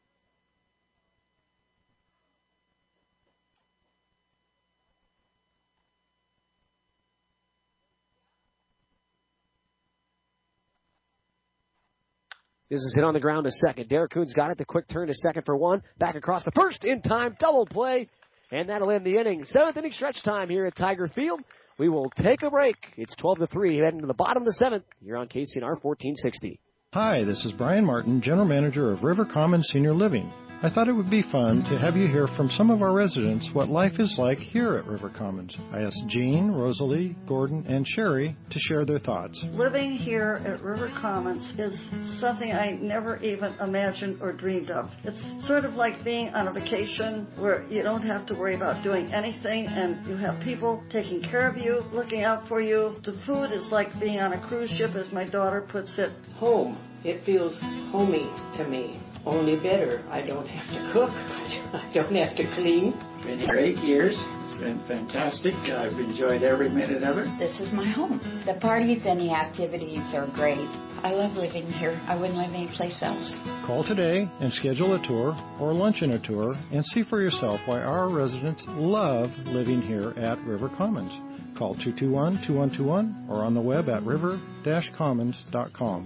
This is hit on the ground to second. Derek Kuhn's got it. The quick turn to second for one. Back across the first in time. Double play. And that'll end the inning. Seventh inning stretch time here at Tiger Field. We will take a break. It's 12-3 heading to the bottom of the seventh. You're on KCNR 1460. Hi, this is Brian Martin, General Manager of River Commons Senior Living. I thought it would be fun to have you hear from some of our residents what life is like here at River Commons. I asked Jean, Rosalie, Gordon, and Sherry to share their thoughts. Living here at River Commons is something I never even imagined or dreamed of. It's sort of like being on a vacation where you don't have to worry about doing anything, and you have people taking care of you, looking out for you. The food is like being on a cruise ship, as my daughter puts it. Home. It feels homey to me. Only better. I don't have to cook. I don't have to clean. Been here 8 years. It's been fantastic. I've enjoyed every minute of it. This is my home. The parties and the activities are great. I love living here. I wouldn't live anyplace else. Call today and schedule a tour or lunch and a tour and see for yourself why our residents love living here at River Commons. Call 221-2121 or on the web at river-commons.com.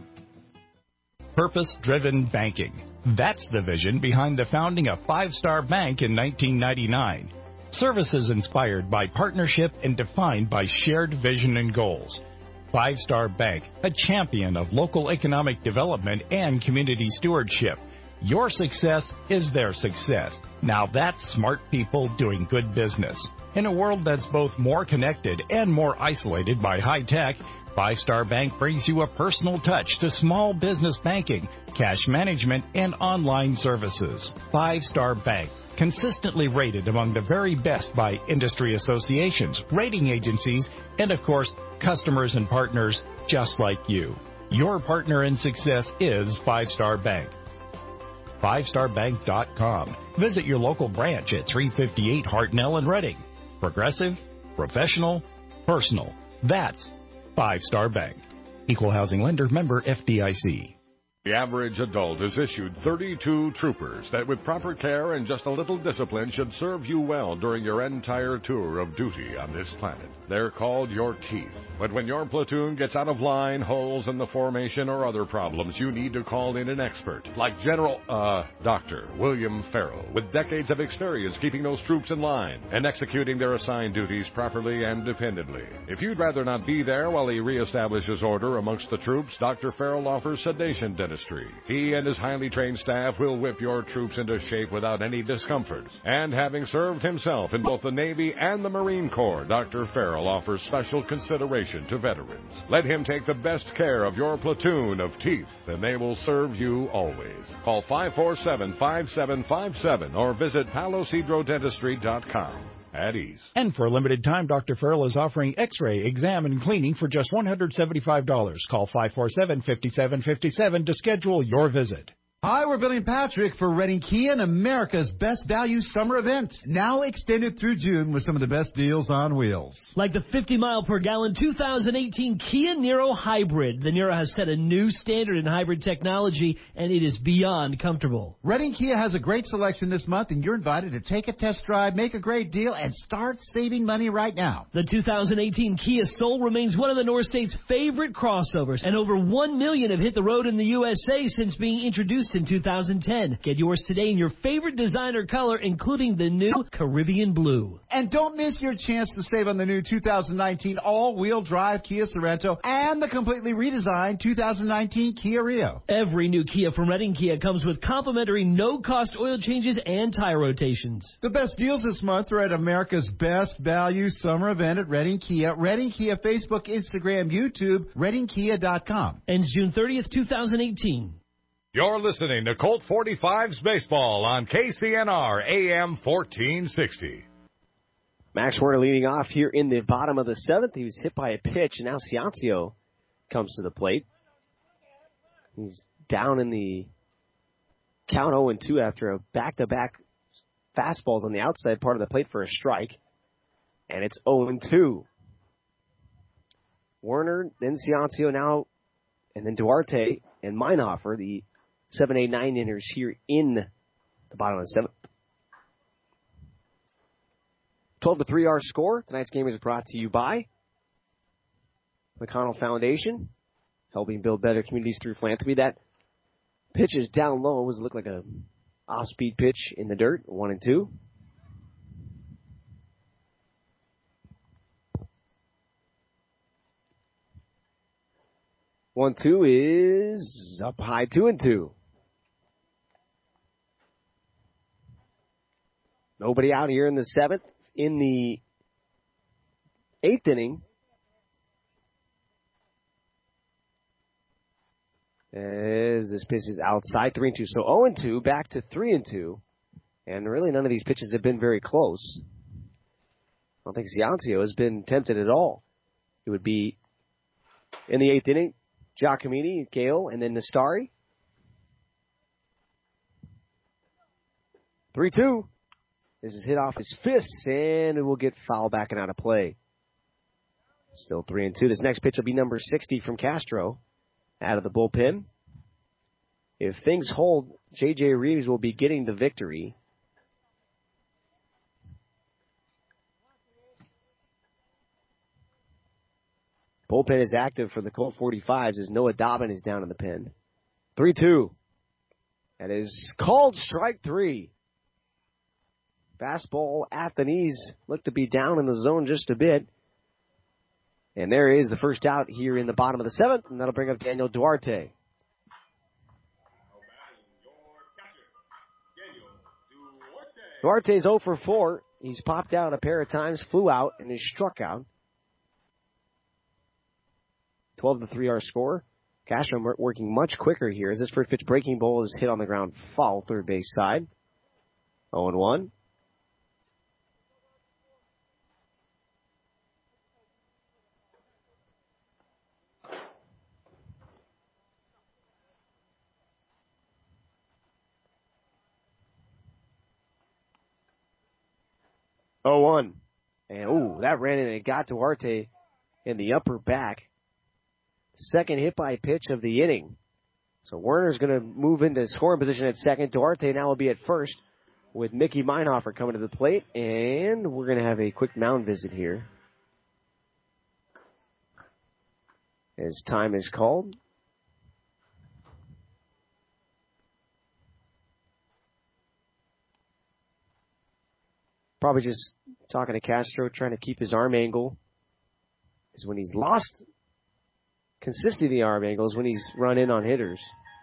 Purpose-driven banking. That's the vision behind the founding of Five Star Bank in 1999. Services inspired by partnership and defined by shared vision and goals. Five Star Bank, a champion of local economic development and community stewardship. Your success is their success. Now that's smart people doing good business. In a world that's both more connected and more isolated by high tech, Five Star Bank brings you a personal touch to small business banking, cash management, and online services. Five Star Bank, consistently rated among the very best by industry associations, rating agencies, and of course, customers and partners just like you. Your partner in success is Five Star Bank. FiveStarBank.com. Visit your local branch at 358 Hartnell in Reading. Progressive, professional, personal. That's Five Star Bank. Equal housing lender, member FDIC. The average adult is issued 32 troopers that with proper care and just a little discipline should serve you well during your entire tour of duty on this planet. They're called your teeth. But when your platoon gets out of line, holes in the formation, or other problems, you need to call in an expert, like Dr. William Farrell, with decades of experience keeping those troops in line and executing their assigned duties properly and dependably. If you'd rather not be there while he reestablishes order amongst the troops, Dr. Farrell offers sedation dentistry. He and his highly trained staff will whip your troops into shape without any discomfort. And having served himself in both the Navy and the Marine Corps, Dr. Farrell offers special consideration to veterans. Let him take the best care of your platoon of teeth, and they will serve you always. Call 547-5757 or visit palosidrodentistry.com. At ease. And for a limited time, Dr. Farrell is offering x-ray, exam, and cleaning for just $175. Call 547-5757 to schedule your visit. Hi, we're Billy and Patrick for Reading Kia and America's Best Value Summer Event. Now extended through June with some of the best deals on wheels. Like the 50-mile-per-gallon 2018 Kia Niro Hybrid. The Niro has set a new standard in hybrid technology, and it is beyond comfortable. Reading Kia has a great selection this month, and you're invited to take a test drive, make a great deal, and start saving money right now. The 2018 Kia Soul remains one of the North State's favorite crossovers, and over 1 million have hit the road in the USA since being introduced in 2010. Get yours today in your favorite designer color, including the new Caribbean Blue. And don't miss your chance to save on the new 2019 all-wheel drive Kia Sorento and the completely redesigned 2019 Kia Rio. Every new Kia from Reading Kia comes with complimentary no-cost oil changes and tire rotations. The best deals this month are at America's Best Value Summer Event at Reading Kia. Reading Kia Facebook, Instagram, YouTube, ReadingKia.com. Ends June 30th, 2018. You're listening to Colt 45's Baseball on KCNR AM 1460. Max Werner leading off here in the bottom of the seventh. He was hit by a pitch, and now Ciancio comes to the plate. He's down in the count 0-2 after a back-to-back fastballs on the outside part of the plate for a strike. And it's 0-2. Werner, then Ciancio now, and then Duarte and Meinhofer, the 7, 8, 9 inners here in the bottom of the seventh. 12-3 our score. Tonight's game is brought to you by McConnell Foundation, helping build better communities through philanthropy. That pitch is down low. It was look like a off-speed pitch in the dirt. 1-2. One, 2 is up high, 2-2. Nobody out here in the seventh. In the eighth inning, as this pitch is outside, 3-2. So 0-2, back to 3-2. And really none of these pitches have been very close. I don't think Ciancio has been tempted at all. It would be in the eighth inning, Giacomini, Gale, and then Nastari. 3-2. This is hit off his fist, and it will get fouled back and out of play. Still 3-2. This next pitch will be number 60 from Castro out of the bullpen. If things hold, J.J. Reeves will be getting the victory. Bullpen is active for the Colt 45s as Noah Dobbin is down in the pen. 3-2. That is called strike 3. Fastball at the knees. Looked to be down in the zone just a bit. And there is the first out here in the bottom of the seventh, and that'll bring up Daniel Duarte. Duarte's 0 for 4. He's popped out a pair of times, flew out, and is struck out. 12-3 our score. Castro working much quicker here as this first pitch breaking ball is hit on the ground foul, third base side. 0-1. And, that ran in and it got Duarte in the upper back. Second hit by pitch of the inning. So Werner's going to move into scoring position at second. Duarte now will be at first with Mickey Meinhofer coming to the plate. And we're going to have a quick mound visit here as time is called. Probably just talking to Castro, trying to keep his arm angle. Is when he's lost consistency of the arm angle is when he's run in on hitters.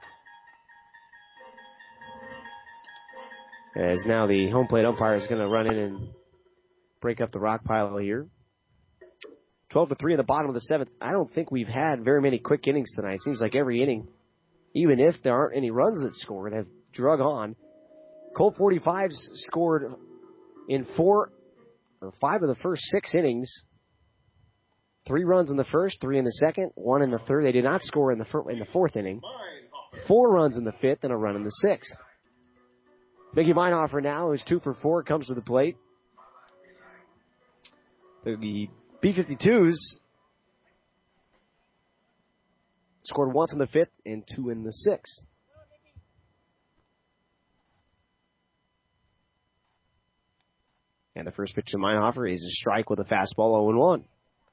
As now the home plate umpire is going to run in and break up the rock pile here. 12-3 in the bottom of the seventh. I don't think we've had very many quick innings tonight. It seems like every inning, even if there aren't any runs that scored, have drug on. Colt 45's scored in 4 or 5 of the first 6 innings. 3 runs in the first, 3 in the second, 1 in the third. They did not score in the fourth inning. 4 runs in the fifth and a run in the sixth. Mickey Meinhofer now, who's 2 for 4, comes to the plate. The B-52s scored once in the fifth and 2 in the sixth. And the first pitch to Meinhofer is a strike with a fastball 0-1.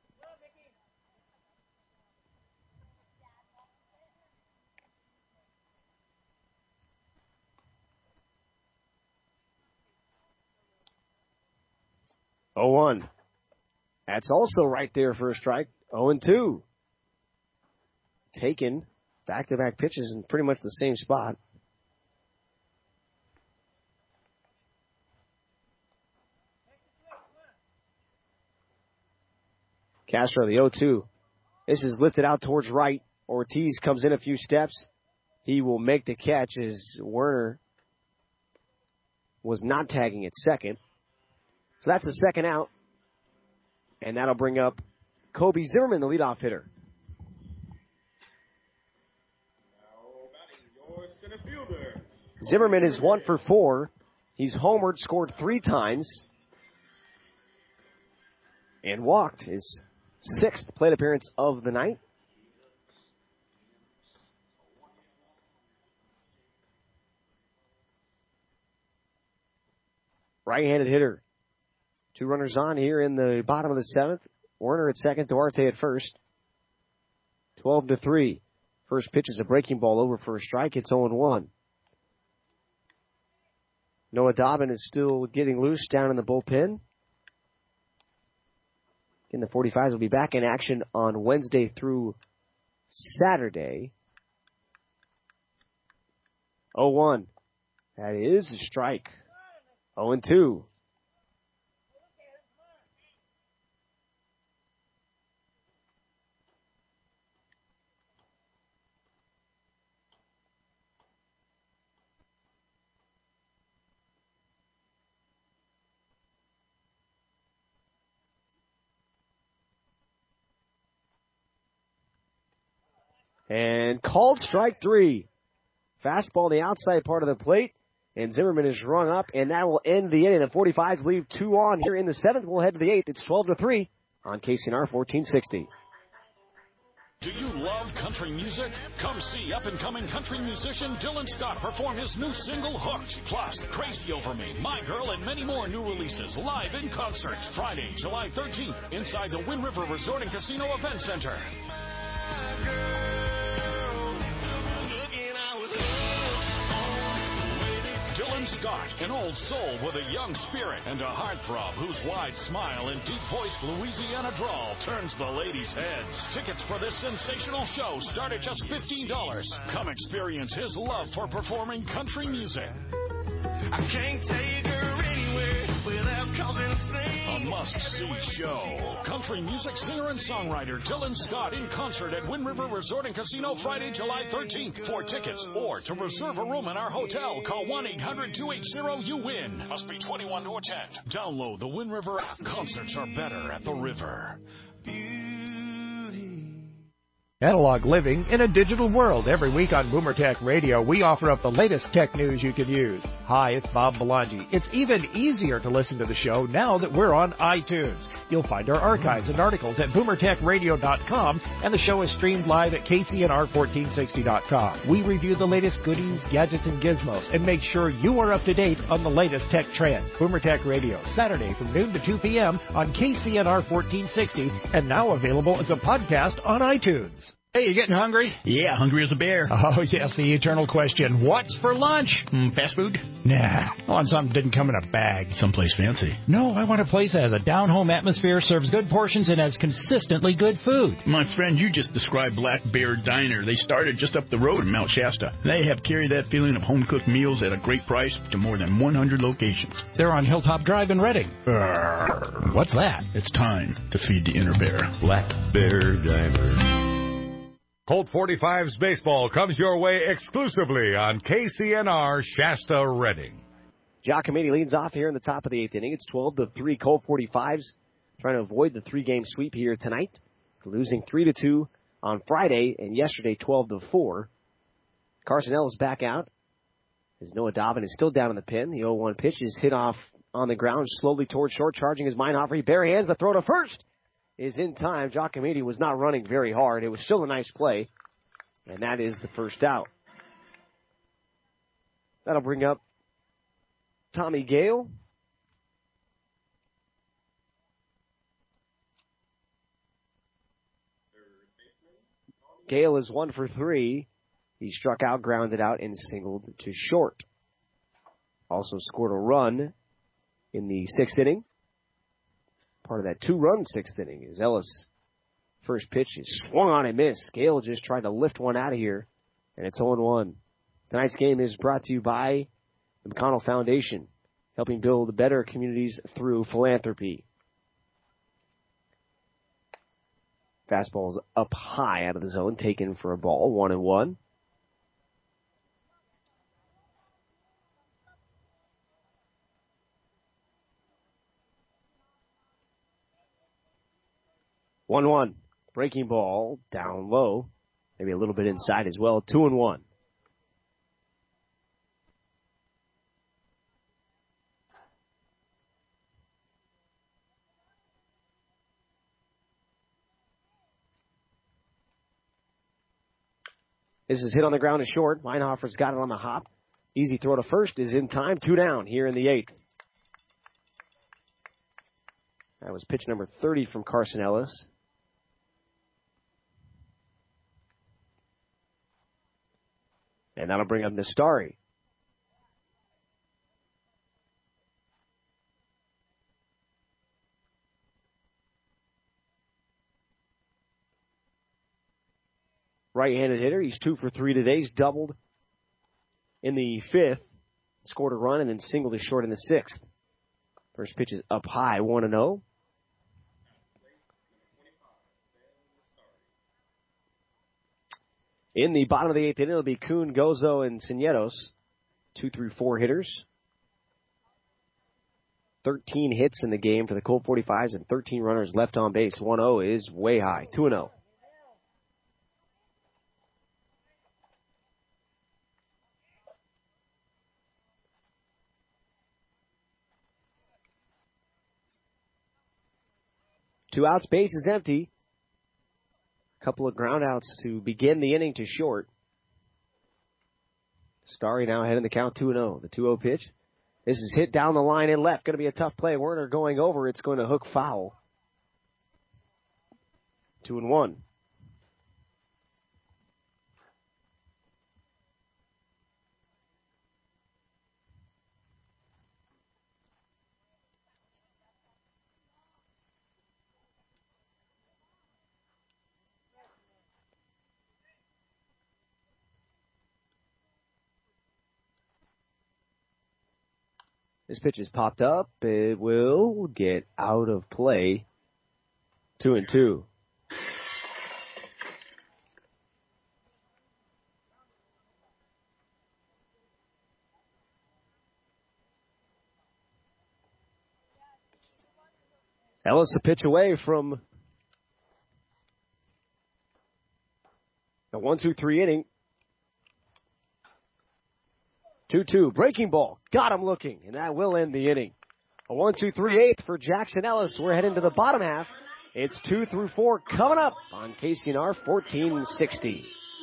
That's also right there for a strike. 0-2. Taken back-to-back pitches in pretty much the same spot. Castro, the 0-2. This is lifted out towards right. Ortiz comes in a few steps. He will make the catch as Werner was not tagging at second. So that's the second out. And that'll bring up Kobe Zimmerman, the leadoff hitter. Zimmerman is 1 for 4. He's homered, scored 3 times, and walked his 6th plate appearance of the night. Right-handed hitter. 2 runners on here in the bottom of the 7th. Werner at second, Duarte at first. 12-3. First pitch is a breaking ball over for a strike. It's 0-1. Noah Dobbin is still getting loose down in the bullpen. Again, the 45s will be back in action on Wednesday through Saturday. 0-1. That is a strike. 0-2. And called strike 3. Fastball on the outside part of the plate. And Zimmerman is rung up, and that will end the inning. The 45s leave 2 on here in the 7th. We'll head to the 8th. It's 12-3 on KCNR 1460. Do you love country music? Come see up-and-coming country musician Dylan Scott perform his new single, Hooked. Plus, Crazy Over Me, My Girl, and many more new releases live in concert. Friday, July 13th, inside the Wind River Resort and Casino Event Center. Dylan Scott, an old soul with a young spirit and a heartthrob whose wide smile and deep-voiced Louisiana drawl turns the ladies' heads. Tickets for this sensational show start at just $15. Come experience his love for performing country music. I can't take her anywhere without causing a scene. A must-see show. Country music singer and songwriter Dylan Scott in concert at Wind River Resort and Casino Friday, July 13th. For tickets or to reserve a room in our hotel, call 1-800-280-YOU-WIN. Must be 21 to attend. Download the Wind River app. Concerts are better at the river. Analog living in a digital world. Every week on Boomer Tech Radio, we offer up the latest tech news you can use. Hi, it's Bob Belangi. It's even easier to listen to the show now that we're on iTunes. You'll find our archives and articles at boomertechradio.com, and the show is streamed live at kcnr1460.com. We review the latest goodies, gadgets, and gizmos, and make sure you are up to date on the latest tech trends. Boomer Tech Radio, Saturday from noon to 2 p.m. on KCNR 1460, and now available as a podcast on iTunes. Hey, you getting hungry? Yeah, hungry as a bear. Oh, yes, the eternal question. What's for lunch? Fast food? Nah, I want something that didn't come in a bag. Someplace fancy. No, I want a place that has a down-home atmosphere, serves good portions, and has consistently good food. My friend, you just described Black Bear Diner. They started just up the road in Mount Shasta. They have carried that feeling of home-cooked meals at a great price to more than 100 locations. They're on Hilltop Drive in Reading. What's that? It's time to feed the inner bear. Black Bear Diner. Colt 45's baseball comes your way exclusively on KCNR Shasta Reading. Giacometti leads off here in the top of the eighth inning. It's 12-3 Colt 45s trying to avoid the three-game sweep here tonight, losing 3-2 on Friday and yesterday 12-4. Carson Ellis back out as Noah Dobbin is still down in the pen. The 0-1 pitch is hit off on the ground slowly towards short, charging his Meinhofer. He bare hands the throw to first. Is in time. Giacometti was not running very hard. It was still a nice play, and that is the first out. That'll bring up Tommy Gale. Gale is 1 for 3. He struck out, grounded out, and singled to short. Also scored a run in the sixth inning. Part of that two-run sixth inning is Ellis. First pitch is swung on and missed. Gale just tried to lift one out of here, and it's 0-1. Tonight's game is brought to you by the McConnell Foundation, helping build better communities through philanthropy. Fastball's up high out of the zone, taken for a ball, 1-1. One. Breaking ball down low. Maybe a little bit inside as well. 2-1. This is hit on the ground to short. Meinhofer's got it on the hop. Easy throw to first is in time. 2 down here in the eighth. That was pitch number 30 from Carson Ellis. And that'll bring up Nastari. Right-handed hitter. He's 2 for 3 today. He's doubled in the fifth. Scored a run and then singled to short in the sixth. First pitch is up high, 1-0. In the bottom of the eighth inning, it'll be Kuhn, Gozo, and Sinetos, 2 through 4 hitters. 13 hits in the game for the Colt 45s and 13 runners left on base. 1-0 is way high, 2-0. Two outs, base is empty. Couple of ground outs to begin the inning to short. Starry now ahead in the count 2-0. The 2-0 pitch. This is hit down the line and left. Going to be a tough play. Werner going over. It's going to hook foul. 2-1. This pitch is popped up. It will get out of play. 2-2. Ellis a pitch away from The 1-2-3 inning. 2-2. Breaking ball. Got him looking, and that will end the inning. A 1-2-3-8 for Jackson Ellis. We're heading to the bottom half. It's 2 through 4 coming up on KCNR 1460.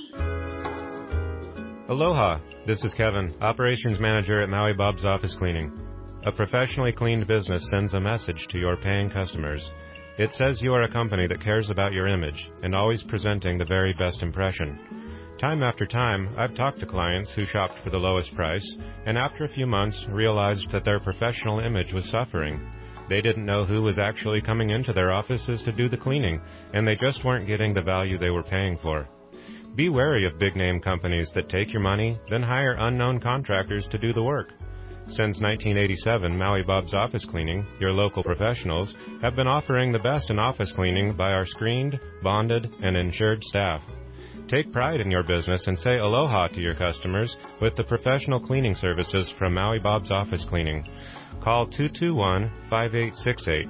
Aloha, this is Kevin, Operations Manager at Maui Bob's Office Cleaning. A professionally cleaned business sends a message to your paying customers. It says you are a company that cares about your image and always presenting the very best impression. Time after time, I've talked to clients who shopped for the lowest price and after a few months realized that their professional image was suffering. They didn't know who was actually coming into their offices to do the cleaning, and they just weren't getting the value they were paying for. Be wary of big-name companies that take your money, then hire unknown contractors to do the work. Since 1987, Maui Bob's Office Cleaning, your local professionals, have been offering the best in office cleaning by our screened, bonded, and insured staff. Take pride in your business and say aloha to your customers with the professional cleaning services from Maui Bob's Office Cleaning. Call 221-5868,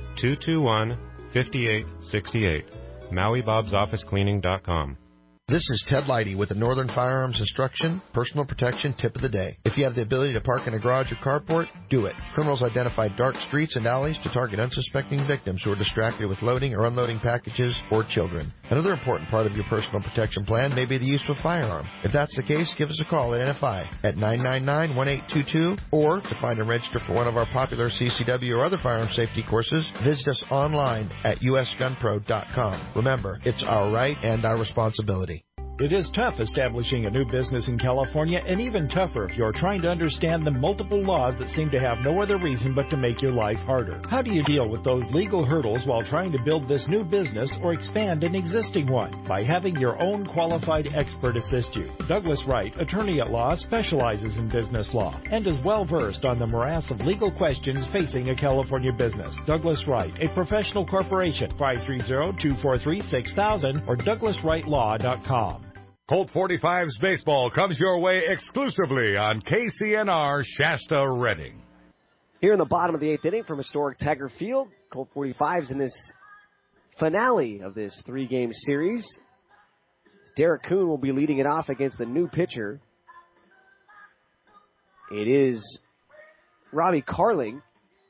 221-5868, MauiBob'sOfficeCleaning.com. This is Ted Leidy with the Northern Firearms Instruction Personal Protection Tip of the Day. If you have the ability to park in a garage or carport, do it. Criminals identify dark streets and alleys to target unsuspecting victims who are distracted with loading or unloading packages or children. Another important part of your personal protection plan may be the use of a firearm. If that's the case, give us a call at NFI at 999-1822, or to find and register for one of our popular CCW or other firearm safety courses, visit us online at usgunpro.com. Remember, it's our right and our responsibility. It is tough establishing a new business in California, and even tougher if you're trying to understand the multiple laws that seem to have no other reason but to make your life harder. How do you deal with those legal hurdles while trying to build this new business or expand an existing one? By having your own qualified expert assist you. Douglas Wright, attorney at law, specializes in business law and is well versed on the morass of legal questions facing a California business. Douglas Wright, a professional corporation, 530-243-6000 or DouglasWrightLaw.com. Colt 45's baseball comes your way exclusively on KCNR Shasta Redding. Here in the bottom of the 8th inning from historic Tiger Field, Colt 45's in this finale of this 3-game series. Derek Kuhn will be leading it off against the new pitcher. It is Robbie Carling,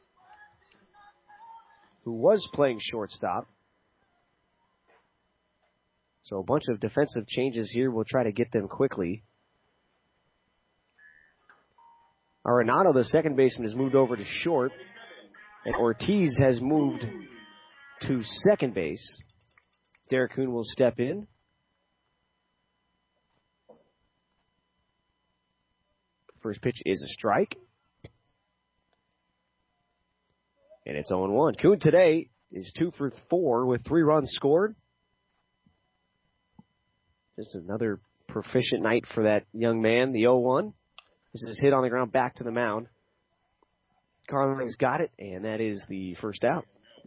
who was playing shortstop. So a bunch of defensive changes here. We'll try to get them quickly. Arenado, the second baseman, has moved over to short. And Ortiz has moved to second base. Derek Kuhn will step in. First pitch is a strike. And it's 0-1. Kuhn today is 2 for 4 with 3 runs scored. Just another proficient night for that young man, the 0-1. This is hit on the ground back to the mound. Carling's got it, and that is the first out.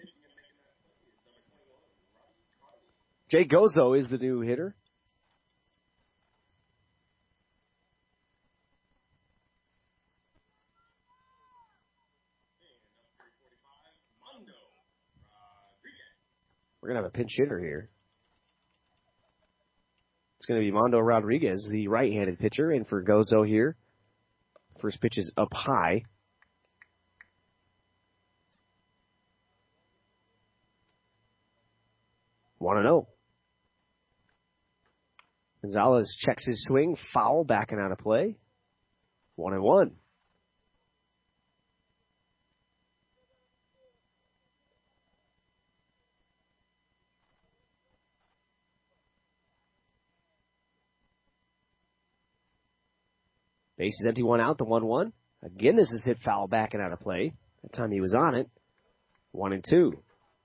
Jay Gozo is the new hitter. We're going to have a pinch hitter here. It's going to be Mondo Rodriguez, the right-handed pitcher, and for Gozo here, first pitch is up high. One and 0. Gonzalez checks his swing, foul, backing out of play. 1-1. Base is empty, 1 out, the 1-1. Again, this is hit foul, backing out of play. That time he was on it. 1-2.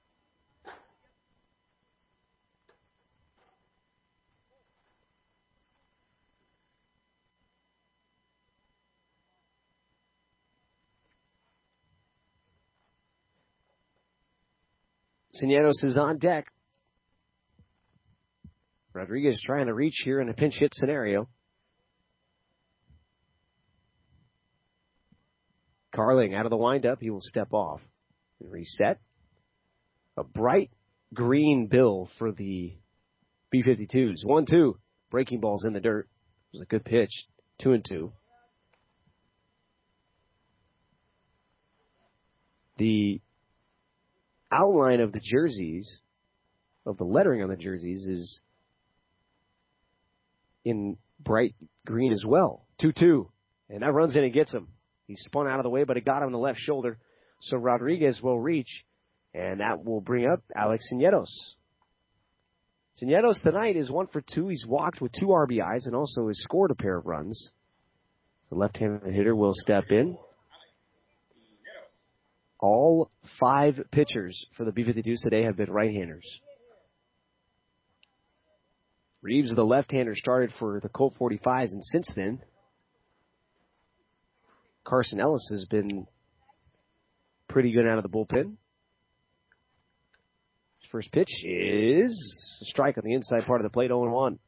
Cineros is on deck. Rodriguez trying to reach here in a pinch hit scenario. Carling out of the windup. He will step off and reset. A bright green bill for the B-52s. 1-2. Breaking ball's in the dirt. It was a good pitch. 2-2. The outline of the jerseys, of the lettering on the jerseys, is in bright green as well. 2-2. And that runs in and gets him. He spun out of the way, but it got him in the left shoulder. So Rodriguez will reach, and that will bring up Alex Cinietos. Cinietos tonight is 1 for 2. He's walked with 2 RBIs and also has scored a pair of runs. The left-handed hitter will step in. All 5 pitchers for the B-52s today have been right-handers. Reeves, the left-hander, started for the Colt 45s, and since then, Carson Ellis has been pretty good out of the bullpen. His first pitch is a strike on the inside part of the plate, 0-1.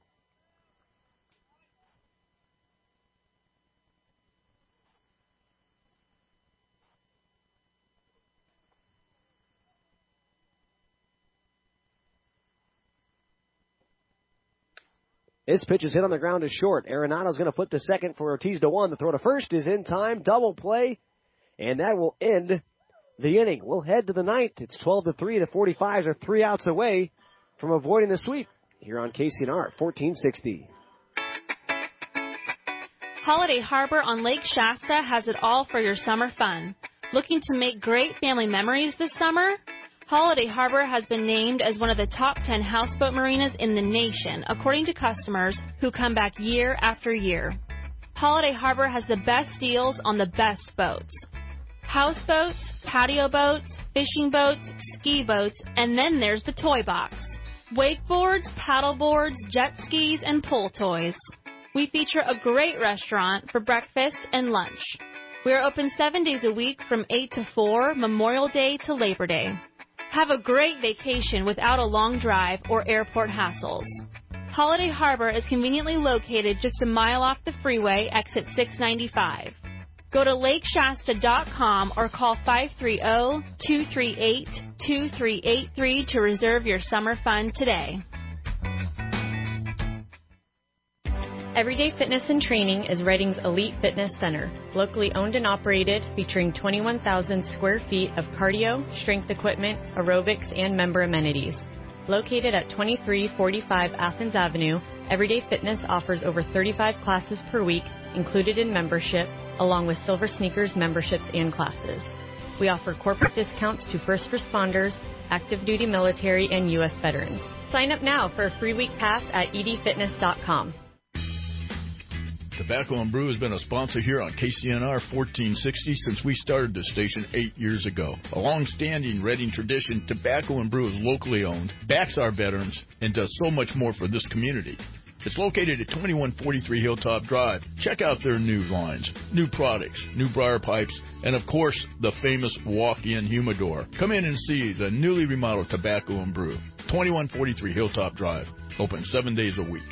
This pitch is hit on the ground to short. Arenado's going to flip to second for Ortiz to 1. The throw to first is in time. Double play. And that will end the inning. We'll head to the ninth. It's 12-3. The 45s are 3 outs away from avoiding the sweep here on KCNR 1460. Holiday Harbor on Lake Shasta has it all for your summer fun. Looking to make great family memories this summer? Holiday Harbor has been named as one of the top 10 houseboat marinas in the nation, according to customers who come back year after year. Holiday Harbor has the best deals on the best boats. Houseboats, patio boats, fishing boats, ski boats, and then there's the toy box. Wakeboards, paddleboards, jet skis, and pull toys. We feature a great restaurant for breakfast and lunch. We are open 7 days a week from 8 to 4, Memorial Day to Labor Day. Have a great vacation without a long drive or airport hassles. Holiday Harbor is conveniently located just a mile off the freeway, exit 695. Go to lakeshasta.com or call 530-238-2383 to reserve your summer fun today. Everyday Fitness and Training is Reading's elite fitness center, locally owned and operated, featuring 21,000 square feet of cardio, strength equipment, aerobics, and member amenities. Located at 2345 Athens Avenue, Everyday Fitness offers over 35 classes per week, included in membership, along with Silver Sneakers memberships and classes. We offer corporate discounts to first responders, active duty military, and U.S. veterans. Sign up now for a free week pass at edfitness.com. Tobacco and Brew has been a sponsor here on KCNR 1460 since we started the station 8 years ago. A long-standing Reading tradition, Tobacco and Brew is locally owned, backs our veterans, and does so much more for this community. It's located at 2143 Hilltop Drive. Check out their new lines, new products, new briar pipes, and of course, the famous walk-in humidor. Come in and see the newly remodeled Tobacco and Brew. 2143 Hilltop Drive. Open 7 days a week.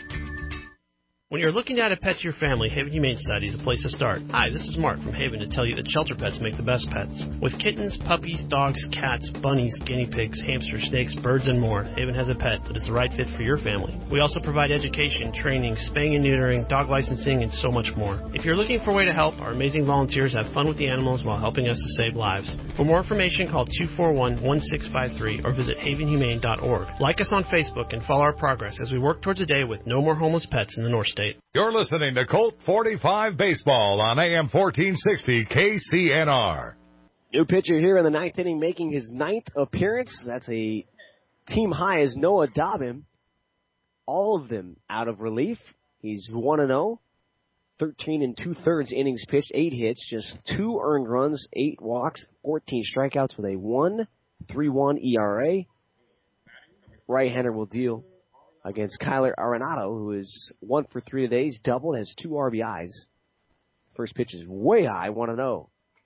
When you're looking to add a pet to your family, Haven Humane Society is the place to start. Hi, this is Mark from Haven to tell you that shelter pets make the best pets. With kittens, puppies, dogs, cats, bunnies, guinea pigs, hamsters, snakes, birds, and more, Haven has a pet that is the right fit for your family. We also provide education, training, spaying and neutering, dog licensing, and so much more. If you're looking for a way to help, our amazing volunteers have fun with the animals while helping us to save lives. For more information, call 241-1653 or visit havenhumane.org. Like us on Facebook and follow our progress as we work towards a day with no more homeless pets in the North State. You're listening to Colt 45 Baseball on AM 1460 KCNR. New pitcher here in the ninth inning making his 9th appearance. That's a team high as Noah Dobbin. All of them out of relief. He's 1-0. 13 2/3 innings pitched, 8 hits, just 2 earned runs, 8 walks, 14 strikeouts with a 1.31 ERA. Right-hander will deal against Kyler Arenado, who is 1 for 3 today. He's doubled, has 2 RBIs. First pitch is way high, 1-0.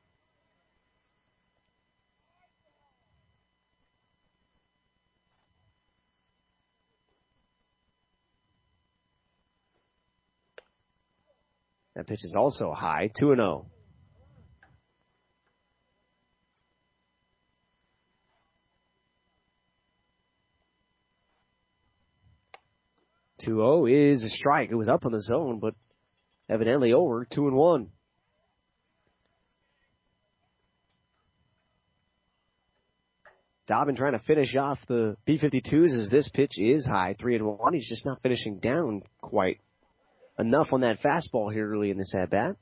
That pitch is also high, 2-0. 2-0 is a strike. It was up on the zone, but evidently over. 2-1. Dobbin trying to finish off the B-52s as this pitch is high. 3-1. He's just not finishing down quite enough on that fastball here early in this at-bat.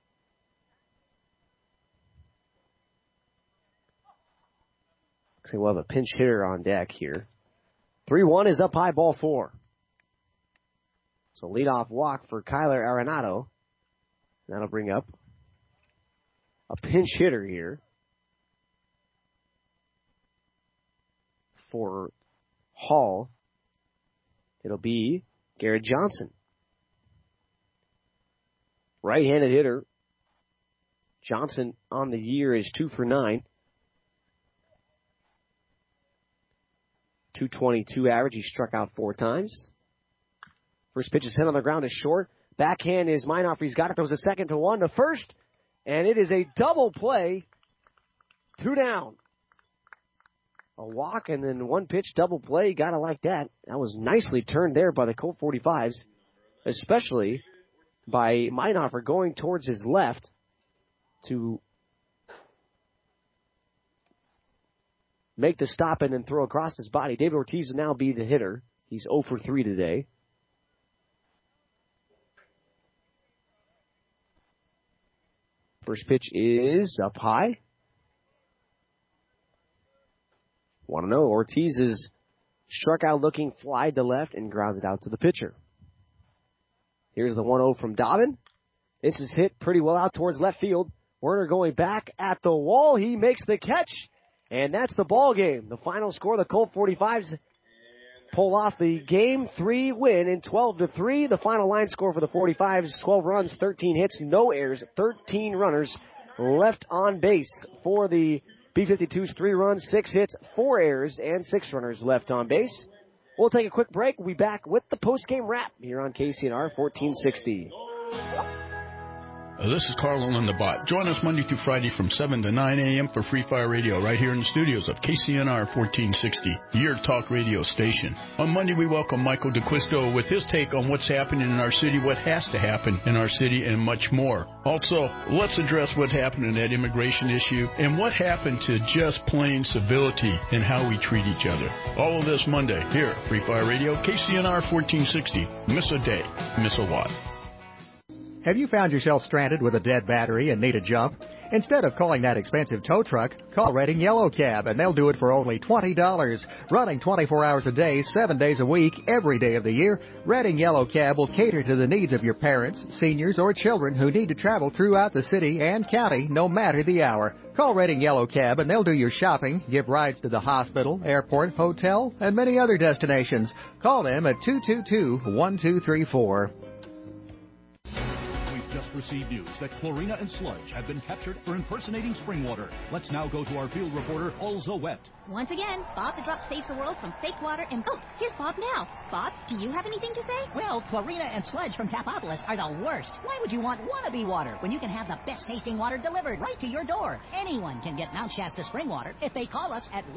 So we'll have a pinch hitter on deck here. 3-1 is up high, ball 4. So leadoff walk for Kyler Arenado. That'll bring up a pinch hitter here for Hall. It'll be Garrett Johnson. Right-handed hitter. Johnson on the year is 2 for 9. 222 average. He struck out 4 times. First pitch is hit on the ground is short. Backhand is Meinhofer. He's got it. There was a second to 1 to first. And it is a double play. 2 down. A walk and then 1 pitch double play. Gotta like that. That was nicely turned there by the Colt 45s. Especially by Meinhofer going towards his left to make the stop and then throw across his body. David Ortiz will now be the hitter. He's 0 for 3 today. First pitch is up high. 1-0. Ortiz is struck out looking, fly to left, and grounded out to the pitcher. Here's the 1-0 from Dobbin. This is hit pretty well out towards left field. Werner going back at the wall. He makes the catch. And that's the ball game. The final score, the Colt 45s pull off the Game 3 win in 12-3. The final line score for the 45s, 12 runs, 13 hits, no errors, 13 runners left on base. For the B-52s, 3 runs, 6 hits, 4 errors, and 6 runners left on base. We'll take a quick break. We'll be back with the post-game wrap here on KCNR 1460. This is Carl on the Bot. Join us Monday through Friday from 7 to 9 a.m. for Free Fire Radio right here in the studios of KCNR 1460, your talk radio station. On Monday, we welcome Michael DeQuisto with his take on what's happening in our city, what has to happen in our city, and much more. Also, let's address what happened in that immigration issue and what happened to just plain civility and how we treat each other. All of this Monday here at Free Fire Radio, KCNR 1460. Miss a day, miss a lot. Have you found yourself stranded with a dead battery and need a jump? Instead of calling that expensive tow truck, call Redding Yellow Cab, and they'll do it for only $20. Running 24 hours a day, 7 days a week, every day of the year, Redding Yellow Cab will cater to the needs of your parents, seniors, or children who need to travel throughout the city and county, no matter the hour. Call Redding Yellow Cab, and they'll do your shopping, give rides to the hospital, airport, hotel, and many other destinations. Call them at 222-1234. Received news that Chlorina and Sludge have been captured for impersonating spring water. Let's now go to our field reporter, Also Wet. Once again, Bob the Drop saves the world from fake water and... Oh, here's Bob now. Bob, do you have anything to say? Well, Chlorina and Sludge from Tapopolis are the worst. Why would you want wannabe water when you can have the best tasting water delivered right to your door? Anyone can get Mount Shasta spring water if they call us at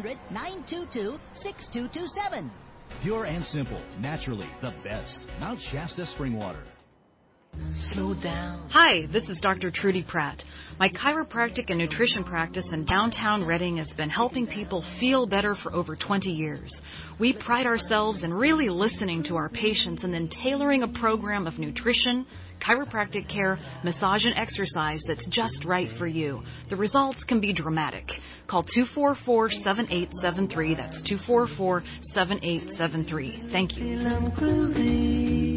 1-800-922-6227. Pure and simple, naturally the best. Mount Shasta spring water. Slow down. Hi, this is Dr. Trudy Pratt. My chiropractic and nutrition practice in downtown Redding has been helping people feel better for over 20 years. We pride ourselves in really listening to our patients and then tailoring a program of nutrition, chiropractic care, massage, and exercise that's just right for you. The results can be dramatic. Call 244-7873. That's 244-7873. Thank you.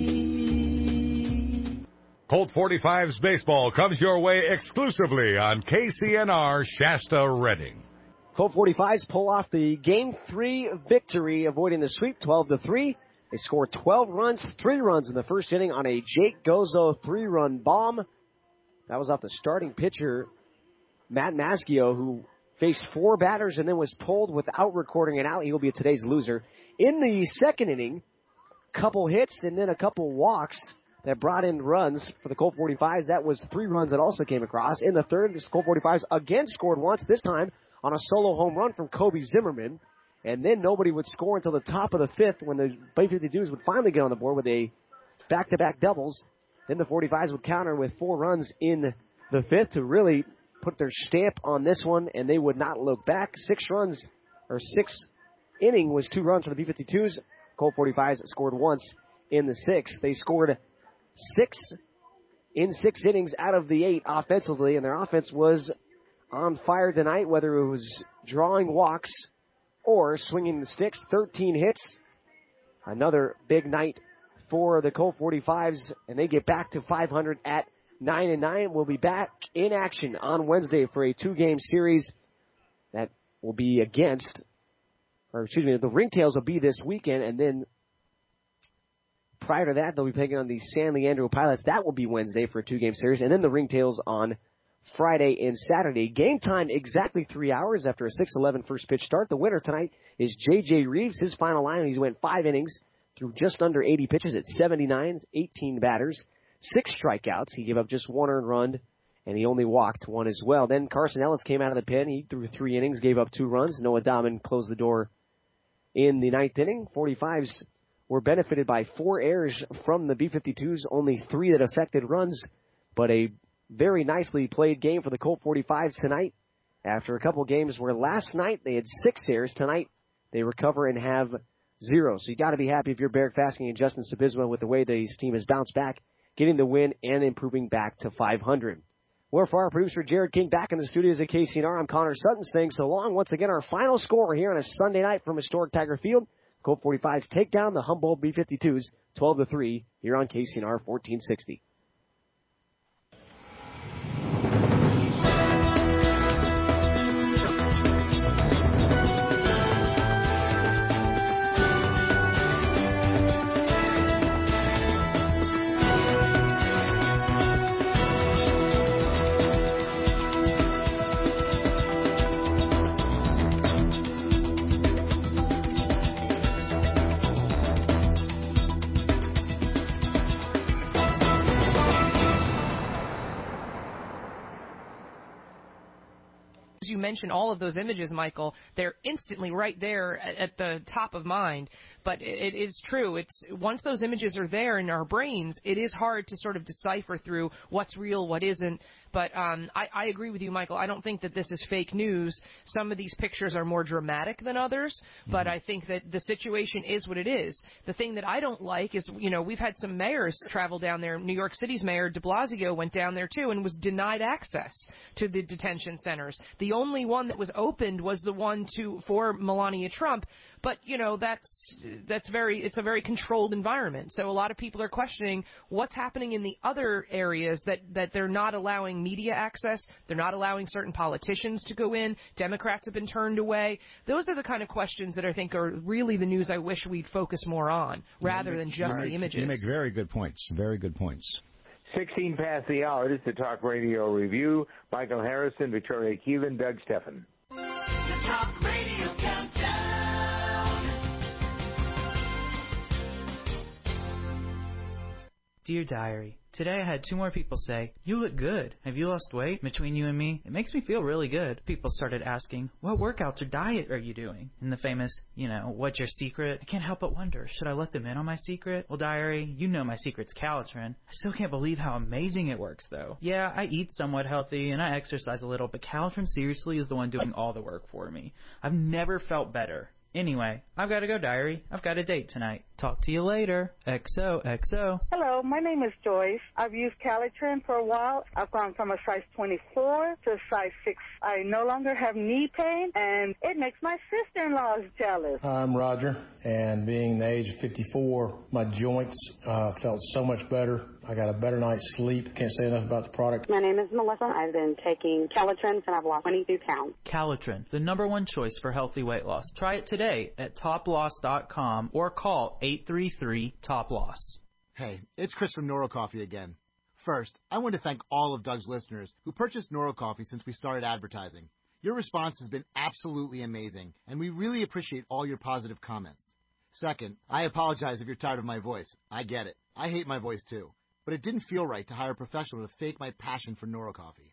Colt 45's baseball comes your way exclusively on KCNR Shasta Redding. Colt 45s pull off the Game 3 victory, avoiding the sweep 12-3. They score 12 runs, 3 runs in the first inning on a Jake Gozo 3-run bomb. That was off the starting pitcher, Matt Maschio, who faced 4 batters and then was pulled without recording an out. He will be today's loser. In the second inning, a couple hits and then a couple walks that brought in runs for the Colt 45s. That was 3 runs that also came across. In the third, the Colt 45s again scored once, this time on a solo home run from Kobe Zimmerman. And then nobody would score until the top of the fifth when the B-52s would finally get on the board with a back-to-back doubles. Then the 45s would counter with 4 runs in the fifth to really put their stamp on this one, and they would not look back. 6 inning was 2 runs for the B-52s. Colt 45s scored once in the 6th. They scored 6 in 6 innings out of the 8 offensively, and their offense was on fire tonight, whether it was drawing walks or swinging the sticks. 13 hits. Another big night for the Colt 45s, and they get back to 500 at 9-9. We'll be back in action on Wednesday for a 2-game series that will be the Ringtails will be this weekend, and then prior to that, they'll be taking on the San Leandro Pilots. That will be Wednesday for a 2-game series, and then the Ringtails on Friday and Saturday. Game time exactly 3 hours after a 6-11 first pitch start. The winner tonight is J.J. Reeves. His final line, he's went 5 innings through just under 80 pitches at 79, 18 batters, 6 strikeouts. He gave up just 1 earned run, and he only walked 1 as well. Then Carson Ellis came out of the pen. He threw 3 innings, gave up 2 runs. Noah Dahman closed the door in the 9th inning. 45s were benefited by 4 errors from the B-52s, only 3 that affected runs, but a very nicely played game for the Colt 45s tonight. After a couple games where last night they had 6 errors, tonight they recover and have 0. So you got to be happy if you're Barrett Fasking and Justin Sabizma with the way this team has bounced back, getting the win and improving back to 500. Well, for our producer Jared King back in the studios at KCNR, I'm Connor Sutton saying so long. Once again, our final score here on a Sunday night from historic Tiger Field. Colt 45s take down the Humboldt B-52s 12-3 here on KCNR 1460. You mentioned all of those images, Michael. They're instantly right there at the top of mind. But it is true. It's once those images are there in our brains, it is hard to sort of decipher through what's real, what isn't. But I agree with you, Michael. I don't think that this is fake news. Some of these pictures are more dramatic than others, but I think that the situation is what it is. The thing that I don't like is, we've had some mayors travel down there. New York City's mayor de Blasio went down there, too, and was denied access to the detention centers. The only one that was opened was the one for Melania Trump. But, it's a very controlled environment. So a lot of people are questioning what's happening in the other areas that they're not allowing media access. They're not allowing certain politicians to go in. Democrats have been turned away. Those are the kind of questions that I think are really the news I wish we'd focus more on rather than just the images. You make very good points. Very good points. 16 past the hour. This is the Talk Radio Review. Michael Harrison, Victoria Keelan, Doug Steffen. The Talk Radio Countdown. Dear Diary, today I had 2 more people say, "You look good. Have you lost weight?" Between you and me, it makes me feel really good. People started asking, "What workouts or diet are you doing?" And the famous, "What's your secret?" I can't help but wonder, should I let them in on my secret? Well, Diary, you know my secret's Calitrin. I still can't believe how amazing it works, though. Yeah, I eat somewhat healthy and I exercise a little, but Calitrin seriously is the one doing all the work for me. I've never felt better. Anyway, I've got to go, Diary. I've got a date tonight. Talk to you later. XOXO. Hello, my name is Joyce. I've used Calitrin for a while. I've gone from a size 24 to a size 6. I no longer have knee pain, and it makes my sister-in-law jealous. I'm Roger, and being the age of 54, my joints felt so much better. I got a better night's sleep. Can't say enough about the product. My name is Melissa. I've been taking Calitrin, and I've lost 22 pounds. Calitrin, the #1 choice for healthy weight loss. Try it today at toploss.com or call 833-TOP-LOSS. Hey, it's Chris from Noro Coffee again. First, I want to thank all of Doug's listeners who purchased Noro Coffee since we started advertising. Your response has been absolutely amazing, and we really appreciate all your positive comments. Second, I apologize if you're tired of my voice. I get it. I hate my voice too. But it didn't feel right to hire a professional to fake my passion for Noro Coffee.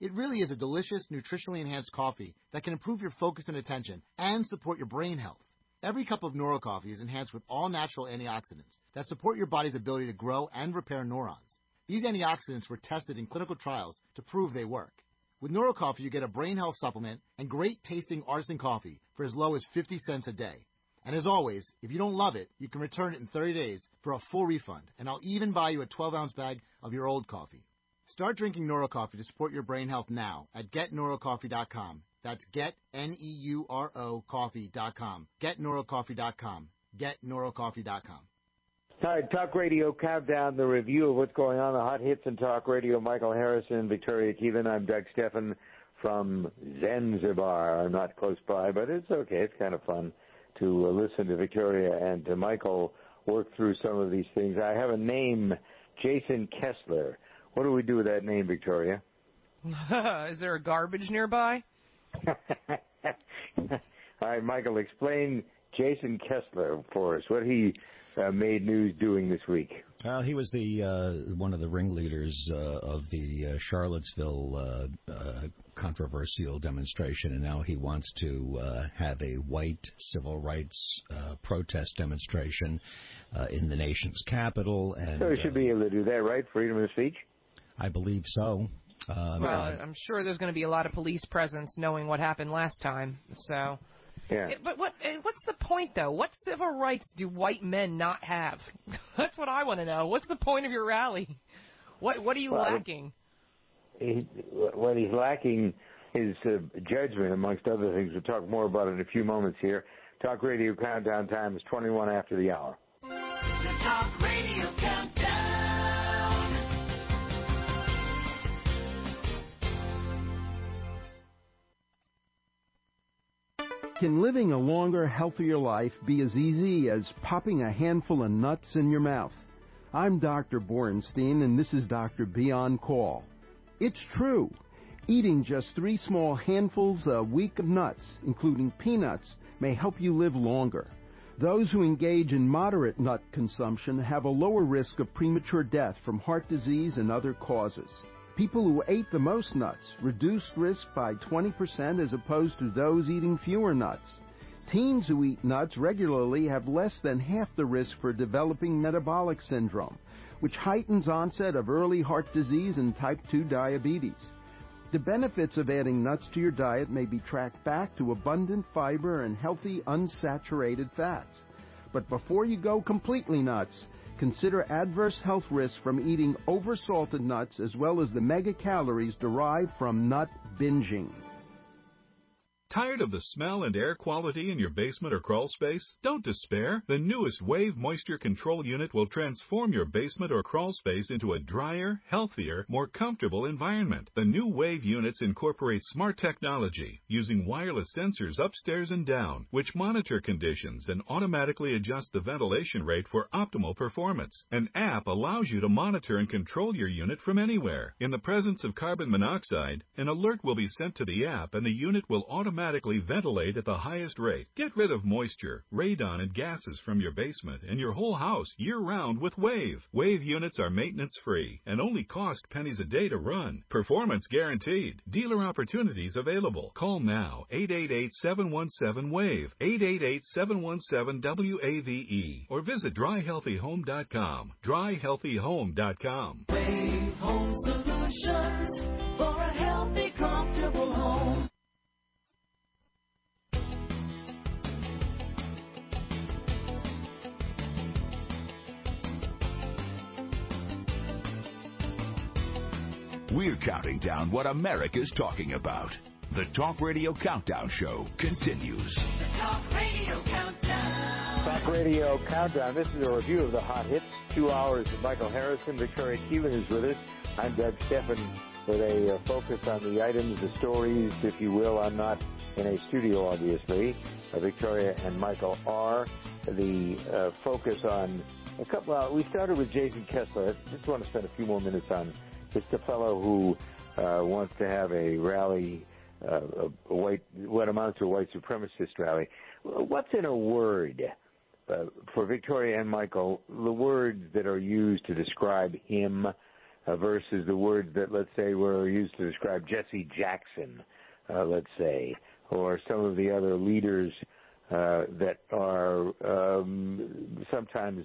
It really is a delicious, nutritionally enhanced coffee that can improve your focus and attention and support your brain health. Every cup of Neuro Coffee is enhanced with all natural antioxidants that support your body's ability to grow and repair neurons. These antioxidants were tested in clinical trials to prove they work. With Neuro Coffee, you get a brain health supplement and great-tasting artisan coffee for as low as 50 cents a day. And as always, if you don't love it, you can return it in 30 days for a full refund, and I'll even buy you a 12-ounce bag of your old coffee. Start drinking Neuro Coffee to support your brain health now at GetNeuroCoffee.com. That's GetNeuro.coffee.com. GetNeuroCoffee.com. GetNeuroCoffee.com. All right, Talk Radio Countdown, the review of what's going on, the hot hits in Talk Radio. Michael Harrison, Victoria Keevan. I'm Doug Steffen from Zanzibar. I'm not close by, but it's okay. It's kind of fun to listen to Victoria and to Michael work through some of these things. I have a name, Jason Kessler. What do we do with that name, Victoria? Is there a garbage nearby? All right, Michael, explain Jason Kessler for us. What he made news doing this week. He was the one of the ringleaders of the Charlottesville controversial demonstration, and now he wants to have a white civil rights protest demonstration in the nation's capital. And so he should be able to do that, right? Freedom of speech? I believe so. Well, I'm sure there's going to be a lot of police presence knowing what happened last time. So, yeah. But what's the point, though? What civil rights do white men not have? That's what I want to know. What's the point of your rally? What are you lacking? What he's lacking is judgment, amongst other things. We'll talk more about it in a few moments here. Talk Radio Countdown time is 21 after the hour. The Talk Radio Countdown. Can living a longer, healthier life be as easy as popping a handful of nuts in your mouth? I'm Dr. Borenstein, and this is Dr. B on Call. It's true. Eating just 3 small handfuls a week of nuts, including peanuts, may help you live longer. Those who engage in moderate nut consumption have a lower risk of premature death from heart disease and other causes. People who ate the most nuts reduced risk by 20% as opposed to those eating fewer nuts. Teens who eat nuts regularly have less than half the risk for developing metabolic syndrome, which heightens onset of early heart disease and type 2 diabetes. The benefits of adding nuts to your diet may be tracked back to abundant fiber and healthy unsaturated fats. But before you go completely nuts, consider adverse health risks from eating oversalted nuts as well as the megacalories derived from nut binging. Tired of the smell and air quality in your basement or crawl space? Don't despair. The newest Wave Moisture Control Unit will transform your basement or crawl space into a drier, healthier, more comfortable environment. The new Wave units incorporate smart technology using wireless sensors upstairs and down, which monitor conditions and automatically adjust the ventilation rate for optimal performance. An app allows you to monitor and control your unit from anywhere. In the presence of carbon monoxide, an alert will be sent to the app and the unit will automatically ventilate at the highest rate. Get rid of moisture, radon, and gases from your basement and your whole house year-round with Wave. Wave units are maintenance-free and only cost pennies a day to run. Performance guaranteed. Dealer opportunities available. Call now. 888-717-WAVE. 888-717-WAVE. Or visit dryhealthyhome.com. dryhealthyhome.com. Wave Home Solutions for a healthy, comfortable home. We're counting down what America's talking about. The Talk Radio Countdown Show continues. The Talk Radio Countdown. Talk Radio Countdown. This is a review of the hot hits. 2 hours with Michael Harrison. Victoria Keevan is with us. I'm Doug Steffen with a focus on the items, the stories, if you will. I'm not in a studio, obviously. Victoria and Michael are. The focus on a couple. We started with Jason Kessler. I just want to spend a few more minutes on just a fellow who wants to have a rally, what amounts to a white supremacist rally. What's in a word for Victoria and Michael, the words that are used to describe him, versus the words that, let's say, were used to describe Jesse Jackson, let's say, or some of the other leaders that are sometimes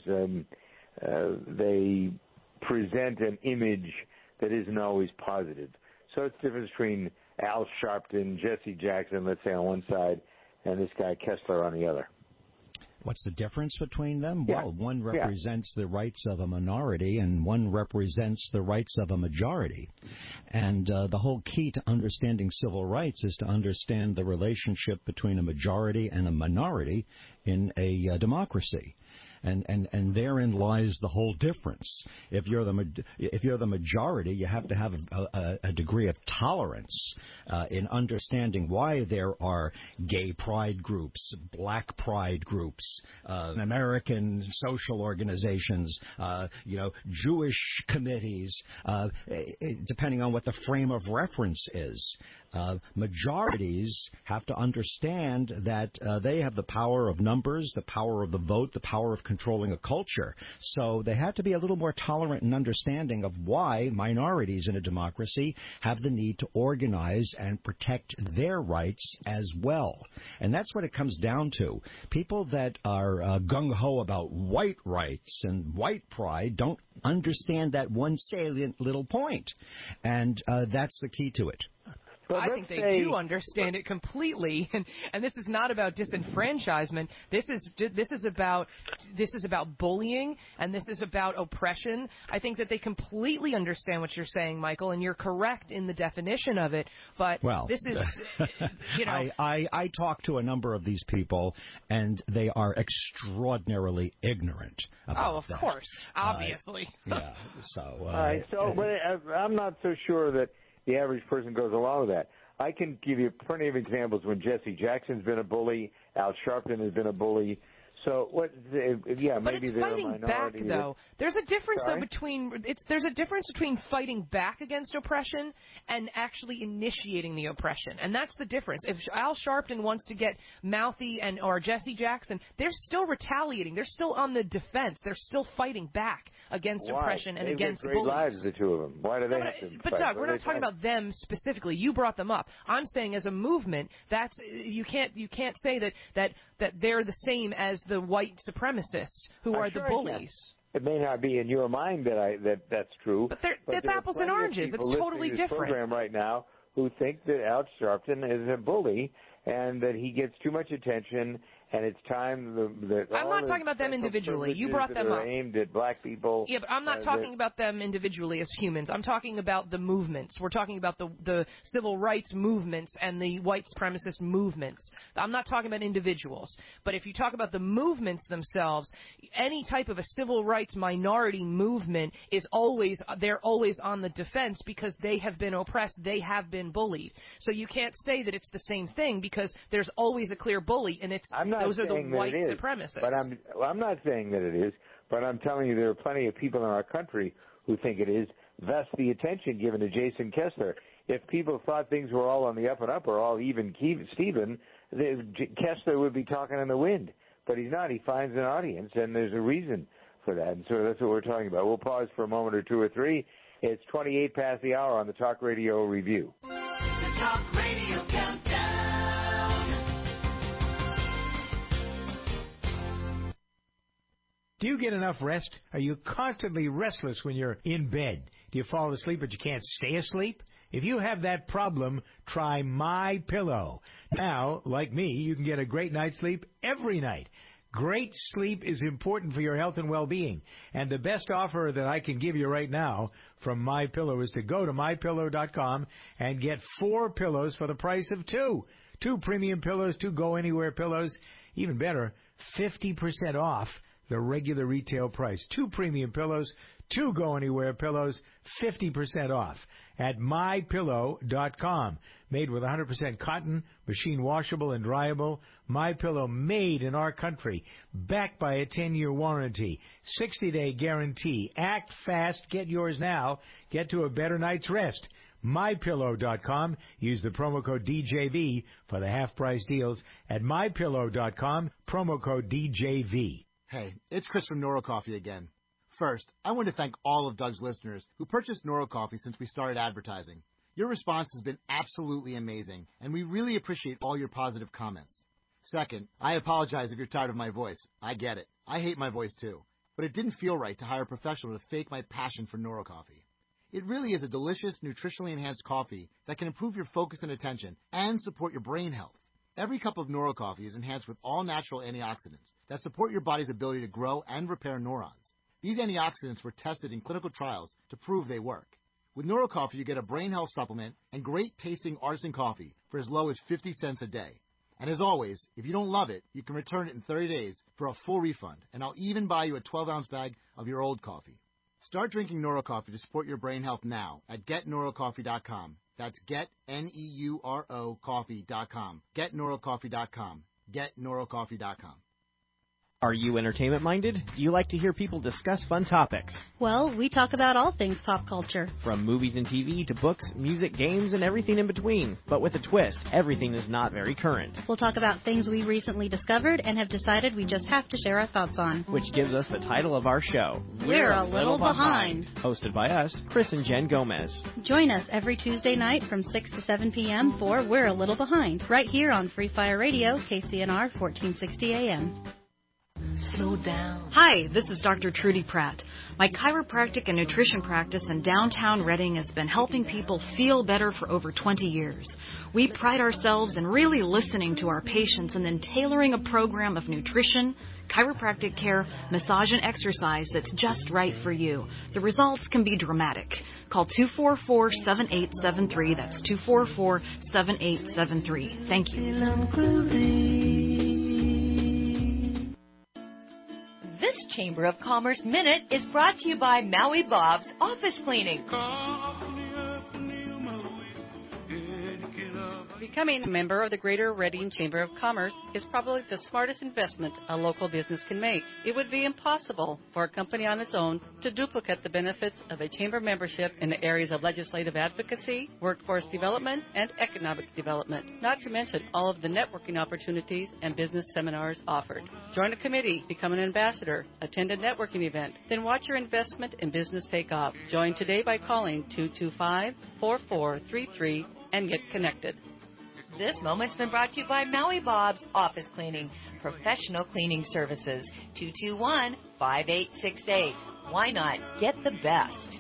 they present an image that isn't always positive. So it's the difference between Al Sharpton, Jesse Jackson, let's say, on one side, and this guy Kessler on the other. What's the difference between them? Yeah. Well, one represents the rights of a minority, and one represents the rights of a majority. And the whole key to understanding civil rights is to understand the relationship between a majority and a minority in a democracy. And therein lies the whole difference. If you're the majority, you have to have a degree of tolerance in understanding why there are gay pride groups, black pride groups, American social organizations, Jewish committees, depending on what the frame of reference is. Majorities have to understand that they have the power of numbers, the power of the vote, the power of controlling a culture. So they have to be a little more tolerant and understanding of why minorities in a democracy have the need to organize and protect their rights as well. And that's what it comes down to. People that are gung-ho about white rights and white pride don't understand that one salient little point. And that's the key to it. Well, I think they do understand it completely, and this is not about disenfranchisement. This is about bullying, and this is about oppression. I think that they completely understand what you're saying, Michael, and you're correct in the definition of it. But this is, I talk to a number of these people, and they are extraordinarily ignorant about that. Of course, obviously. All right. So, but I'm not so sure that the average person goes along with that. I can give you plenty of examples when Jesse Jackson's been a bully, Al Sharpton has been a bully. So maybe they're a minority. Back, though. There's a difference there's a difference between fighting back against oppression and actually initiating the oppression, and that's the difference. If Al Sharpton wants to get mouthy or Jesse Jackson, they're still retaliating. They're still on the defense. They're still fighting back against oppression and against bullies. They've great lives, the two of them. Why do they have to But fight? Doug, we're not talking about them specifically. You brought them up. I'm saying as a movement, you can't say that they're the same as the white supremacists who are the bullies. It may not be in your mind that's true. But it's apples and oranges. It's totally different. Program right now who think that Al Sharpton is a bully and that he gets too much attention, and it's time that I'm not talking about them individually. You brought them up. Aimed at black people. Yeah, but I'm not talking about them individually as humans. I'm talking about the movements. We're talking about the civil rights movements and the white supremacist movements. I'm not talking about individuals. But if you talk about the movements themselves, any type of a civil rights minority movement they're always on the defense because they have been oppressed, they have been bullied. So you can't say that it's the same thing because there's always a clear bully, and those are the white supremacists. But I'm not saying that it is, but I'm telling you there are plenty of people in our country who think it is, thus the attention given to Jason Kessler. If people thought things were all on the up and up or all even Steven, Kessler would be talking in the wind. But he's not. He finds an audience, and there's a reason for that. And so that's what we're talking about. We'll pause for a moment or two or three. It's 28 past the hour on the Talk Radio Review. The Talk Radio Countdown. Do you get enough rest? Are you constantly restless when you're in bed? Do you fall asleep but you can't stay asleep? If you have that problem, try MyPillow. Now, like me, you can get a great night's sleep every night. Great sleep is important for your health and well-being. And the best offer that I can give you right now from MyPillow is to go to MyPillow.com and get 4 pillows for the price of 2. 2 premium pillows, 2 go-anywhere pillows. Even better, 50% off the regular retail price. 2 premium pillows, 2 go-anywhere pillows, 50% off at MyPillow.com. Made with 100% cotton, machine washable and dryable. MyPillow made in our country. Backed by a 10-year warranty. 60-day guarantee. Act fast. Get yours now. Get to a better night's rest. MyPillow.com. Use the promo code DJV for the half-price deals at MyPillow.com. Promo code DJV. Hey, it's Chris from Neuro Coffee again. First, I want to thank all of Doug's listeners who purchased Noro Coffee since we started advertising. Your response has been absolutely amazing, and we really appreciate all your positive comments. Second, I apologize if you're tired of my voice. I get it. I hate my voice too. But it didn't feel right to hire a professional to fake my passion for Noro Coffee. It really is a delicious, nutritionally enhanced coffee that can improve your focus and attention and support your brain health. Every cup of Noro Coffee is enhanced with all-natural antioxidants that support your body's ability to grow and repair neurons. These antioxidants were tested in clinical trials to prove they work. With Noro Coffee, you get a brain health supplement and great-tasting artisan coffee for as low as 50 cents a day. And as always, if you don't love it, you can return it in 30 days for a full refund, and I'll even buy you a 12-ounce bag of your old coffee. Start drinking Noro Coffee to support your brain health now at GetNoroCoffee.com. That's GetNeuro Coffee.com. GetNoroCoffee.com. GetNoroCoffee.com. Are you entertainment-minded? Do you like to hear people discuss fun topics? Well, we talk about all things pop culture. From movies and TV to books, music, games, and everything in between. But with a twist, everything is not very current. We'll talk about things we recently discovered and have decided we just have to share our thoughts on. Which gives us the title of our show, We're a Little Behind. Hosted by us, Chris and Jen Gomez. Join us every Tuesday night from 6 to 7 p.m. for We're a Little Behind, right here on Free Fire Radio, KCNR 1460 AM. Slow down. Hi, this is Dr. Trudy Pratt. My chiropractic and nutrition practice in downtown Reading has been helping people feel better for over 20 years. We pride ourselves in really listening to our patients and then tailoring a program of nutrition, chiropractic care, massage, and exercise that's just right for you. The results can be dramatic. Call 244-7873. That's 244-7873. Thank you. This Chamber of Commerce Minute is brought to you by Maui Bob's Office Cleaning. Becoming a member of the Greater Reading Chamber of Commerce is probably the smartest investment a local business can make. It would be impossible for a company on its own to duplicate the benefits of a chamber membership in the areas of legislative advocacy, workforce development, and economic development, not to mention all of the networking opportunities and business seminars offered. Join a committee, become an ambassador, attend a networking event, then watch your investment in business take off. Join today by calling 225-4433 and get connected. This moment's been brought to you by Maui Bob's Office Cleaning, professional cleaning services, 221-5868. Why not get the best?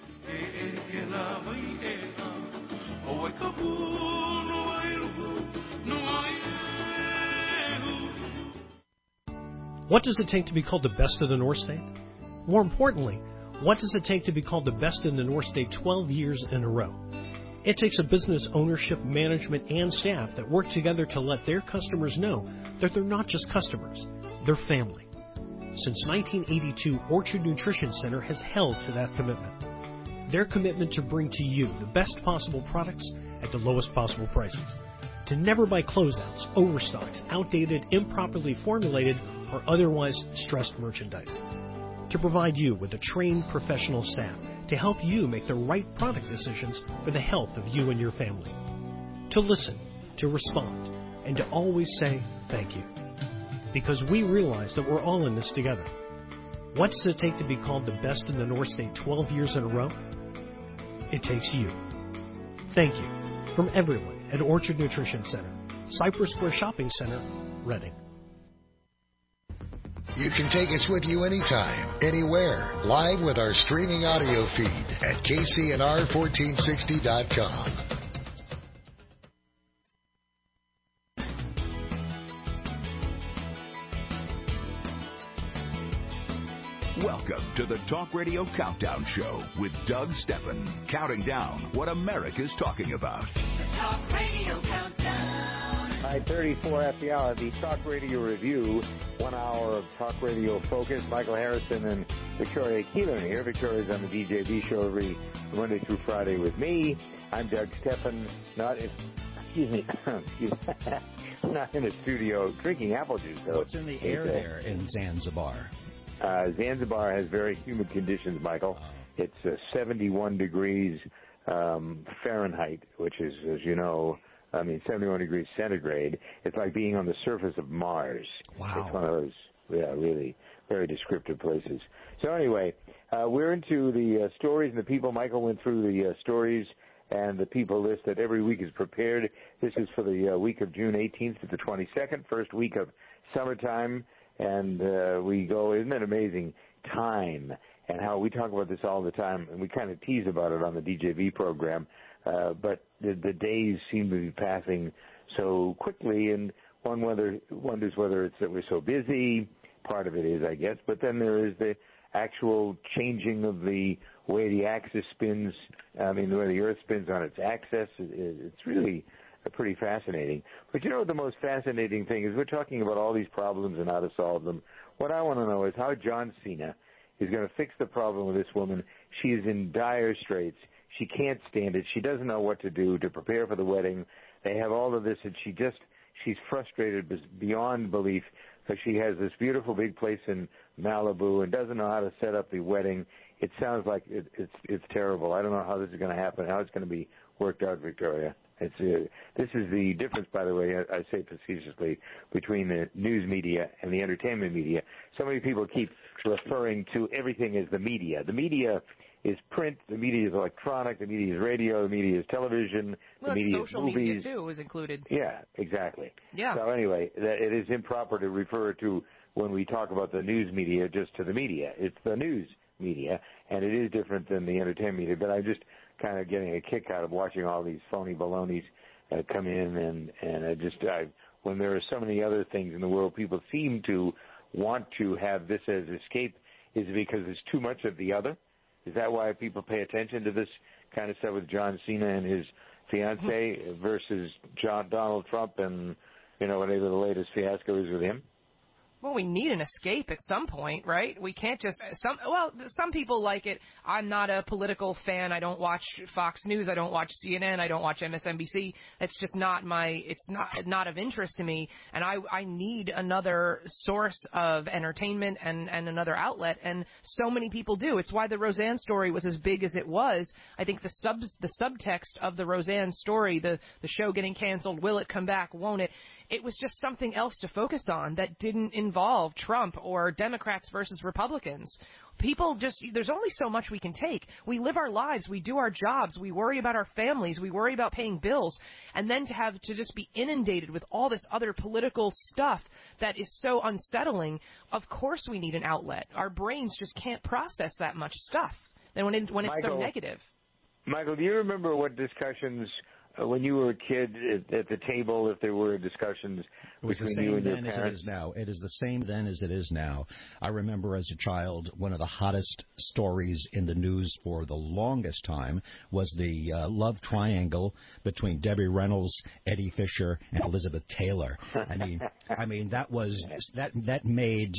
What does it take to be called the best of the North State? More importantly, what does it take to be called the best in the North State 12 years in a row? It takes a business ownership, management, and staff that work together to let their customers know that they're not just customers, they're family. Since 1982, Orchard Nutrition Center has held to that commitment. Their commitment to bring to you the best possible products at the lowest possible prices. To never buy closeouts, overstocks, outdated, improperly formulated, or otherwise stressed merchandise. To provide you with a trained professional staff to help you make the right product decisions for the health of you and your family. To listen, to respond, and to always say thank you. Because we realize that we're all in this together. What does it take to be called the best in the North State 12 years in a row? It takes you. Thank you from everyone at Orchard Nutrition Center, Cypress Square Shopping Center, Reading. You can take us with you anytime, anywhere, live with our streaming audio feed at KCNR1460.com. Welcome to the Talk Radio Countdown Show with Doug Steffen, counting down what America's talking about. The Talk Radio Countdown. 9:34 at the hour, the Talk Radio Review, 1 hour of Talk Radio Focus. Michael Harrison and Victoria Keelan here. Victoria's on the DJB show every Monday through Friday with me. I'm Doug Steffen, not in a studio drinking apple juice. So what's in the air there in Zanzibar? Zanzibar has very humid conditions, Michael. It's 71 degrees Fahrenheit, which is, as you know, 71 degrees centigrade. It's like being on the surface of Mars. Wow. It's one of those, really, very descriptive places. So anyway, we're into the stories and the people. Michael went through the stories and the people list that every week is prepared. This is for the week of June 18th to the 22nd, first week of summertime. And we go, isn't it amazing, time, and how we talk about this all the time, and we kind of tease about it on the DJV program, but the days seem to be passing so quickly, and one wonders whether it's that we're so busy. Part of it is, I guess, but then there is the actual changing of the way the axis spins, the way the Earth spins on its axis. It's really pretty fascinating. But you know what the most fascinating thing is? We're talking about all these problems and how to solve them. What I want to know is how John Cena is going to fix the problem with this woman. She is in dire straits. She can't stand it. She doesn't know what to do to prepare for the wedding. They have all of this, and she's frustrated beyond belief because she has this beautiful big place in Malibu and doesn't know how to set up the wedding. It sounds like it's terrible. I don't know how this is going to happen, how it's going to be worked out, Victoria. This is the difference, by the way, I say facetiously, between the news media and the entertainment media. So many people keep referring to everything as the media. The media is print, the media is electronic, the media is radio, the media is television, the media is movies. Social media, too, is included. Yeah, exactly. Yeah. So anyway, it is improper to refer to, when we talk about the news media, just to the media. It's the news media, and it is different than the entertainment media, but I'm just kind of getting a kick out of watching all these phony balonies come in, and when there are so many other things in the world, people seem to want to have this as escape. Is it because there's too much of the other? Is that why people pay attention to this kind of stuff with John Cena and his fiancée versus Donald Trump and, whatever the latest fiasco is with him? Well, we need an escape at some point, right? We can't just some people like it. I'm not a political fan. I don't watch Fox News. I don't watch CNN. I don't watch MSNBC. It's just not it's not of interest to me. And I need another source of entertainment and another outlet. And so many people do. It's why the Roseanne story was as big as it was. I think the subtext of the Roseanne story, the show getting canceled, will it come back, won't it? It was just something else to focus on that didn't involve Trump or Democrats versus Republicans. There's only so much we can take. We live our lives. We do our jobs. We worry about our families. We worry about paying bills. And then to just be inundated with all this other political stuff that is so unsettling, of course we need an outlet. Our brains just can't process that much stuff. And when it's so negative. Michael, do you remember what discussions when you were a kid at the table, if there were discussions between you and your parents? It was the same then as it is now. It is the same then as it is now. I remember as a child, one of the hottest stories in the news for the longest time was the love triangle between Debbie Reynolds, Eddie Fisher, and Elizabeth Taylor. I mean that made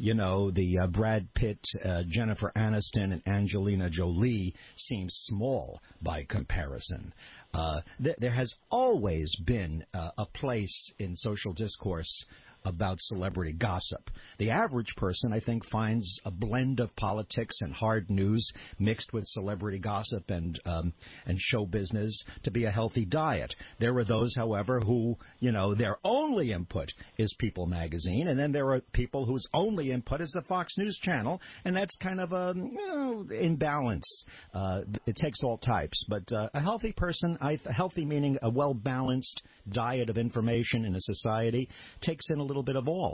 the Brad Pitt, Jennifer Aniston, and Angelina Jolie seem small by comparison. There has always been a place in social discourse about celebrity gossip. The average person, I think, finds a blend of politics and hard news mixed with celebrity gossip and show business to be a healthy diet. There are those, however, who, their only input is People magazine, and then there are people whose only input is the Fox News channel, and that's kind of imbalance. It takes all types, but a healthy person, healthy meaning a well-balanced diet of information in a society, takes in a little bit of all.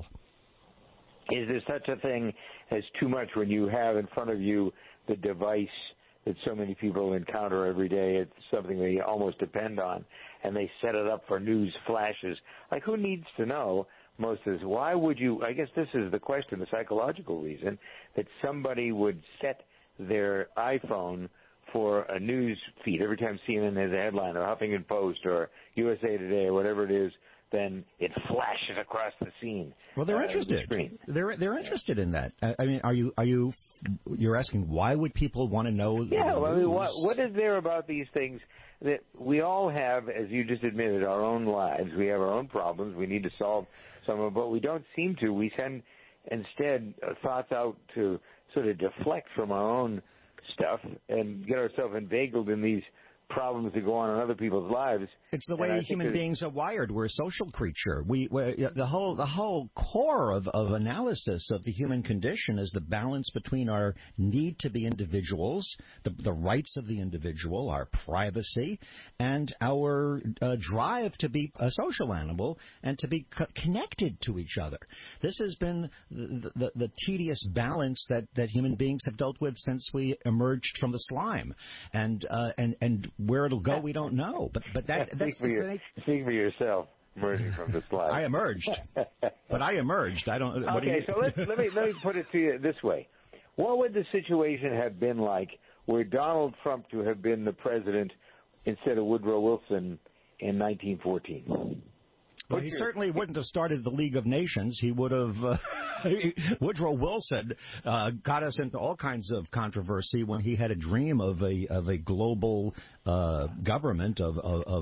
Is there such a thing as too much when you have in front of you the device that so many people encounter every day? It's something they almost depend on, and they set it up for news flashes. Like, who needs to know most of this? Why would you? I guess this is the question, the psychological reason, that somebody would set their iPhone for a news feed every time CNN has a headline, or Huffington Post, or USA Today, or whatever it is. Then it flashes across the scene. Well, they're interested. They're interested in that. I mean, you're asking why would people want to know? Yeah, well, I mean, what is there about these things that we all have, as you just admitted, our own lives. We have our own problems. We need to solve some of them, but we don't seem to. We send instead thoughts out to sort of deflect from our own stuff and get ourselves inveigled in these problems that go on in other people's lives. It's the way human beings are wired. We're a social creature. The whole core of analysis of the human condition is the balance between our need to be individuals, the rights of the individual, our privacy, and our drive to be a social animal and to be connected to each other. This has been the tedious balance that human beings have dealt with since we emerged from the slime, and where it'll go, we don't know. But speak for yourself. Emerging from the slime. I emerged, but I emerged. I don't. Okay, so let me put it to you this way: what would the situation have been like were Donald Trump to have been the president instead of Woodrow Wilson in 1914? Well, he certainly wouldn't have started the League of Nations. He would have. Woodrow Wilson got us into all kinds of controversy when he had a dream of a global government of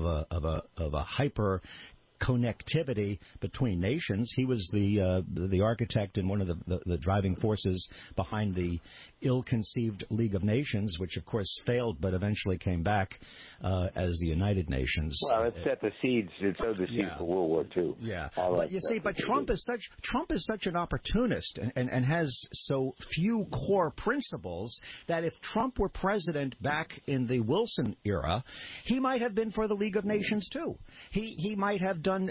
a hyper connectivity between nations. He was the architect and one of the driving forces behind the ill-conceived League of Nations, which of course failed, but eventually came back as the United Nations. Well, it set the seeds. It sowed the seeds for World War II. Yeah, but you see, Trump is such an opportunist and has so few core principles that if Trump were president back in the Wilson era, he might have been for the League of Nations too. He might have done.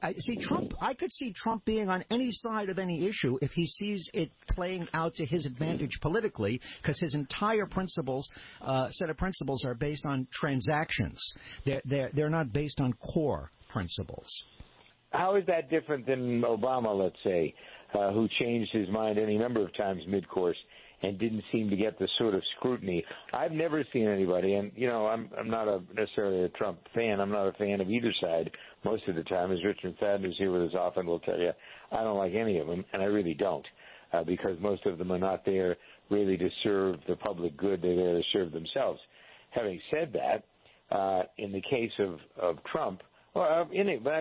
I could see Trump being on any side of any issue if he sees it playing out to his advantage politically, because his entire set of principles are based on transactions. They're not based on core principles. How is that different than Obama, let's say, who changed his mind any number of times mid-course and didn't seem to get the sort of scrutiny? I've never seen anybody, and I'm not necessarily a Trump fan. I'm not a fan of either side most of the time. As Richard Fadden, who's here with us often, will tell you, I don't like any of them, and I really don't, because most of them are not there really to serve the public good. They're there to serve themselves. Having said that, in the case of Trump, but I'm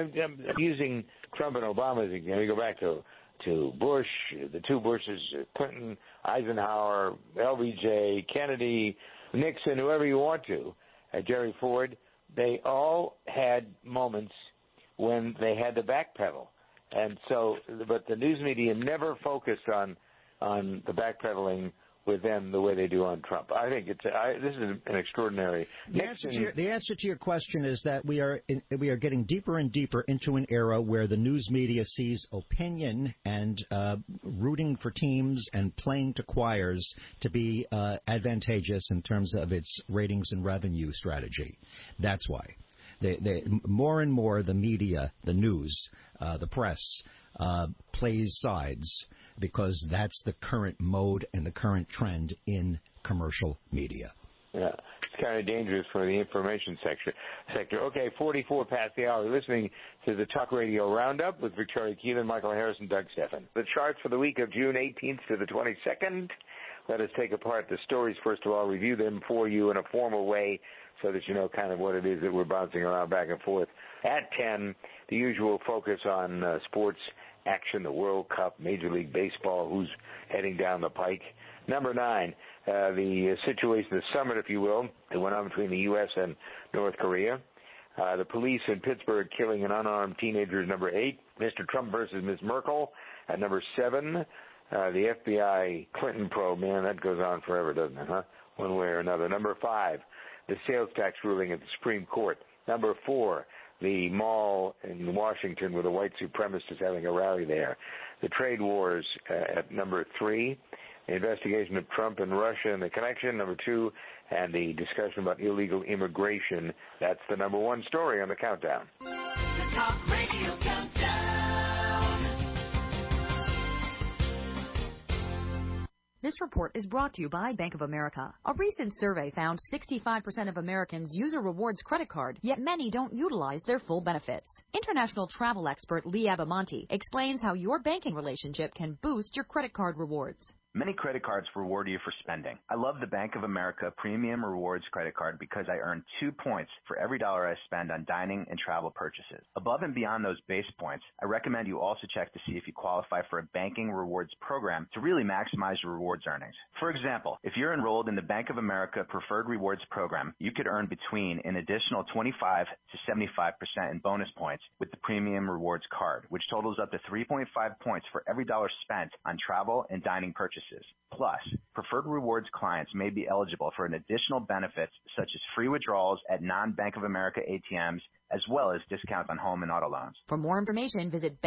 using Trump and Obama as an example. You go back to Bush, the two Bushes, Clinton, Eisenhower, LBJ, Kennedy, Nixon, whoever you want to, Jerry Ford, they all had moments when they had to backpedal. And so, but the news media never focused on the backpedaling with them the way they do on Trump. I think this is an extraordinary. The answer to your question is that we are getting deeper and deeper into an era where the news media sees opinion and rooting for teams and playing to choirs to be advantageous in terms of its ratings and revenue strategy. That's why. More and more the media, the news, the press plays sides, because that's the current mode and the current trend in commercial media. Yeah, it's kind of dangerous for the information sector. Okay, 44 past the hour. Listening to the Talk Radio Roundup with Victoria Keelan, Michael Harris, and Doug Stephan. The charts for the week of June 18th to the 22nd. Let us take apart the stories. First of all, review them for you in a formal way so that you know kind of what it is that we're bouncing around back and forth. At 10, the usual focus on sports action, the World Cup, Major League Baseball, who's heading down the pike. Number 9, the situation, the summit, if you will, that went on between the U.S. and North Korea. The police in Pittsburgh killing an unarmed teenager is number 8. Mr. Trump versus Ms. Merkel at number 7. The FBI Clinton probe, man, that goes on forever, doesn't it, huh? One way or another. Number 5, the sales tax ruling at the Supreme Court. Number 4, the mall in Washington with the white supremacists having a rally there. The trade wars at number 3. The investigation of Trump and Russia and the connection, number 2. And the discussion about illegal immigration. That's the number 1 story on the countdown. The Talk Radio Countdown. This report is brought to you by Bank of America. A recent survey found 65% of Americans use a rewards credit card, yet many don't utilize their full benefits. International travel expert Lee Abamonte explains how your banking relationship can boost your credit card rewards. Many credit cards reward you for spending. I love the Bank of America Premium Rewards credit card because I earn 2 points for every dollar I spend on dining and travel purchases. Above and beyond those base points, I recommend you also check to see if you qualify for a banking rewards program to really maximize your rewards earnings. For example, if you're enrolled in the Bank of America Preferred Rewards program, you could earn between an additional 25 to 75% in bonus points with the Premium Rewards card, which totals up to 3.5 points for every dollar spent on travel and dining purchases. Plus, Preferred Rewards clients may be eligible for an additional benefits such as free withdrawals at non-Bank of America ATMs, as well as discounts on home and auto loans. For more information, visit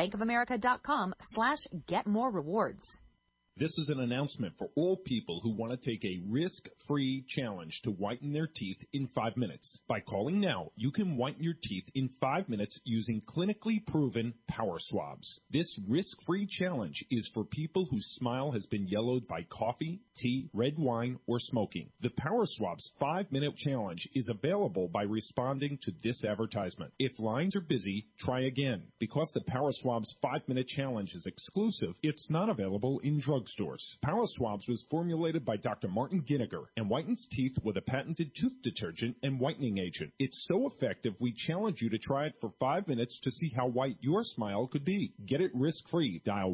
bankofamerica.com/getmorerewards. This is an announcement for all people who want to take a risk-free challenge to whiten their teeth in 5 minutes. By calling now, you can whiten your teeth in 5 minutes using clinically proven Power Swabs. This risk-free challenge is for people whose smile has been yellowed by coffee, tea, red wine, or smoking. The Power Swabs 5-minute challenge is available by responding to this advertisement. If lines are busy, try again. Because the Power Swabs 5-minute challenge is exclusive, it's not available in drugstores. Power Swabs was formulated by Dr. Martin Ginniger and whitens teeth with a patented tooth detergent and whitening agent. It's so effective, we challenge you to try it for 5 minutes to see how white your smile could be. Get it risk-free. Dial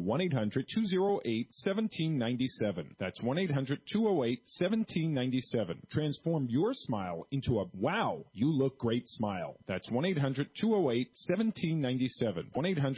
1-800-208-1797. That's 1-800-208-1797. Transform your smile into a wow, you look great smile. That's 1-800-208-1797.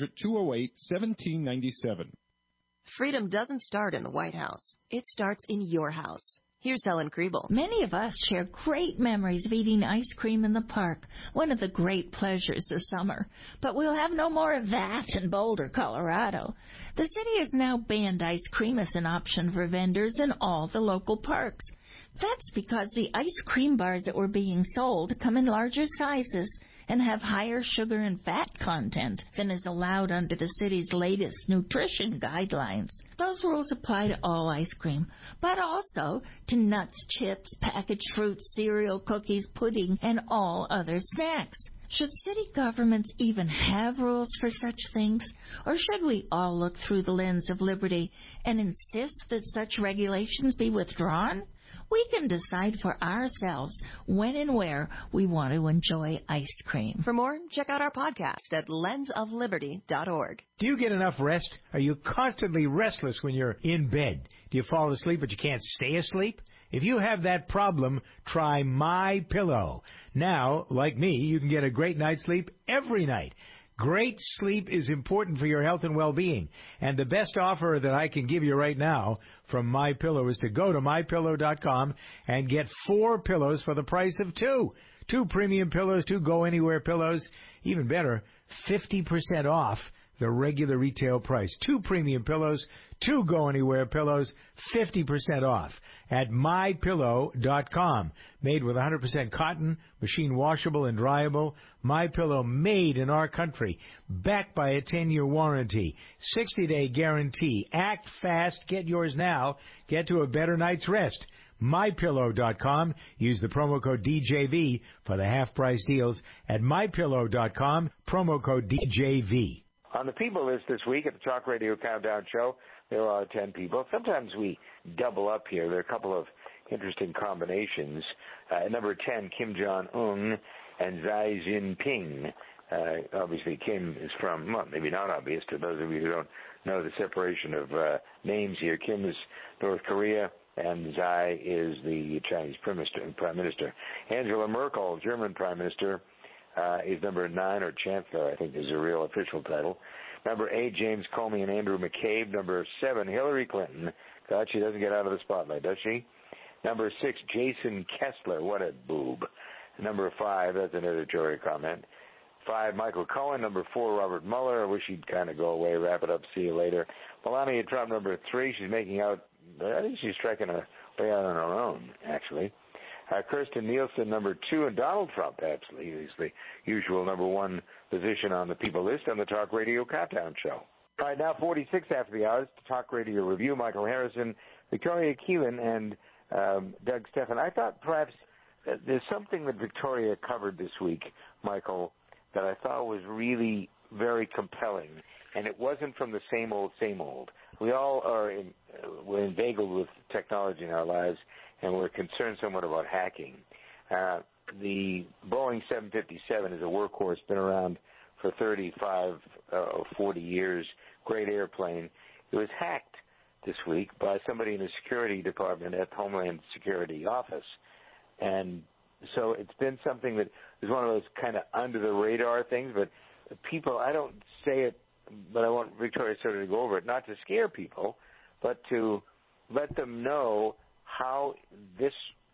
1-800-208-1797. Freedom doesn't start in the White House. It starts in your house. Here's Helen Kriebel. Many of us share great memories of eating ice cream in the park, one of the great pleasures of summer. But we'll have no more of that in Boulder, Colorado. The city has now banned ice cream as an option for vendors in all the local parks. That's because the ice cream bars that were being sold come in larger sizes and have higher sugar and fat content than is allowed under the city's latest nutrition guidelines. Those rules apply to all ice cream, but also to nuts, chips, packaged fruits, cereal, cookies, pudding, and all other snacks. Should city governments even have rules for such things? Or should we all look through the lens of liberty and insist that such regulations be withdrawn? We can decide for ourselves when and where we want to enjoy ice cream. For more, check out our podcast at lensofliberty.org. Do you get enough rest? Are you constantly restless when you're in bed? Do you fall asleep but you can't stay asleep? If you have that problem, try MyPillow. Now, like me, you can get a great night's sleep every night. Great sleep is important for your health and well-being. And the best offer that I can give you right now from MyPillow is to go to MyPillow.com and get 4 pillows for the price of 2. 2 premium pillows, 2 go-anywhere pillows. Even better, 50% off the regular retail price. 2 premium pillows, 2 go-anywhere pillows, 50% off at MyPillow.com. Made with 100% cotton, machine washable and dryable. MyPillow made in our country. Backed by a 10-year warranty. 60-day guarantee. Act fast. Get yours now. Get to a better night's rest. MyPillow.com. Use the promo code DJV for the half-price deals at MyPillow.com. Promo code DJV. On the people list this week at the Talk Radio Countdown Show, there are 10 people. Sometimes we double up here. There are a couple of interesting combinations. At number 10, Kim Jong-un and Xi Jinping. Obviously, Kim is from, well, maybe not obvious to those of you who don't know the separation of names here. Kim is North Korea, and Xi is the Chinese Prime Minister. Angela Merkel, German Prime Minister, is number 9, or Chancellor, I think is her real official title. Number 8, James Comey and Andrew McCabe. Number 7, Hillary Clinton. God, she doesn't get out of the spotlight, does she? Number 6, Jason Kessler. What a boob. Number 5, that's an editorial comment. 5, Michael Cohen. Number 4, Robert Mueller. I wish he'd kind of go away, wrap it up, see you later. Melania Trump, number 3. She's making out, I think she's striking a way out on her own, actually. Kirsten Nielsen, number 2, and Donald Trump, absolutely. He's the usual number 1 position on the people list on the Talk Radio Countdown Show. All right, now 46 after the hours to Talk Radio Review. Michael Harrison, Victoria Keelan, and Doug Stephan. I thought perhaps there's something that Victoria covered this week, Michael, that I thought was really very compelling, and it wasn't from the same old, same old. we all are we're inveigled with technology in our lives, and we're concerned somewhat about hacking. The Boeing 757 is a workhorse, been around for 35 or 40 years, great airplane. It was hacked this week by somebody in the security department at the Homeland Security office. And so it's been something that is one of those kind of under-the-radar things, but people, I don't say it, but I want Victoria sort of to go over it, not to scare people, but to let them know how this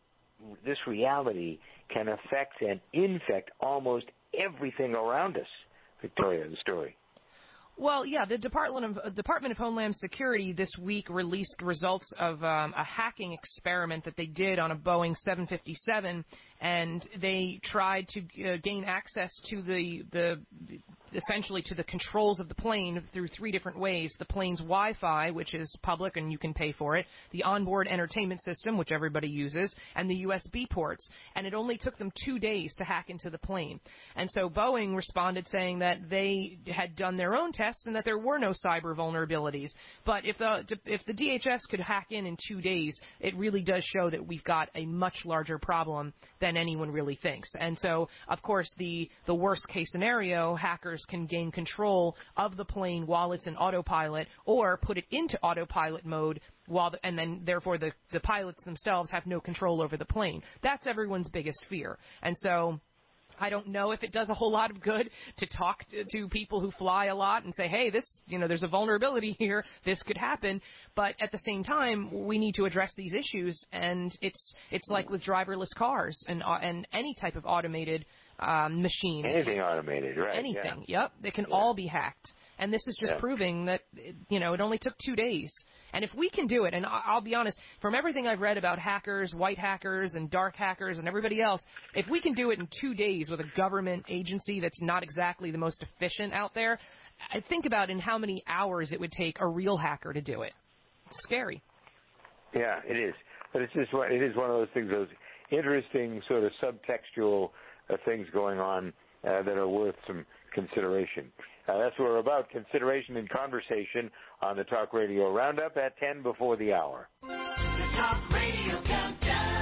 reality can affect and infect almost everything around us. Victoria, the story. Well, yeah, the Department of Homeland Security this week released results of a hacking experiment that they did on a Boeing 757, and they tried to gain access to essentially to the controls of the plane through three different ways. The plane's Wi-Fi, which is public and you can pay for it, the onboard entertainment system, which everybody uses, and the USB ports. And it only took them 2 days to hack into the plane. And so Boeing responded saying that they had done their own tests and that there were no cyber vulnerabilities. But if the DHS could hack in 2 days, it really does show that we've got a much larger problem than anyone really thinks. And so, of course, the worst case scenario, hackers can gain control of the plane while it's in autopilot, or put it into autopilot mode and then therefore the pilots themselves have no control over the plane. That's everyone's biggest fear. And so I don't know if it does a whole lot of good to talk to people who fly a lot and say, hey, there's a vulnerability here, this could happen. But at the same time, we need to address these issues, and it's like with driverless cars and any type of automated machine. Anything automated, right? Anything, yeah. Yep. They can all be hacked. And this is just proving that, it only took 2 days. And if we can do it, and I'll be honest, from everything I've read about hackers, white hackers and dark hackers and everybody else, if we can do it in 2 days with a government agency that's not exactly the most efficient out there, I think about in how many hours it would take a real hacker to do it. It's scary. Yeah, it is. But it is one of those things, those interesting sort of subtextual things going on that are worth some consideration. That's what we're about, consideration and conversation on the Talk Radio Roundup at 10 before the hour. The Talk Radio Countdown.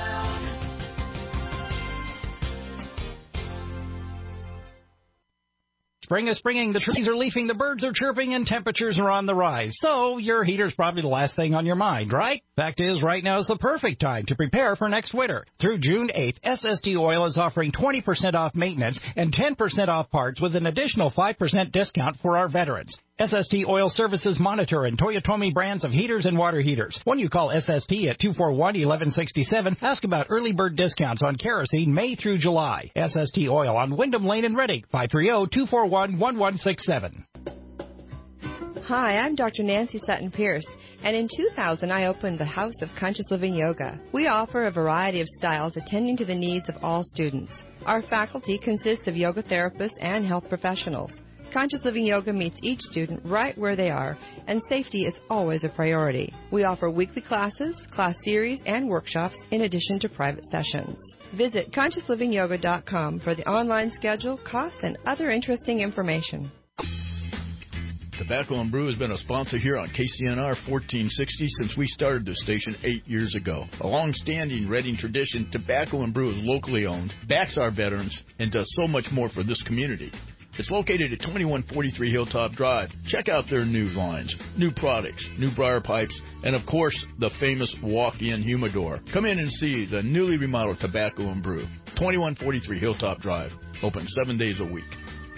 Spring is springing, the trees are leafing, the birds are chirping, and temperatures are on the rise. So your heater's probably the last thing on your mind, right? Fact is, right now is the perfect time to prepare for next winter. Through June 8th, SST Oil is offering 20% off maintenance and 10% off parts with an additional 5% discount for our veterans. SST Oil Services Monitor and Toyotomi brands of heaters and water heaters. When you call SST at 241-1167, ask about early bird discounts on kerosene May through July. SST Oil on Wyndham Lane in Reading, 530-241-1167. Hi, I'm Dr. Nancy Sutton-Pierce, and in 2000 I opened the House of Conscious Living Yoga. We offer a variety of styles attending to the needs of all students. Our faculty consists of yoga therapists and health professionals. Conscious Living Yoga meets each student right where they are, and safety is always a priority. We offer weekly classes, class series, and workshops in addition to private sessions. Visit ConsciousLivingYoga.com for the online schedule, costs, and other interesting information. Tobacco and Brew has been a sponsor here on KCNR 1460 since we started this station 8 years ago. A long-standing Reading tradition, Tobacco and Brew is locally owned, backs our veterans, and does so much more for this community. It's located at 2143 Hilltop Drive. Check out their new lines, new products, new briar pipes, and of course, the famous walk-in humidor. Come in and see the newly remodeled Tobacco and Brew. 2143 Hilltop Drive. Open 7 days a week.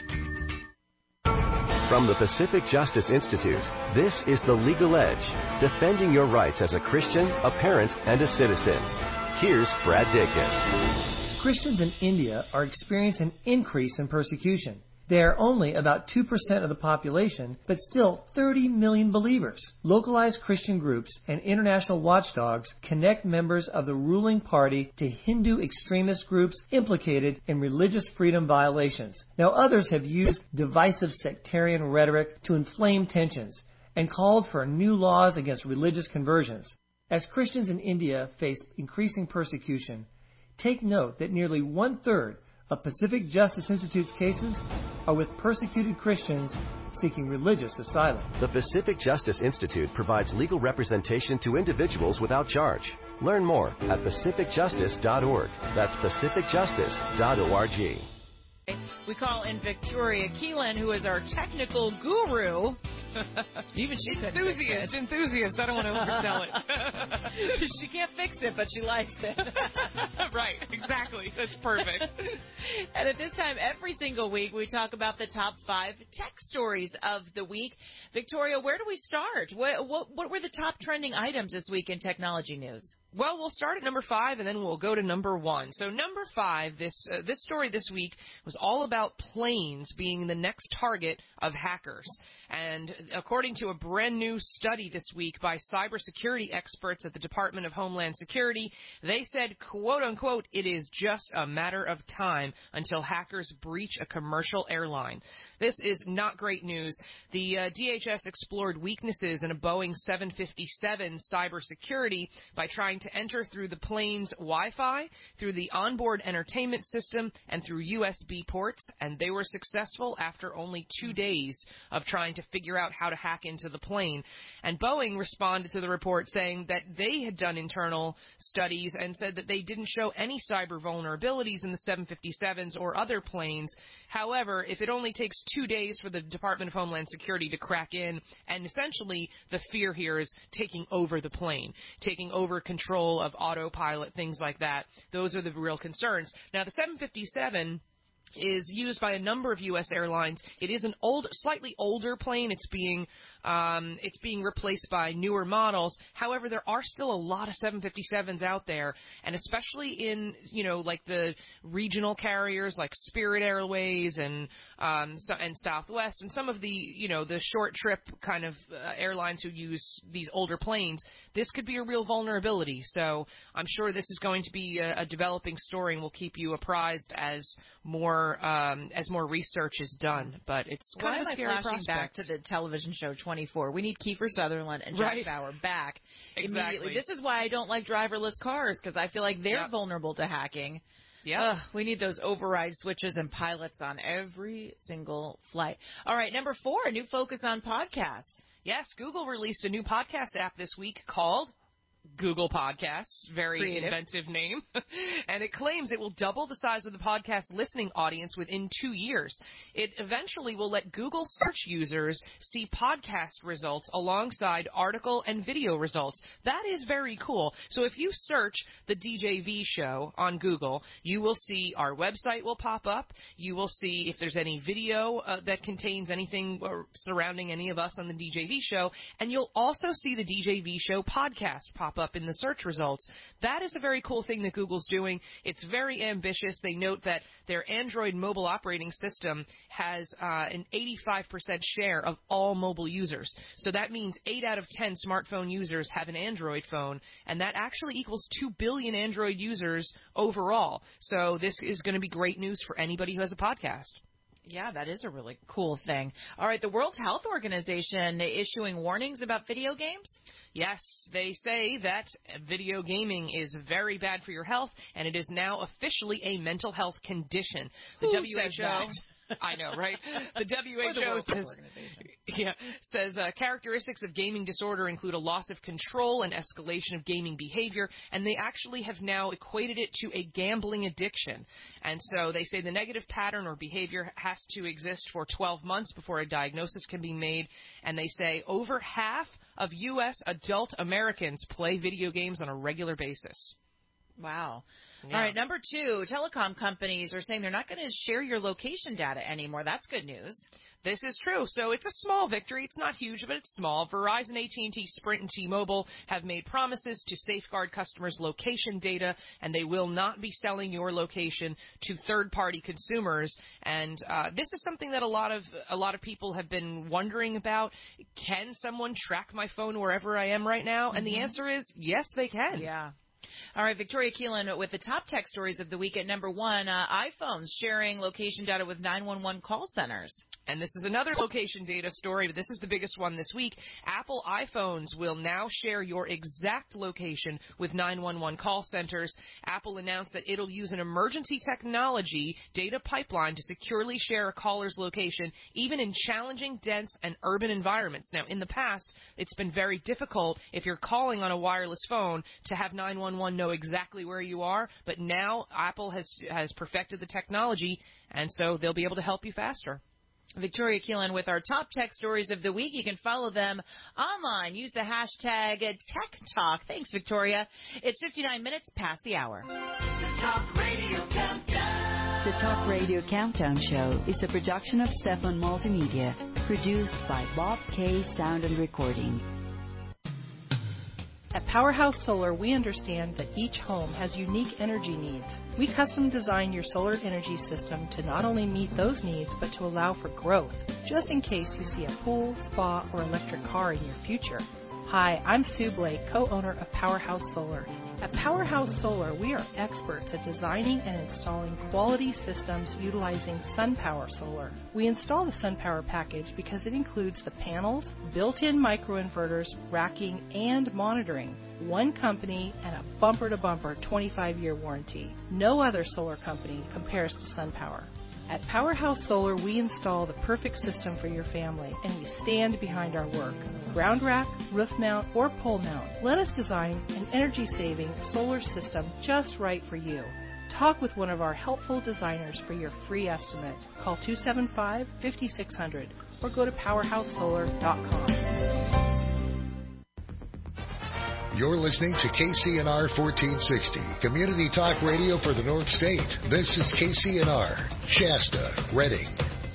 From the Pacific Justice Institute, this is The Legal Edge, defending your rights as a Christian, a parent, and a citizen. Here's Brad Dacus. Christians in India are experiencing an increase in persecution. They are only about 2% of the population, but still 30 million believers. Localized Christian groups and international watchdogs connect members of the ruling party to Hindu extremist groups implicated in religious freedom violations. Now, others have used divisive sectarian rhetoric to inflame tensions and called for new laws against religious conversions. As Christians in India face increasing persecution, take note that nearly one-third of Pacific Justice Institute's cases are with persecuted Christians seeking religious asylum. The Pacific Justice Institute provides legal representation to individuals without charge. Learn more at pacificjustice.org. That's pacificjustice.org. We call in Victoria Keelan, who is our technical guru. Even she enthusiast. I don't want to oversell it. She can't fix it, but she likes it. Right, exactly. That's perfect. And at this time, every single week, we talk about the top 5 tech stories of the week. Victoria, where do we start? What were the top trending items this week in technology news? Well, we'll start at number 5, and then we'll go to number 1. So number 5, this story this week was all about planes being the next target of hackers. And according to a brand new study this week by cybersecurity experts at the Department of Homeland Security, they said, quote unquote, it is just a matter of time until hackers breach a commercial airline. This is not great news. The DHS explored weaknesses in a Boeing 757 cybersecurity by trying to enter through the plane's Wi-Fi, through the onboard entertainment system, and through USB ports, and they were successful after only 2 days of trying to figure out how to hack into the plane. And Boeing responded to the report saying that they had done internal studies and said that they didn't show any cyber vulnerabilities in the 757s or other planes. However, if it only takes 2 days for the Department of Homeland Security to crack in, and essentially the fear here is taking over the plane, taking over control of autopilot, things like that. Those are the real concerns. Now, the 757 is used by a number of U.S. airlines. It is an slightly older plane. It's being replaced by newer models. However, there are still a lot of 757s out there, and especially in, like the regional carriers like Spirit Airways and Southwest and some of the, the short trip kind of airlines who use these older planes. This could be a real vulnerability. So I'm sure this is going to be a developing story, and we'll keep you apprised as more research is done. But it's kind of a scary prospect. Back to the television show 24. We need Kiefer Sutherland and Jack Bauer back immediately. This is why I don't like driverless cars, because I feel like they're vulnerable to hacking. Yeah, we need those override switches and pilots on every single flight. All right, number 4, a new focus on podcasts. Yes, Google released a new podcast app this week called Google Podcasts, very creative, inventive name, and it claims it will double the size of the podcast listening audience within 2 years. It eventually will let Google search users see podcast results alongside article and video results. That is very cool. So if you search the DJV show on Google, you will see our website will pop up. You will see if there's any video that contains anything surrounding any of us on the DJV show, and you'll also see the DJV show podcast pop up in the search results. That is a very cool thing that Google's doing. It's very ambitious. They note that their Android mobile operating system has an 85% share of all mobile users. So that means 8 out of 10 smartphone users have an Android phone, and that actually equals 2 billion Android users overall. So this is going to be great news for anybody who has a podcast. Yeah, that is a really cool thing. All right, the World Health Organization issuing warnings about video games? Yes, they say that video gaming is very bad for your health, and it is now officially a mental health condition. The WHO... I know, right? The WHO says characteristics of gaming disorder include a loss of control and escalation of gaming behavior, and they actually have now equated it to a gambling addiction. And so they say the negative pattern or behavior has to exist for 12 months before a diagnosis can be made, and they say over half of U.S. adult Americans play video games on a regular basis. Wow. Yeah. All right, number 2, telecom companies are saying they're not going to share your location data anymore. That's good news. This is true. So it's a small victory. It's not huge, but it's small. Verizon, AT&T, Sprint, and T-Mobile have made promises to safeguard customers' location data, and they will not be selling your location to third-party consumers. And this is something that a lot of people have been wondering about. Can someone track my phone wherever I am right now? And the answer is yes, they can. Yeah. All right, Victoria Keelan with the top tech stories of the week at number 1. iPhones sharing location data with 911 call centers. And this is another location data story, but this is the biggest one this week. Apple iPhones will now share your exact location with 911 call centers. Apple announced that it'll use an emergency technology data pipeline to securely share a caller's location, even in challenging, dense, and urban environments. Now, in the past, it's been very difficult if you're calling on a wireless phone to have 911 know exactly where you are, but now Apple has perfected the technology, and so they'll be able to help you faster. Victoria Keelan with our top tech stories of the week. You can follow them online. Use the hashtag TechTalk. Thanks, Victoria. It's 59 minutes past the hour. The Talk Radio Countdown. The Talk Radio Countdown Show is a production of Stefan Multimedia, produced by Bob K. Sound and Recording. At Powerhouse Solar, we understand that each home has unique energy needs. We custom design your solar energy system to not only meet those needs, but to allow for growth, just in case you see a pool, spa, or electric car in your future. Hi, I'm Sue Blake, co-owner of Powerhouse Solar. At Powerhouse Solar, we are experts at designing and installing quality systems utilizing SunPower Solar. We install the SunPower package because it includes the panels, built-in microinverters, racking, and monitoring. One company and a bumper-to-bumper 25-year warranty. No other solar company compares to SunPower. At Powerhouse Solar, we install the perfect system for your family, and we stand behind our work. Ground rack, roof mount, or pole mount, let us design an energy-saving solar system just right for you. Talk with one of our helpful designers for your free estimate. Call 275-5600 or go to powerhousesolar.com. You're listening to KCNR 1460, Community Talk Radio for the North State. This is KCNR, Shasta, Redding.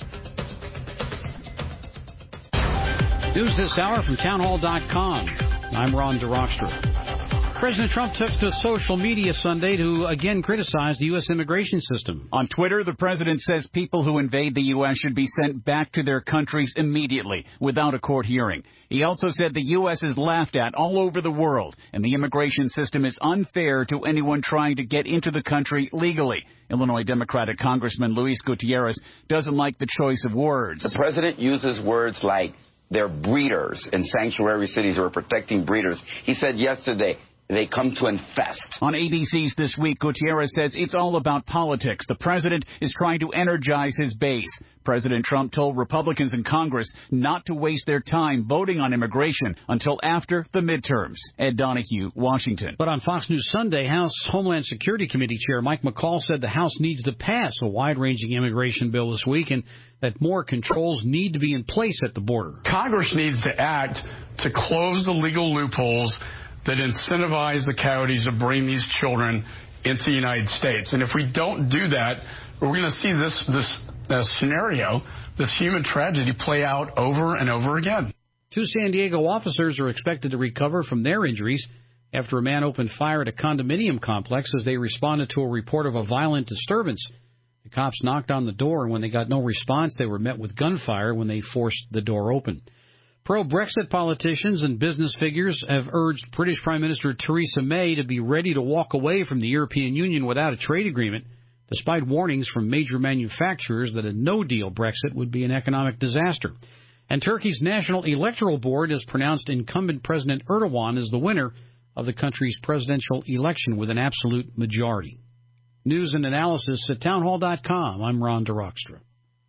News this hour from townhall.com. I'm Ron DeRockstra. President Trump took to social media Sunday to again criticize the U.S. immigration system. On Twitter, the president says people who invade the U.S. should be sent back to their countries immediately, without a court hearing. He also said the U.S. is laughed at all over the world, and the immigration system is unfair to anyone trying to get into the country legally. Illinois Democratic Congressman Luis Gutierrez doesn't like the choice of words. The president uses words like they're breeders in sanctuary cities who are protecting breeders. He said yesterday, they come to infest. On ABC's This Week, Gutierrez says it's all about politics. The president is trying to energize his base. President Trump told Republicans in Congress not to waste their time voting on immigration until after the midterms. Ed Donahue, Washington. But on Fox News Sunday, House Homeland Security Committee Chair Mike McCall said the House needs to pass a wide-ranging immigration bill this week and that more controls need to be in place at the border. Congress needs to act to close the legal loopholes that incentivize the coyotes to bring these children into the United States. And if we don't do that, we're going to see this scenario, this human tragedy, play out over and over again. 2 San Diego officers are expected to recover from their injuries after a man opened fire at a condominium complex as they responded to a report of a violent disturbance. The cops knocked on the door, and when they got no response, they were met with gunfire when they forced the door open. Pro-Brexit politicians and business figures have urged British Prime Minister Theresa May to be ready to walk away from the European Union without a trade agreement, despite warnings from major manufacturers that a no-deal Brexit would be an economic disaster. And Turkey's National Electoral Board has pronounced incumbent President Erdogan as the winner of the country's presidential election with an absolute majority. News and analysis at townhall.com. I'm Ron DeRockstra.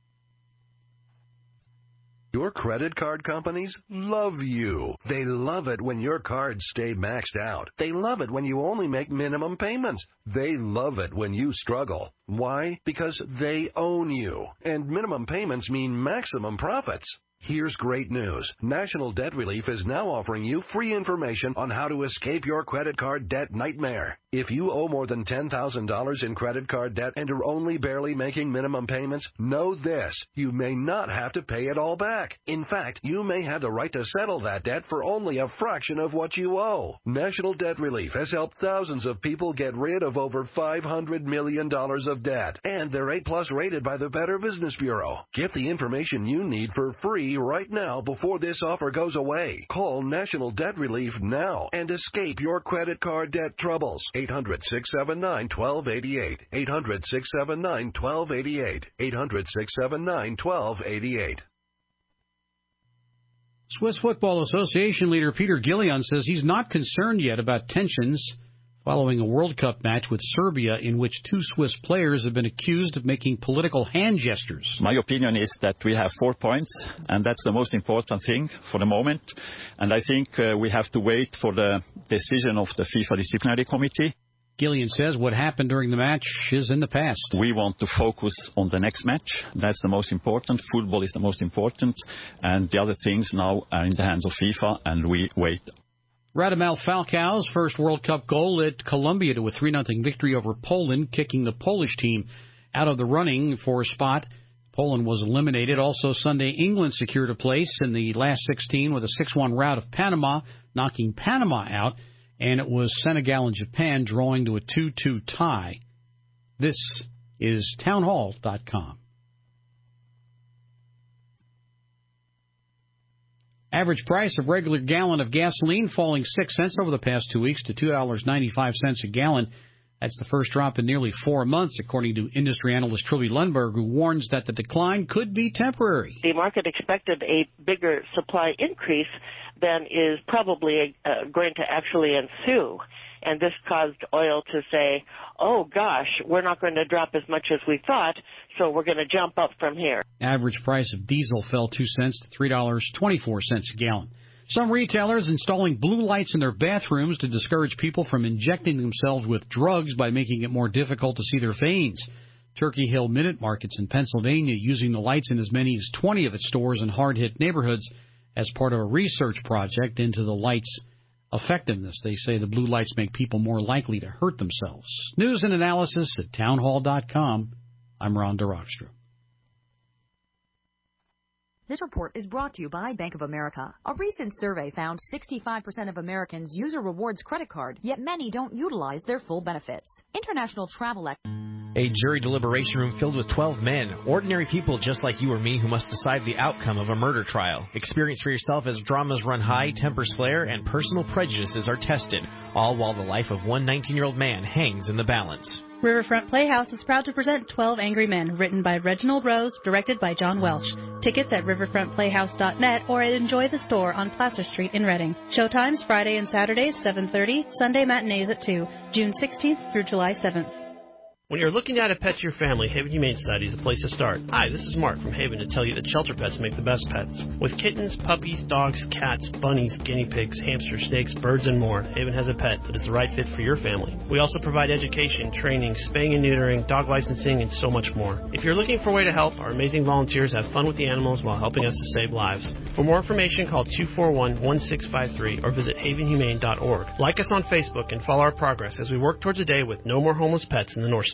Your credit card companies love you. They love it when your cards stay maxed out. They love it when you only make minimum payments. They love it when you struggle. Why? Because they own you. And minimum payments mean maximum profits. Here's great news. National Debt Relief is now offering you free information on how to escape your credit card debt nightmare. If you owe more than $10,000 in credit card debt and are only barely making minimum payments, know this. You may not have to pay it all back. In fact, you may have the right to settle that debt for only a fraction of what you owe. National Debt Relief has helped thousands of people get rid of over $500 million of debt. And they're A+ rated by the Better Business Bureau. Get the information you need for free money right now before this offer goes away. Call National Debt Relief now and escape your credit card debt troubles. 800-679-1288. 800-679-1288. 800-679-1288. Swiss Football Association leader Peter Gillian says he's not concerned yet about tensions following a World Cup match with Serbia in which two Swiss players have been accused of making political hand gestures. My opinion is that we have 4 points, and that's the most important thing for the moment. And I think we have to wait for the decision of the FIFA Disciplinary Committee. Gillian says what happened during the match is in the past. We want to focus on the next match. That's the most important. Football is the most important. And the other things now are in the hands of FIFA, and we wait. Radamel Falcao's first World Cup goal led Colombia to a 3-0 victory over Poland, kicking the Polish team out of the running for a spot. Poland was eliminated. Also Sunday, England secured a place in the last 16 with a 6-1 rout of Panama, knocking Panama out. And it was Senegal and Japan drawing to a 2-2 tie. This is townhall.com. Average price of regular gallon of gasoline falling 6 cents over the past 2 weeks to $2.95 a gallon. That's the first drop in nearly 4 months, according to industry analyst Trilby Lundberg, who warns that the decline could be temporary. The market expected a bigger supply increase than is probably going to actually ensue. And this caused oil to say, oh, gosh, we're not going to drop as much as we thought, so we're going to jump up from here. Average price of diesel fell 2 cents to $3.24 a gallon. Some retailers installing blue lights in their bathrooms to discourage people from injecting themselves with drugs by making it more difficult to see their veins. Turkey Hill Minute Markets in Pennsylvania using the lights in as many as 20 of its stores in hard-hit neighborhoods as part of a research project into the lights' effectiveness. They say the blue lights make people more likely to hurt themselves. News and analysis at townhall.com. I'm Ron DeRockstra. This report is brought to you by Bank of America. A recent survey found 65% of Americans use a rewards credit card, yet many don't utilize their full benefits. International Travel A jury deliberation room filled with 12 men, ordinary people just like you or me who must decide the outcome of a murder trial. Experience for yourself as dramas run high, tempers flare, and personal prejudices are tested, all while the life of one 19-year-old man hangs in the balance. Riverfront Playhouse is proud to present 12 Angry Men, written by Reginald Rose, directed by John Welch. Tickets at riverfrontplayhouse.net or at Enjoy the Store on Placer Street in Reading. Showtimes Friday and Saturdays 7:30, Sunday matinees at 2, June 16th through July 7th. When you're looking at a pet to your family, Haven Humane Society is the place to start. Hi, this is Mark from Haven to tell you that shelter pets make the best pets. With kittens, puppies, dogs, cats, bunnies, guinea pigs, hamsters, snakes, birds, and more, Haven has a pet that is the right fit for your family. We also provide education, training, spaying and neutering, dog licensing, and so much more. If you're looking for a way to help, our amazing volunteers have fun with the animals while helping us to save lives. For more information, call 241-1653 or visit havenhumane.org. Like us on Facebook and follow our progress as we work towards a day with no more homeless pets in the North State.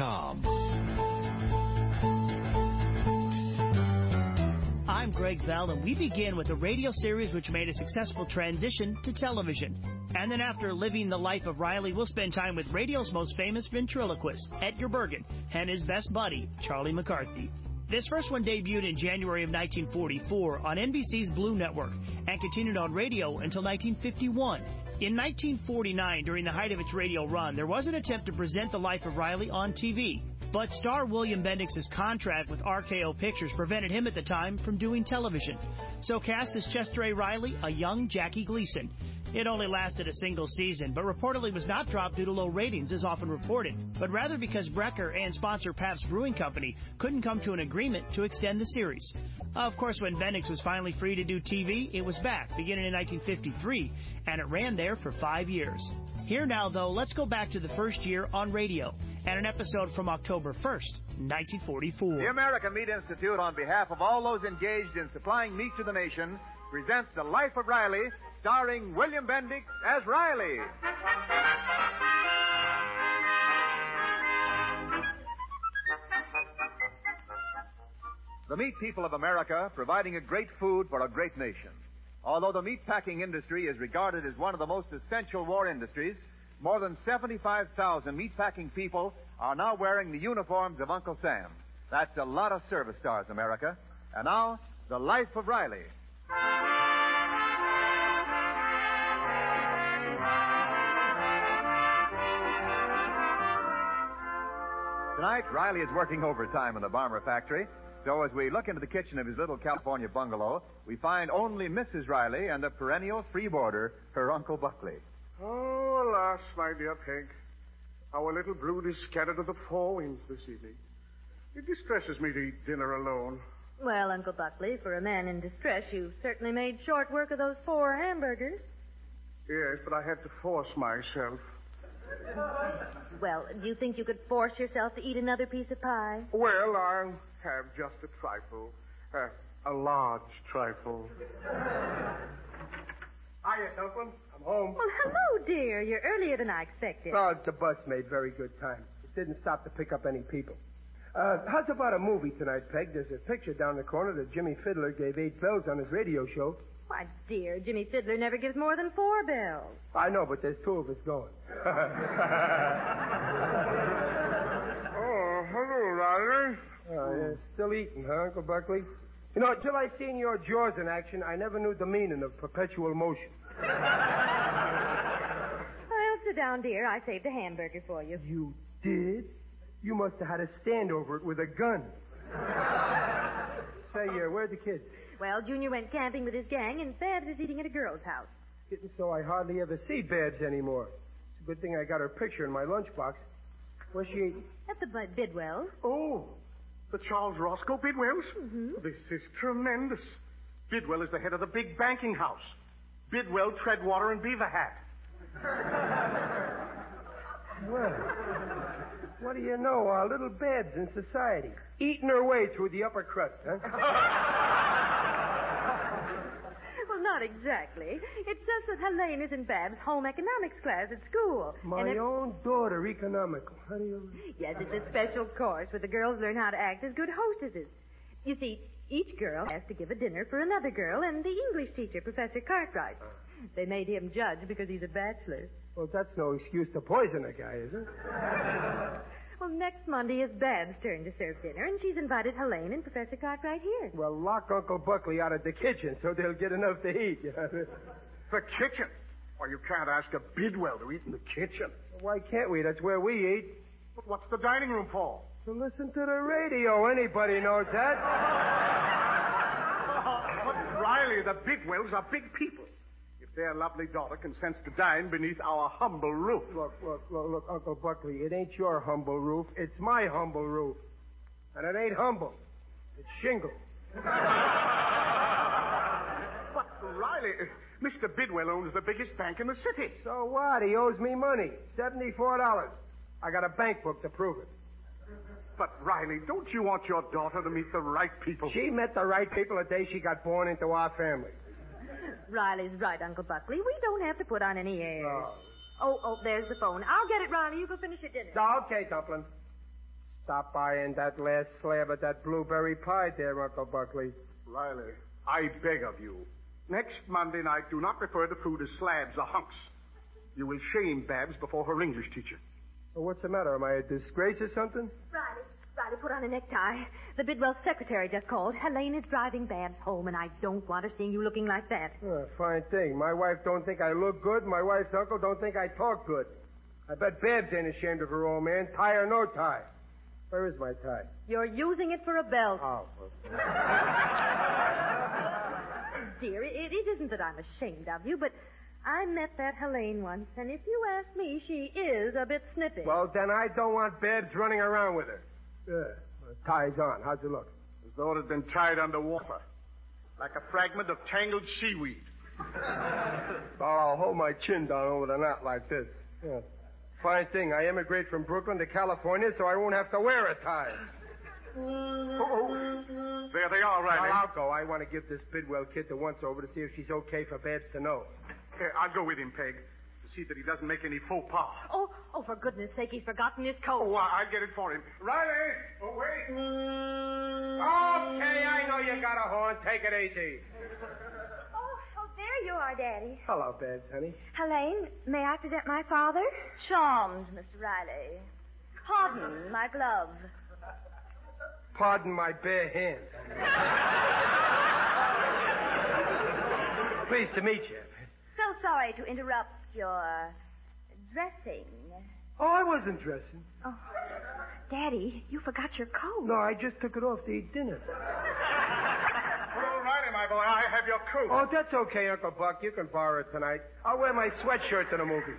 I'm Greg Bell, and we begin with a radio series which made a successful transition to television. And then after living the life of Riley, we'll spend time with radio's most famous ventriloquist, Edgar Bergen, and his best buddy, Charlie McCarthy. This first one debuted in January of 1944 on NBC's Blue Network and continued on radio until 1951. In 1949, during the height of its radio run, there was an attempt to present the life of Riley on TV. But star William Bendix's contract with RKO Pictures prevented him at the time from doing television. So cast as Chester A. Riley, a young Jackie Gleason. It only lasted a single season, but reportedly was not dropped due to low ratings, as often reported, but rather because Brecker and sponsor Pabst Brewing Company couldn't come to an agreement to extend the series. Of course, when Bendix was finally free to do TV, it was back, beginning in 1953, and it ran there for 5 years. Here now, though, let's go back to the first year on radio, and an episode from October 1st, 1944. The American Meat Institute, on behalf of all those engaged in supplying meat to the nation, presents The Life of Riley, starring William Bendix as Riley. The meat people of America providing a great food for a great nation. Although the meatpacking industry is regarded as one of the most essential war industries, more than 75,000 meatpacking people are now wearing the uniforms of Uncle Sam. That's a lot of service stars, America. And now, The Life of Riley. Tonight, Riley is working overtime in the Barmer factory. So as we look into the kitchen of his little California bungalow, we find only Mrs. Riley and the perennial free boarder, her Uncle Buckley. Oh, alas, my dear Peg. Our little brood is scattered to the four winds this evening. It distresses me to eat dinner alone. Well, Uncle Buckley, for a man in distress, you certainly made short work of those 4 hamburgers. Yes, but I had to force myself. Well, do you think you could force yourself to eat another piece of pie? Well, I'll have just a trifle. A large trifle. Hiya, Dumpling. I'm home. Well, hello, dear. You're earlier than I expected. Oh, the bus made very good time. It didn't stop to pick up any people. How's about a movie tonight, Peg? There's a picture down the corner that Jimmy Fiddler gave 8 bells on his radio show. Why, dear, Jimmy Fiddler never gives more than 4 bells. I know, but there's 2 of us going. Oh, hello, Riley. Oh, yeah. Still eating, huh, Uncle Buckley? You know, till I seen your jaws in action, I never knew the meaning of perpetual motion. Well, sit down, dear. I saved a hamburger for you. You did? You must have had a stand over it with a gun. Say, where'd the kids? Well, Junior went camping with his gang, and Babs is eating at a girl's house. Getting so I hardly ever see Babs anymore. It's a good thing I got her picture in my lunchbox. Where's she eating? At the Bidwells. Oh, the Charles Roscoe Bidwells? Mm-hmm. This is tremendous. Bidwell is the head of the big banking house. Bidwell, Treadwater, and Beaver Hat. Well, what do you know? Our little Babs in society. Eating her way through the upper crust, huh? Well, not exactly. It's just that Helene is in Babs' home economics class at school. My own daughter, economical. How do you... Yes, it's a special course where the girls learn how to act as good hostesses. You see, each girl has to give a dinner for another girl, and the English teacher, Professor Cartwright. They made him judge because he's a bachelor. Well, that's no excuse to poison a guy, is it? Well, next Monday is Babs' turn to serve dinner, and she's invited Helene and Professor Cartwright here. Well, lock Uncle Buckley out of the kitchen so they'll get enough to eat. The kitchen? Why, you can't ask a Bidwell to eat in the kitchen. Why can't we? That's where we eat. But what's the dining room for? To listen to the radio. Anybody knows that. But, Riley, the Bidwells are big people. If their lovely daughter consents to dine beneath our humble roof. Look, Uncle Buckley, it ain't your humble roof. It's my humble roof. And it ain't humble. It's shingle. But, Riley, Mr. Bidwell owns the biggest bank in the city. So what? He owes me money. $74. I got a bank book to prove it. But, Riley, don't you want your daughter to meet the right people? She met the right people the day she got born into our family. Riley's right, Uncle Buckley. We don't have to put on any airs. Oh, there's the phone. I'll get it, Riley. You go finish your dinner. Okay, Dumpling. Stop by in that last slab of that blueberry pie there, Uncle Buckley. Riley, I beg of you. Next Monday night, do not refer to food as slabs or hunks. You will shame Babs before her English teacher. Well, what's the matter? Am I a disgrace or something? Riley, put on a necktie. The Bidwell secretary just called. Helene is driving Babs home, and I don't want her seeing you looking like that. Fine thing. My wife don't think I look good. My wife's uncle don't think I talk good. I bet Babs ain't ashamed of her old man, tie or no tie. Where is my tie? You're using it for a belt. Oh. Dear, it isn't that I'm ashamed of you, but I met that Helene once, and if you ask me, she is a bit snippy. Well, then I don't want Babs running around with her. Tie's on. How's it look? As though it had been tied underwater. Like a fragment of tangled seaweed. I'll hold my chin down over the knot like this. Yeah. Fine thing. I emigrate from Brooklyn to California so I won't have to wear a tie. There they are, Riley. Well, I'll go. I want to give this Bidwell kid the once-over to see if she's okay for Babs to know. I'll go with him, Peg, to see that he doesn't make any faux pas. Oh, for goodness sake, he's forgotten his coat. Oh, I'll get it for him. Riley! Oh, wait. Okay, I know you got a horn. Take it easy. Oh, there you are, Daddy. Hello, Babs, honey. Helene, may I present my father? Charmed, Mr. Riley. Pardon, my glove. Pardon my bare hands. Pleased to meet you. So sorry to interrupt your dressing. Oh, I wasn't dressing. Oh, Daddy, you forgot your coat. No, I just took it off to eat dinner. Well, Riley, my boy, I have your coat. Oh, that's okay, Uncle Buck. You can borrow it tonight. I'll wear my sweatshirt to the movies.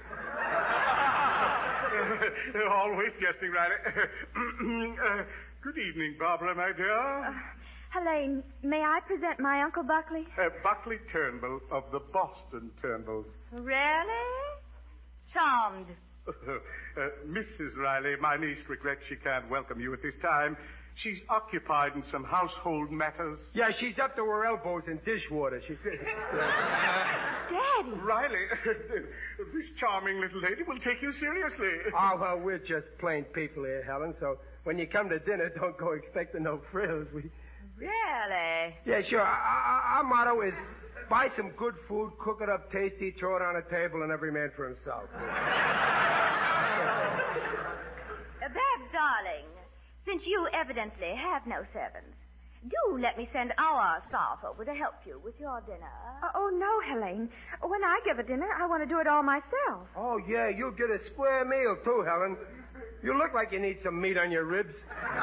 Always jesting, Riley. Good evening, Barbara, my dear. Helene, may I present my Uncle Buckley? Buckley Turnbull of the Boston Turnbulls. Really? Charmed. Mrs. Riley, my niece regrets she can't welcome you at this time. She's occupied in some household matters. Yeah, she's up to her elbows in dishwater. She's... Daddy. Riley, this charming little lady will take you seriously. Oh, well, we're just plain people here, Helen, so when you come to dinner, don't go expecting no frills. Really? Yeah, sure. Our motto is buy some good food, cook it up tasty, throw it on a table, and every man for himself. Babs, darling, since you evidently have no servants, do let me send our staff over to help you with your dinner. Oh, no, Helene. When I give a dinner, I want to do it all myself. Oh, yeah, you'll get a square meal, too, Helen. You look like you need some meat on your ribs.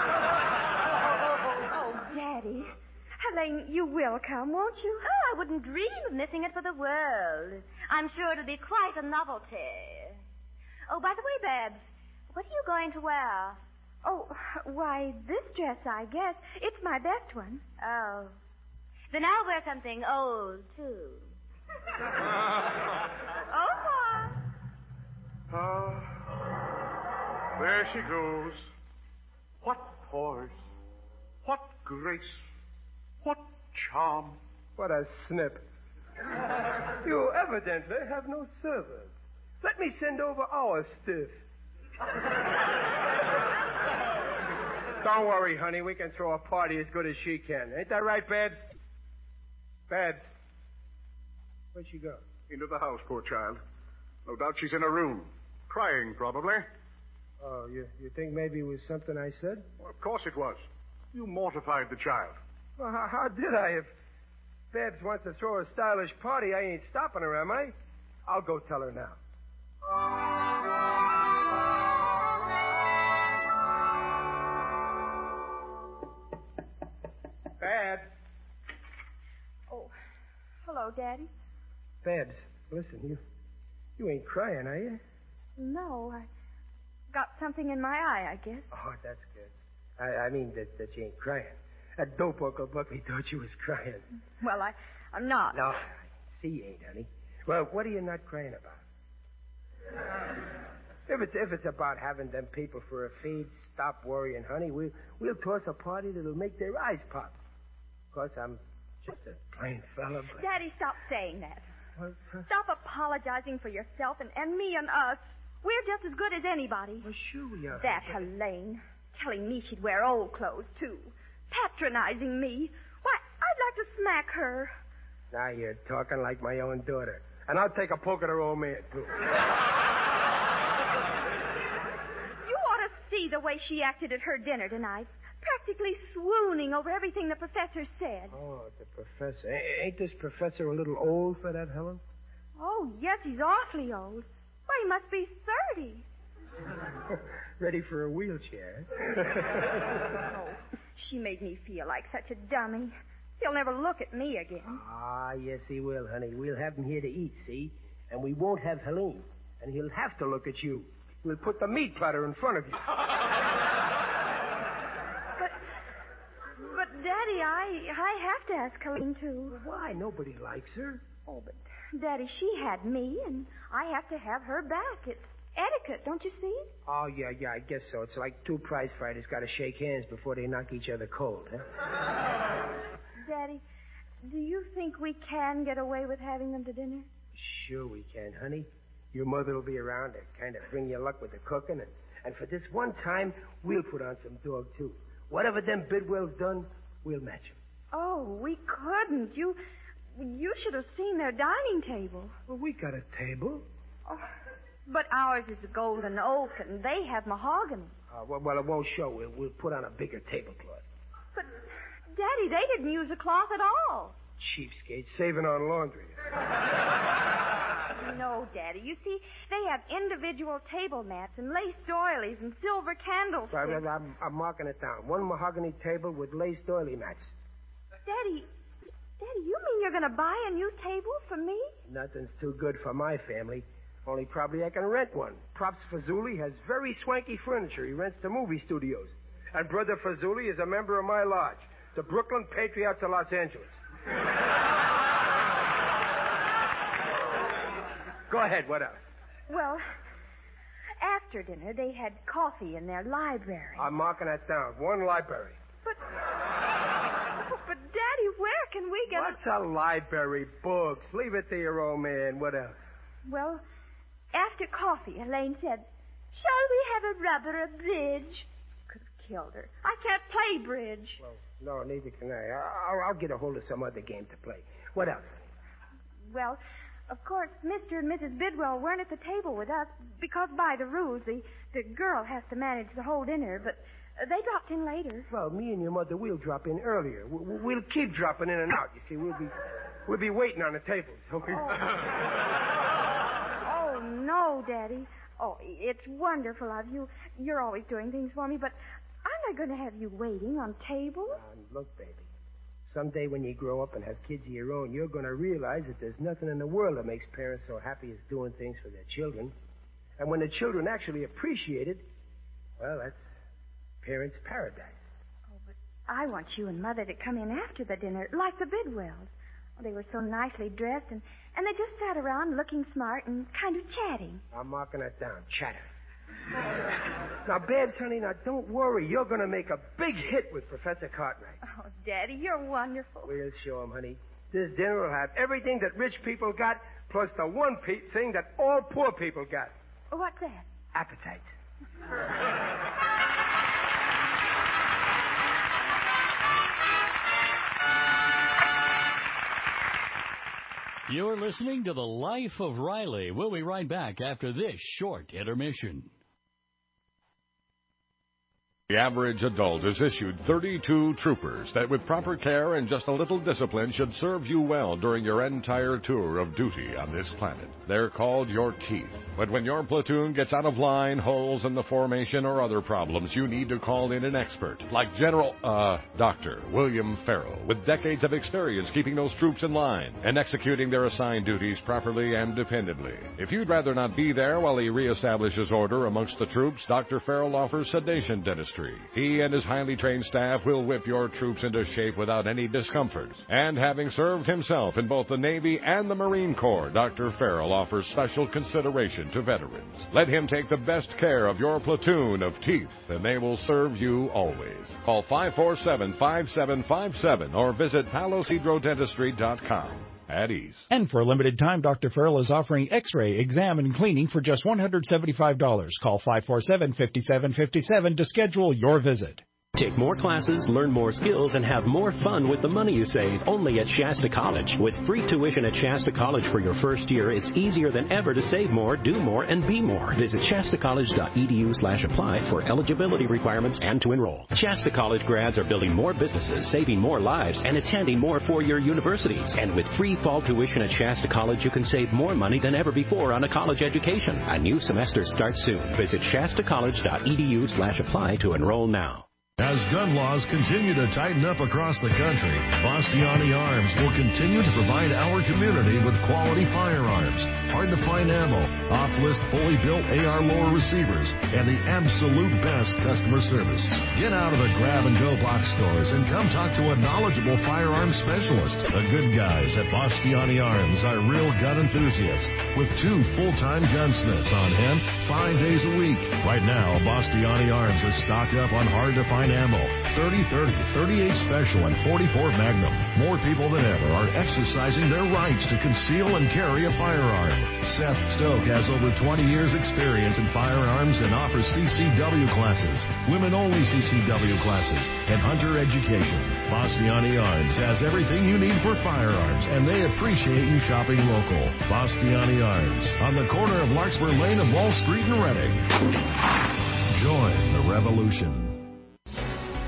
Oh, Daddy. Helene, you will come, won't you? Oh, I wouldn't dream of missing it for the world. I'm sure it'll be quite a novelty. Oh, by the way, Babs, what are you going to wear? Oh, why, this dress, I guess. It's my best one. Oh. Then I'll wear something old, too. Au revoir. There she goes. What poise. What grace. What charm. What a snip. You evidently have no servants. Let me send over our stiff. Don't worry, honey. We can throw a party as good as she can. Ain't that right, Babs? Babs. Where'd she go? Into the house, poor child. No doubt she's in her room. Crying, probably. Oh, you think maybe it was something I said? Well, of course it was. You mortified the child. Well, how did I? If Babs wants to throw a stylish party, I ain't stopping her, am I? I'll go tell her now. Babs. Oh, hello, Daddy. Babs, listen, you ain't crying, are you? No, I got something in my eye, I guess. Oh, that's good. I mean that you ain't crying. That dope Uncle Buckley thought you was crying. Well, I'm not. No, see you ain't, honey. Well, what are you not crying about? If it's about having them people for a feed, stop worrying, honey. We'll toss a party that'll make their eyes pop. Of course, I'm just a plain fella, but... Daddy, stop saying that. What? Stop apologizing for yourself and me and us. We're just as good as anybody. Well, sure we are. That Helene, telling me she'd wear old clothes, too. Patronizing me. Why, I'd like to smack her. Now you're talking like my own daughter. And I'll take a poke at her old man, too. You ought to see the way she acted at her dinner tonight. Practically swooning over everything the professor said. Oh, the professor. Ain't this professor a little old for that, Helen? Oh, yes, he's awfully old. Why, he must be 30. Ready for a wheelchair. Oh, she made me feel like such a dummy. He'll never look at me again. Ah, yes, he will, honey. We'll have him here to eat, see? And we won't have Helene. And he'll have to look at you. We'll put the meat platter in front of you. But Daddy, I have to ask Helene, too. Why? Nobody likes her. Oh, but, Daddy, she had me, and I have to have her back. It's etiquette, don't you see? Oh, yeah, I guess so. It's like two prize fighters got to shake hands before they knock each other cold, huh? Daddy, do you think we can get away with having them to dinner? Sure we can, honey. Your mother will be around to kind of bring you luck with the cooking, and for this one time, we'll put on some dog, too. Whatever them Bidwell's done, we'll match them. Oh, we couldn't. You should have seen their dining table. Well, we got a table. Oh, but ours is golden oak, and they have mahogany. Well, it won't show. We'll put on a bigger tablecloth. Daddy, they didn't use a cloth at all. Cheapskates, saving on laundry. No, Daddy. You see, they have individual table mats and lace doilies and silver candlesticks. I'm marking it down. One mahogany table with lace doily mats. Daddy, you mean you're going to buy a new table for me? Nothing's too good for my family. Only probably I can rent one. Props Fazuli has very swanky furniture he rents to movie studios. And Brother Fazuli is a member of my lodge, the Brooklyn Patriots of Los Angeles. Go ahead, what else? Well, after dinner, they had coffee in their library. I'm marking that down. One library. But Daddy, where can we get What's a library? Books. Leave it to your old man. What else? Well, after coffee, Elaine said, shall we have a rubber or bridge? Could have killed her. I can't play bridge. Well, no, neither can I. I'll get a hold of some other game to play. What else? Well, of course, Mr. and Mrs. Bidwell weren't at the table with us because by the rules, the girl has to manage the whole dinner, but they dropped in later. Well, me and your mother will drop in earlier. We'll keep dropping in and out. You see, we'll be waiting on the tables. Okay? Oh, no, Daddy. Oh, it's wonderful of you. You're always doing things for me, but I'm not going to have you waiting on tables. Look, baby. Someday when you grow up and have kids of your own, you're going to realize that there's nothing in the world that makes parents so happy as doing things for their children. And when the children actually appreciate it, well, that's parents' paradise. Oh, but I want you and Mother to come in after the dinner, like the Bidwells. Oh, they were so nicely dressed, and they just sat around looking smart and kind of chatting. I'm marking that down. Chatter. Now, Babs, honey, now don't worry. You're going to make a big hit with Professor Cartwright. Oh, Daddy, you're wonderful. We'll show him, honey. This dinner will have everything that rich people got, plus the one thing that all poor people got. What's that? Appetite. You're listening to The Life of Riley. We'll be right back after this short intermission. The average adult is issued 32 troopers that with proper care and just a little discipline should serve you well during your entire tour of duty on this planet. They're called your teeth. But when your platoon gets out of line, holes in the formation, or other problems, you need to call in an expert like Dr. William Farrell, with decades of experience keeping those troops in line and executing their assigned duties properly and dependably. If you'd rather not be there while he reestablishes order amongst the troops, Dr. Farrell offers sedation dentistry. He and his highly trained staff will whip your troops into shape without any discomfort. And having served himself in both the Navy and the Marine Corps, Dr. Farrell offers special consideration to veterans. Let him take the best care of your platoon of teeth, and they will serve you always. Call 547-5757 or visit paloshydrodentistry.com. At ease. And for a limited time, Dr. Farrell is offering x-ray, exam, and cleaning for just $175. Call 547-5757 to schedule your visit. Take more classes, learn more skills, and have more fun with the money you save only at Shasta College. With free tuition at Shasta College for your first year, it's easier than ever to save more, do more, and be more. Visit shastacollege.edu/apply for eligibility requirements and to enroll. Shasta College grads are building more businesses, saving more lives, and attending more four-year universities. And with free fall tuition at Shasta College, you can save more money than ever before on a college education. A new semester starts soon. Visit shastacollege.edu/apply to enroll now. As gun laws continue to tighten up across the country, Bastiani Arms will continue to provide our community with quality firearms, hard-to-find ammo, off-list fully built AR lower receivers, and the absolute best customer service. Get out of the grab-and-go box stores and come talk to a knowledgeable firearms specialist. The good guys at Bastiani Arms are real gun enthusiasts with 2 full-time gunsmiths on hand 5 days a week. Right now, Bastiani Arms is stocked up on hard-to-find ammo, 30-30, 38 Special, and 44 Magnum. More people than ever are exercising their rights to conceal and carry a firearm. Seth Stoke has over 20 years experience in firearms and offers CCW classes, women-only CCW classes, and hunter education. Bastiani Arms has everything you need for firearms, and they appreciate you shopping local. Bastiani Arms, on the corner of Larkspur Lane and Wall Street in Reading. Join the revolution.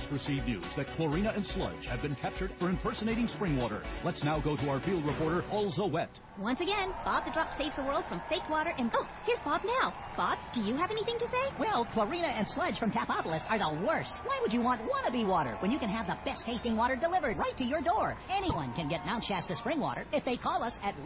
received news that chlorina and sludge have been captured for impersonating spring water. Let's now go to our field reporter, Also Wet. Once again, Bob the Drop saves the world from fake water and... Oh, here's Bob now. Bob, do you have anything to say? Well, chlorina and sludge from Capopolis are the worst. Why would you want wannabe water when you can have the best tasting water delivered right to your door? Anyone can get Mount Shasta spring water if they call us at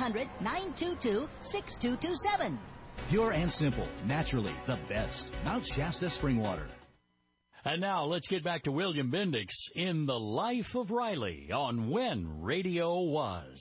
1-800-922-6227. Pure and simple, naturally the best. Mount Shasta spring water. And now let's get back to William Bendix in The Life of Riley on When Radio Was.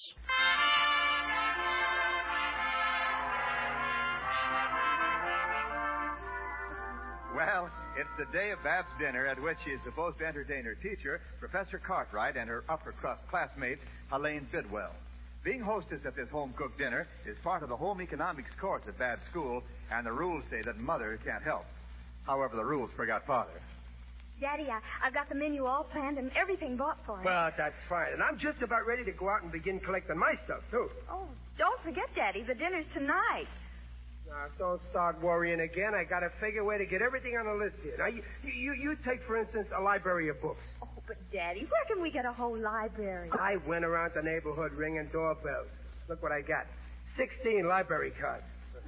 Well, it's the day of Bab's dinner at which she is supposed to entertain her teacher, Professor Cartwright, and her upper-crust classmate, Helene Bidwell. Being hostess at this home-cooked dinner is part of the home economics course at Bab's school, and the rules say that Mother can't help. However, the rules forgot Father. Daddy, I've got the menu all planned and everything bought for it. Well, that's fine. And I'm just about ready to go out and begin collecting my stuff, too. Oh, don't forget, Daddy, the dinner's tonight. Now, don't start worrying again. I got to figure a way to get everything on the list here. Now, you take, for instance, a library of books. Oh, but, Daddy, where can we get a whole library? I went around the neighborhood ringing doorbells. Look what I got. 16 library cards.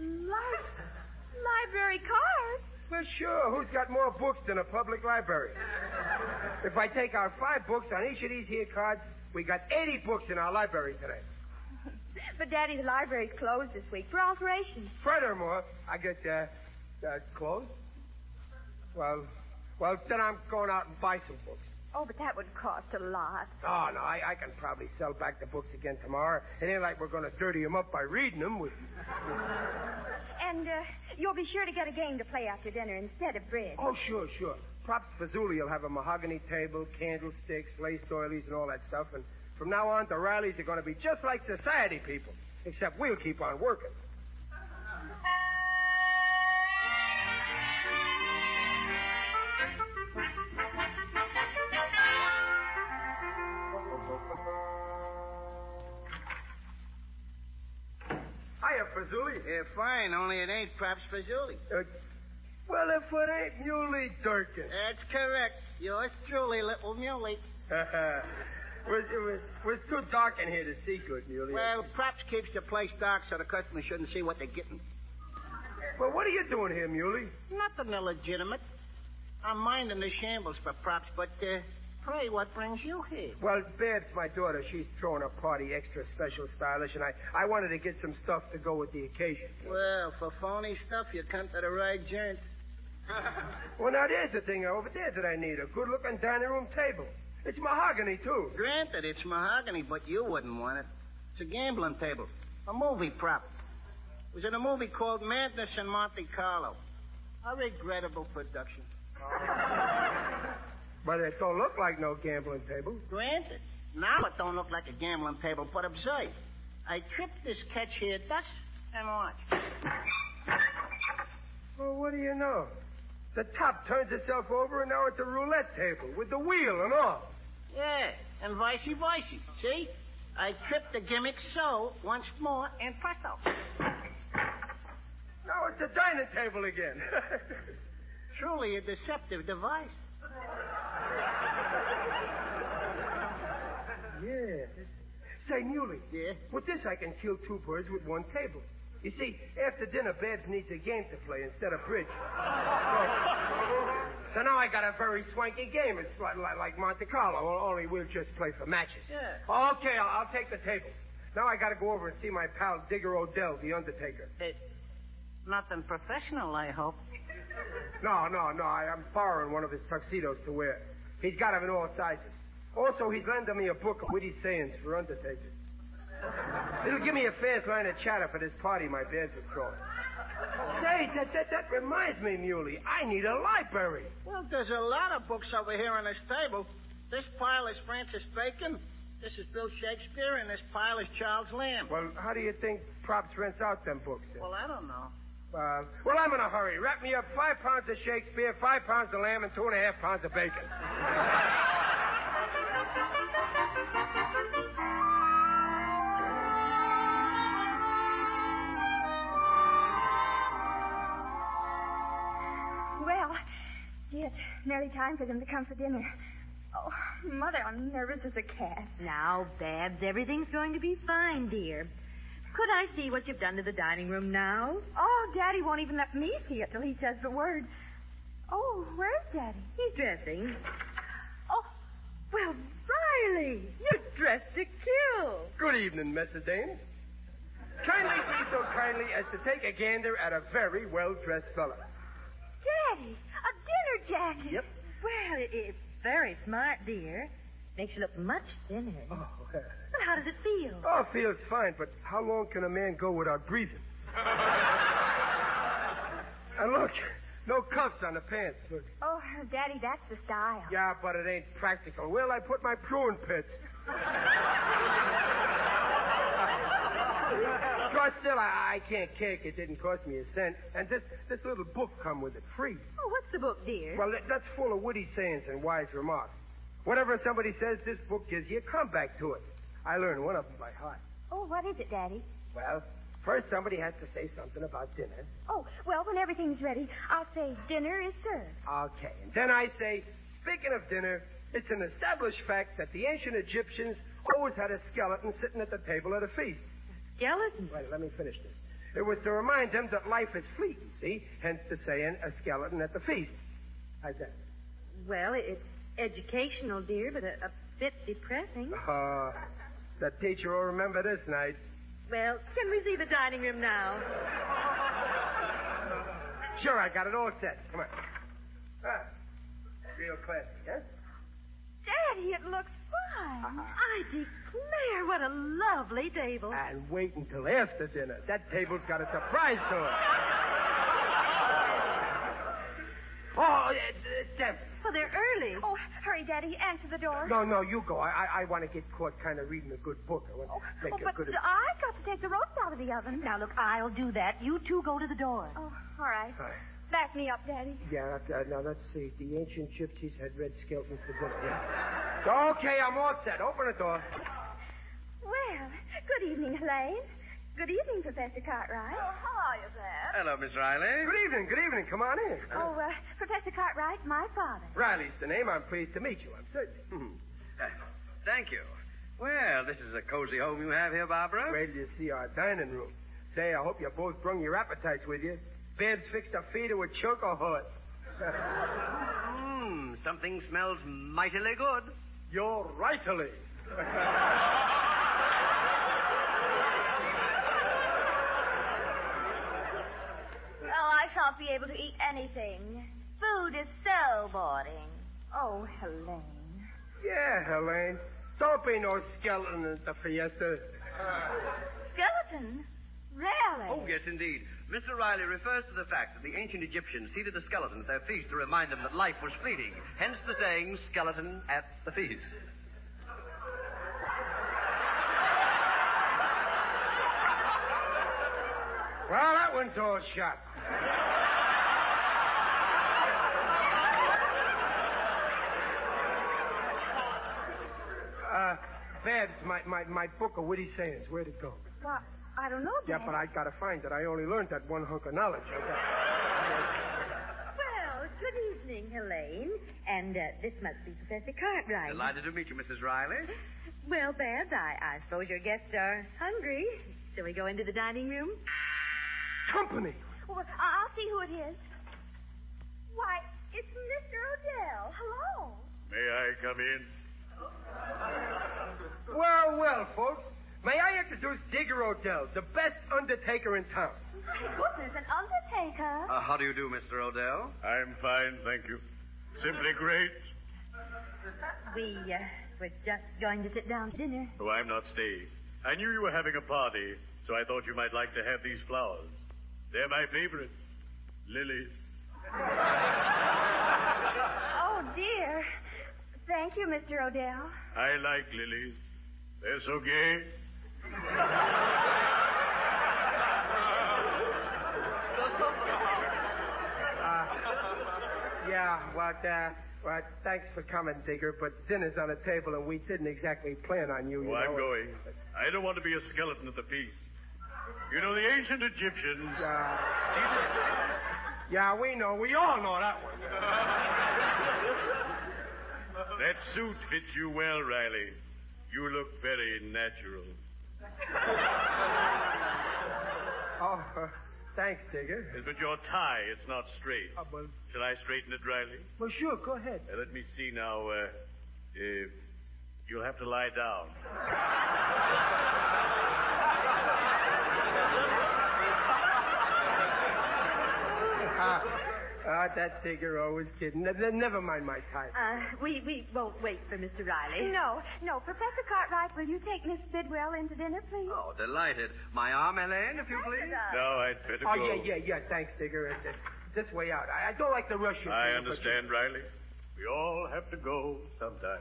Library cards? Well, sure. Who's got more books than a public library? If I take out 5 books on each of these here cards, we got 80 books in our library today. But, Daddy, the library's closed this week for alterations. Furthermore, I get, closed? Well, then I'm going out and buy some books. Oh, but that would cost a lot. Oh, no, I can probably sell back the books again tomorrow. It ain't like we're going to dirty them up by reading them. And you'll be sure to get a game to play after dinner instead of bridge. Oh, sure. Props Fazuli will have a mahogany table, candlesticks, lace doilies, and all that stuff. And from now on, the Rileys are going to be just like society people, except we'll keep on working. Hiya, Fazuli. Fine, only it ain't Props Fazuli. Well, if it ain't Muley Durkin. That's correct. Yours truly, little Muley. It was too dark in here to see good, Muley. Well, Props keeps the place dark so the customers shouldn't see what they're getting. Well, what are you doing here, Muley? Nothing illegitimate. I'm minding the shambles for Props, but, pray, what brings you here? Well, Babs, my daughter, she's throwing a party extra special stylish, and I wanted to get some stuff to go with the occasion. Well, for phony stuff, you come to the right joint. Well, now, there's the thing over there that I need, a good-looking dining room table. It's mahogany, too. Granted, it's mahogany, but you wouldn't want it. It's a gambling table, a movie prop. It was in a movie called Madness in Monte Carlo. A regrettable production. But it don't look like no gambling table. Granted. Now it don't look like a gambling table, but observe. I tripped this catch here thus, and watch. Well, what do you know? The top turns itself over, and now it's a roulette table with the wheel and all. Yeah, and vicey. See? I tripped the gimmick so, once more, and presto. Now it's a dining table again. Truly a deceptive device. Yeah. Say, Muley. Yeah? With this, I can kill 2 birds with 1 table. You see, after dinner, Babs needs a game to play instead of bridge. So now I got a very swanky game. It's like Monte Carlo, only we'll just play for matches. Yeah. Okay, I'll take the table. Now I got to go over and see my pal Digger Odell, the Undertaker. Nothing professional, I hope. No. I'm borrowing one of his tuxedos to wear. He's got them in all sizes. Also, he's lending me a book of witty sayings for undertakers. It'll give me a fast line of chatter for this party my Babs is throwing. Say, that reminds me, Muley. I need a library. Well, there's a lot of books over here on this table. This pile is Francis Bacon. This is Bill Shakespeare, and this pile is Charles Lamb. Well, how do you think Props rents out them books, then? Well, I don't know. Well, I'm in a hurry. Wrap me up 5 pounds of Shakespeare, 5 pounds of Lamb, and 2.5 pounds of bacon. It's nearly time for them to come for dinner. Oh, Mother, I'm nervous as a cat. Now, Babs, everything's going to be fine, dear. Could I see what you've done to the dining room now? Oh, Daddy won't even let me see it till he says the word. Oh, where's Daddy? He's dressing. Oh, well, Riley, you're dressed to kill. Good evening, Mrs. Dane. Kindly be so kindly as to take a gander at a very well-dressed fella. Daddy, a dinner jacket. Yep. Well, it's very smart, dear. Makes you look much thinner. Oh, But how does it feel? oh, feels fine, but how long can a man go without breathing? And look, no cuffs on the pants. Look. Oh, Daddy, that's the style. Yeah, but it ain't practical. Where'll I put my prune pits? But still, I can't kick. It didn't cost me a cent. And this little book come with it free. Oh, what's the book, dear? Well, that's full of witty sayings and wise remarks. Whatever somebody says, this book gives you a comeback to it. I learned one of them by heart. Oh, what is it, Daddy? Well, first somebody has to say something about dinner. Oh, well, when everything's ready, I'll say dinner is served. Okay, and then I say, speaking of dinner, it's an established fact that the ancient Egyptians always had a skeleton sitting at the table at a feast. Skeleton? Wait, let me finish this. It was to remind them that life is fleeting, see? Hence the saying, a skeleton at the feast. How's that? Well, it's educational, dear, but a bit depressing. The teacher will remember this night. Well, can we see the dining room now? Sure, I got it all set. Come on. Real classy, huh? Daddy, it looks fine. I declare, what a lovely table. And wait until after dinner. That table's got a surprise to it. Oh, Steph. Well, they're early. Oh, hurry, Daddy. Answer the door. No, you go. I want to get caught kind of reading a good book. I want to make a but good... I've got to take the roast out of the oven. Now, look, I'll do that. You two go to the door. Oh, all right. All right. Back me up, Daddy. Yeah, now let's see. The ancient gypsies had red skeletons for dinner. Yeah. Okay, I'm all set. Open the door. Well, good evening, Helene. Good evening, Professor Cartwright. Oh, how are you there? Hello, Miss Riley. Good evening. Come on in. Oh, Professor Cartwright, my father. Riley's the name. I'm pleased to meet you. I'm certain. Thank you. Well, this is a cozy home you have here, Barbara. Wait till you see our dining room. Say, I hope you both brung your appetites with you. Babs fixed a feeder with chocohot. Something smells mightily good. You're rightly. Oh, I shan't be able to eat anything. Food is so boring. Oh, Helene. Yeah, Helene. Don't be no skeleton at the fiesta. Skeleton? Really? Oh, yes, indeed. Mr. Riley refers to the fact that the ancient Egyptians seated a skeleton at their feast to remind them that life was fleeting. Hence the saying, skeleton at the feast. Well, that one's all shot. Babs, my book of witty sayings, where'd it go? Well, I don't know, Dad. Yeah, but I gotta find it. I only learned that one hunk of knowledge. Well, good evening, Helene. And this must be Professor Cartwright. Delighted to meet you, Mrs. Riley. Well, Babs, I suppose your guests are hungry. Shall we go into the dining room? Company. Well, I'll see who it is. Why, it's Mr. Odell. Hello. May I come in? Well, folks. May I introduce Digger Odell, the best undertaker in town. My goodness, an undertaker? How do you do, Mr. Odell? I'm fine, thank you. Simply great. We're just going to sit down to dinner. Oh, I'm not staying. I knew you were having a party, so I thought you might like to have these flowers. They're my favorites. Lilies. Oh, dear. Thank you, Mr. Odell. I like lilies. They're so gay. Well, thanks for coming, Digger, but dinner's on the table and we didn't exactly plan on you. I'm going. I don't want to be a skeleton at the feast. You know, the ancient Egyptians... Yeah, we know. We all know that one. That suit fits you well, Riley. You look very natural. Thanks, Digger. But your tie, it's not straight. Well, Shall I straighten it, Riley? well, sure, go ahead. Let me see now. You'll have to lie down. That Digger always kidding. Never mind my tie. We won't wait for Mr. Riley. No. Professor Cartwright, will you take Miss Bidwell into dinner, please? Oh, delighted. My arm, Helene, if you please. No, I'd better Oh, go. yeah. Thanks, Digger. This way out. I don't like to rush you. I understand, Riley. We all have to go sometime.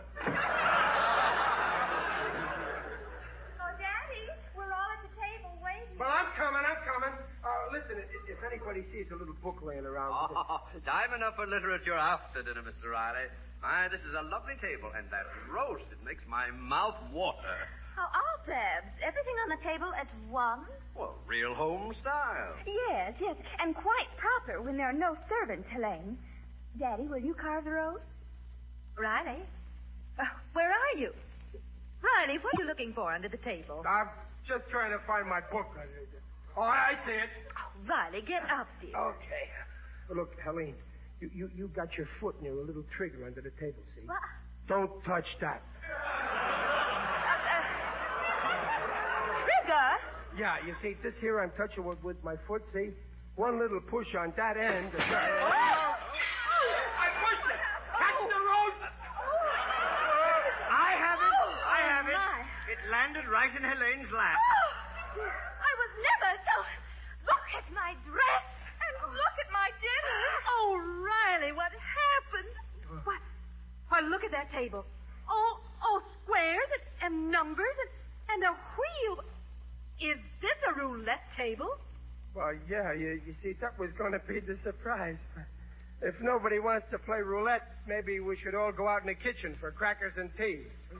Oh, Daddy, we're all at the table waiting. Well, I'm coming. Listen, if anybody sees a little book laying around... Oh, time enough for literature after dinner, Mr. Riley. This is a lovely table, and that roast, it makes my mouth water. How odd, Babs. Everything on the table at once? Well, real home style. Yes, and quite proper when there are no servants, Helene. Daddy, will you carve the roast? Riley? Where are you? Riley, what are you looking for under the table? I'm just trying to find my book. Oh, I see it. Oh, Riley, get up, dear. Okay. Well, look, Helene, you got your foot near a little trigger under the table, see? What? Don't touch that. Trigger? Yeah, you see, this here I'm touching with my foot, see? One little push on that end. Oh! I pushed it! Catch the roast! I have it. My. It landed right in Helene's lap. I was never so... Look at my dress and look at my dinner. Oh, Riley, what happened? What? Why, look at that table. Oh, squares and numbers and a wheel. Is this a roulette table? Well, yeah, you see, that was going to be the surprise. If nobody wants to play roulette, maybe we should all go out in the kitchen for crackers and tea.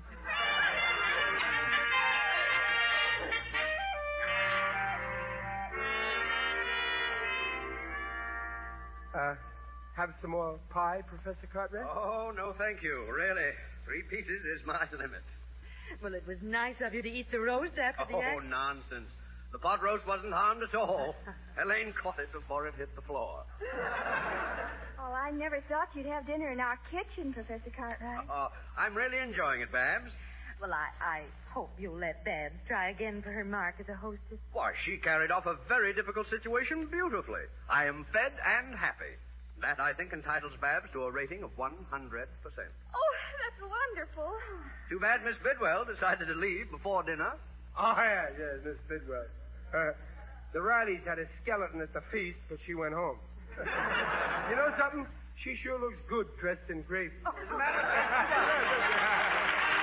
Have some more pie, Professor Cartwright? Oh, no, thank you. Really. 3 pieces is my limit. Well, it was nice of you to eat the roast after the act. Oh, nonsense. The pot roast wasn't harmed at all. Helene caught it before it hit the floor. Oh, I never thought you'd have dinner in our kitchen, Professor Cartwright. I'm really enjoying it, Babs. Well, I hope you'll let Babs try again for her mark as a hostess. Why, she carried off a very difficult situation beautifully. I am fed and happy. That, I think, entitles Babs to a rating of 100%. Oh, that's wonderful. Too bad Miss Bidwell decided to leave before dinner. Oh, yeah, Miss Bidwell. The Rileys had a skeleton at the feast, but she went home. You know something? She sure looks good dressed in gravy. As a matter of fact...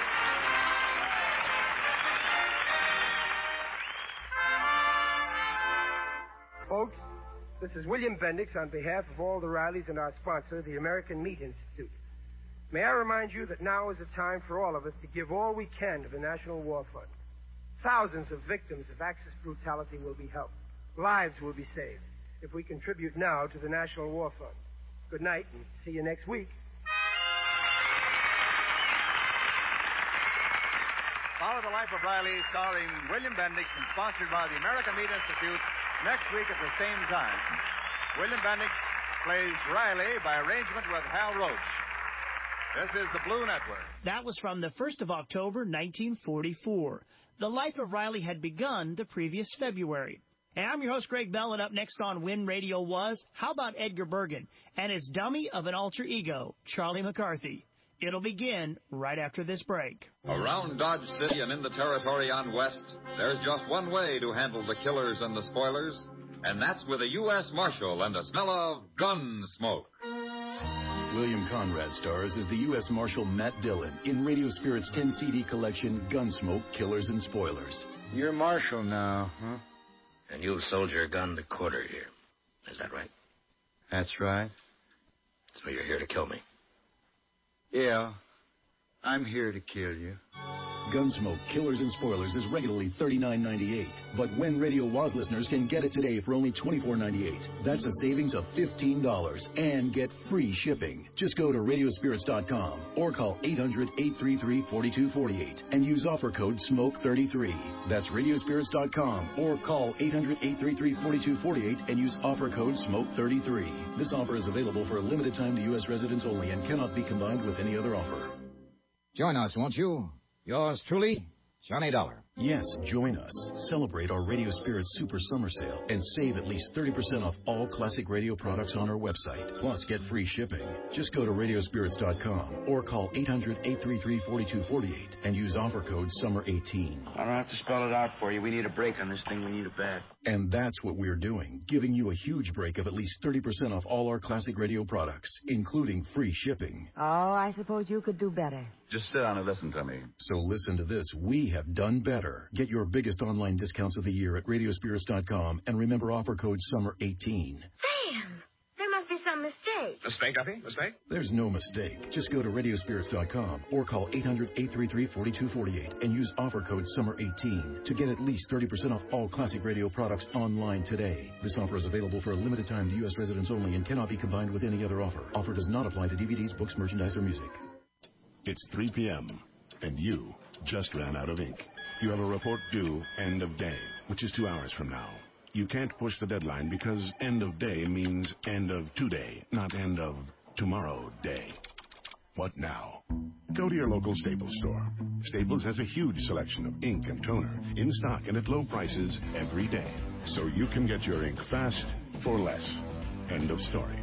Folks, this is William Bendix on behalf of all the Rileys and our sponsor, the American Meat Institute. May I remind you that now is a time for all of us to give all we can to the National War Fund. Thousands of victims of Axis brutality will be helped. Lives will be saved if we contribute now to the National War Fund. Good night, and see you next week. Follow the Life of Riley, starring William Bendix and sponsored by the American Meat Institute, next week at the same time. William Bendix plays Riley by arrangement with Hal Roach. This is the Blue Network. That was from the 1st of October, 1944. The Life of Riley had begun the previous February. Hey, I'm your host, Greg Bell, and up next on When Radio Was, how about Edgar Bergen and his dummy of an alter ego, Charlie McCarthy? It'll begin right after this break. Around Dodge City and in the territory on West, there's just one way to handle the killers and the spoilers, and that's with a U.S. Marshal and a smell of gun smoke. William Conrad stars as the U.S. Marshal Matt Dillon in Radio Spirit's 10-CD collection, Gunsmoke, Killers and Spoilers. You're Marshal now, huh? And you've sold your gun to Corder here. Is that right? That's right. So you're here to kill me? Yeah, I'm here to kill you. Gunsmoke, Killers, and Spoilers is regularly $39.98. But When Radio Was listeners can get it today for only $24.98. That's a savings of $15 and get free shipping. Just go to radiospirits.com or call 800-833-4248 and use offer code SMOKE33. That's radiospirits.com or call 800-833-4248 and use offer code SMOKE33. This offer is available for a limited time to U.S. residents only and cannot be combined with any other offer. Join us, won't you? Yours truly, Johnny Dollar. Yes, join us. Celebrate our Radio Spirit Super Summer Sale and save at least 30% off all classic radio products on our website. Plus, get free shipping. Just go to radiospirits.com or call 800-833-4248 and use offer code SUMMER18. I don't have to spell it out for you. We need a break on this thing. We need it bad. And that's what we're doing, giving you a huge break of at least 30% off all our classic radio products, including free shipping. Oh, I suppose you could do better. Just sit down and listen to me. So listen to this. We have done better. Get your biggest online discounts of the year at radiospirits.com and remember offer code SUMMER18. Sam, there must be some mistake. Mistake, Duffy? Mistake? There's no mistake. Just go to radiospirits.com or call 800-833-4248 and use offer code SUMMER18 to get at least 30% off all classic radio products online today. This offer is available for a limited time to U.S. residents only and cannot be combined with any other offer. Offer does not apply to DVDs, books, merchandise, or music. It's 3 p.m., and you just ran out of ink. You have a report due end of day, which is 2 hours from now. You can't push the deadline because end of day means end of today, not end of tomorrow day. What now? Go to your local Staples store. Staples has a huge selection of ink and toner in stock and at low prices every day. So you can get your ink fast for less. End of story.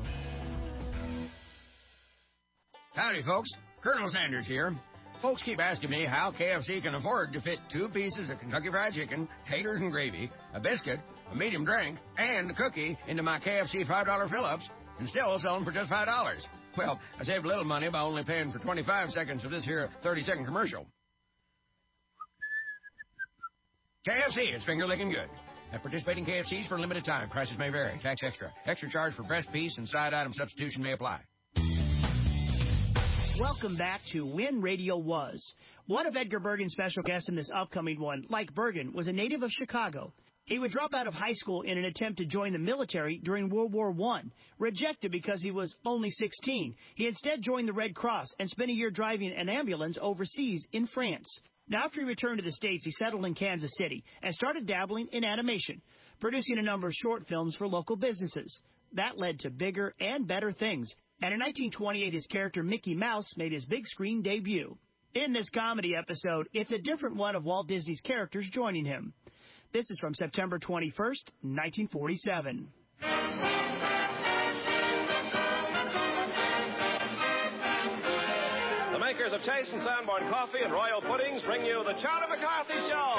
Howdy, folks. Colonel Sanders here. Folks keep asking me how KFC can afford to fit 2 pieces of Kentucky Fried Chicken, taters and gravy, a biscuit, a medium drink, and a cookie into my KFC $5 fill-ups and still sell them for just $5. Well, I saved a little money by only paying for 25 seconds of this here 30-second commercial. KFC is finger-licking good. At participating KFCs for a limited time, prices may vary. Tax extra. Extra charge for breast piece and side item substitution may apply. Welcome back to When Radio Was. One of Edgar Bergen's special guests in this upcoming one, like Bergen, was a native of Chicago. He would drop out of high school in an attempt to join the military during World War I. Rejected because he was only 16. He instead joined the Red Cross and spent a year driving an ambulance overseas in France. Now, after he returned to the States, he settled in Kansas City and started dabbling in animation, producing a number of short films for local businesses. That led to bigger and better things. And in 1928, his character Mickey Mouse made his big screen debut. In this comedy episode, it's a different one of Walt Disney's characters joining him. This is from September 21st, 1947. The makers of Chase and Sanborn Coffee and Royal Puddings bring you the Charlie McCarthy Show.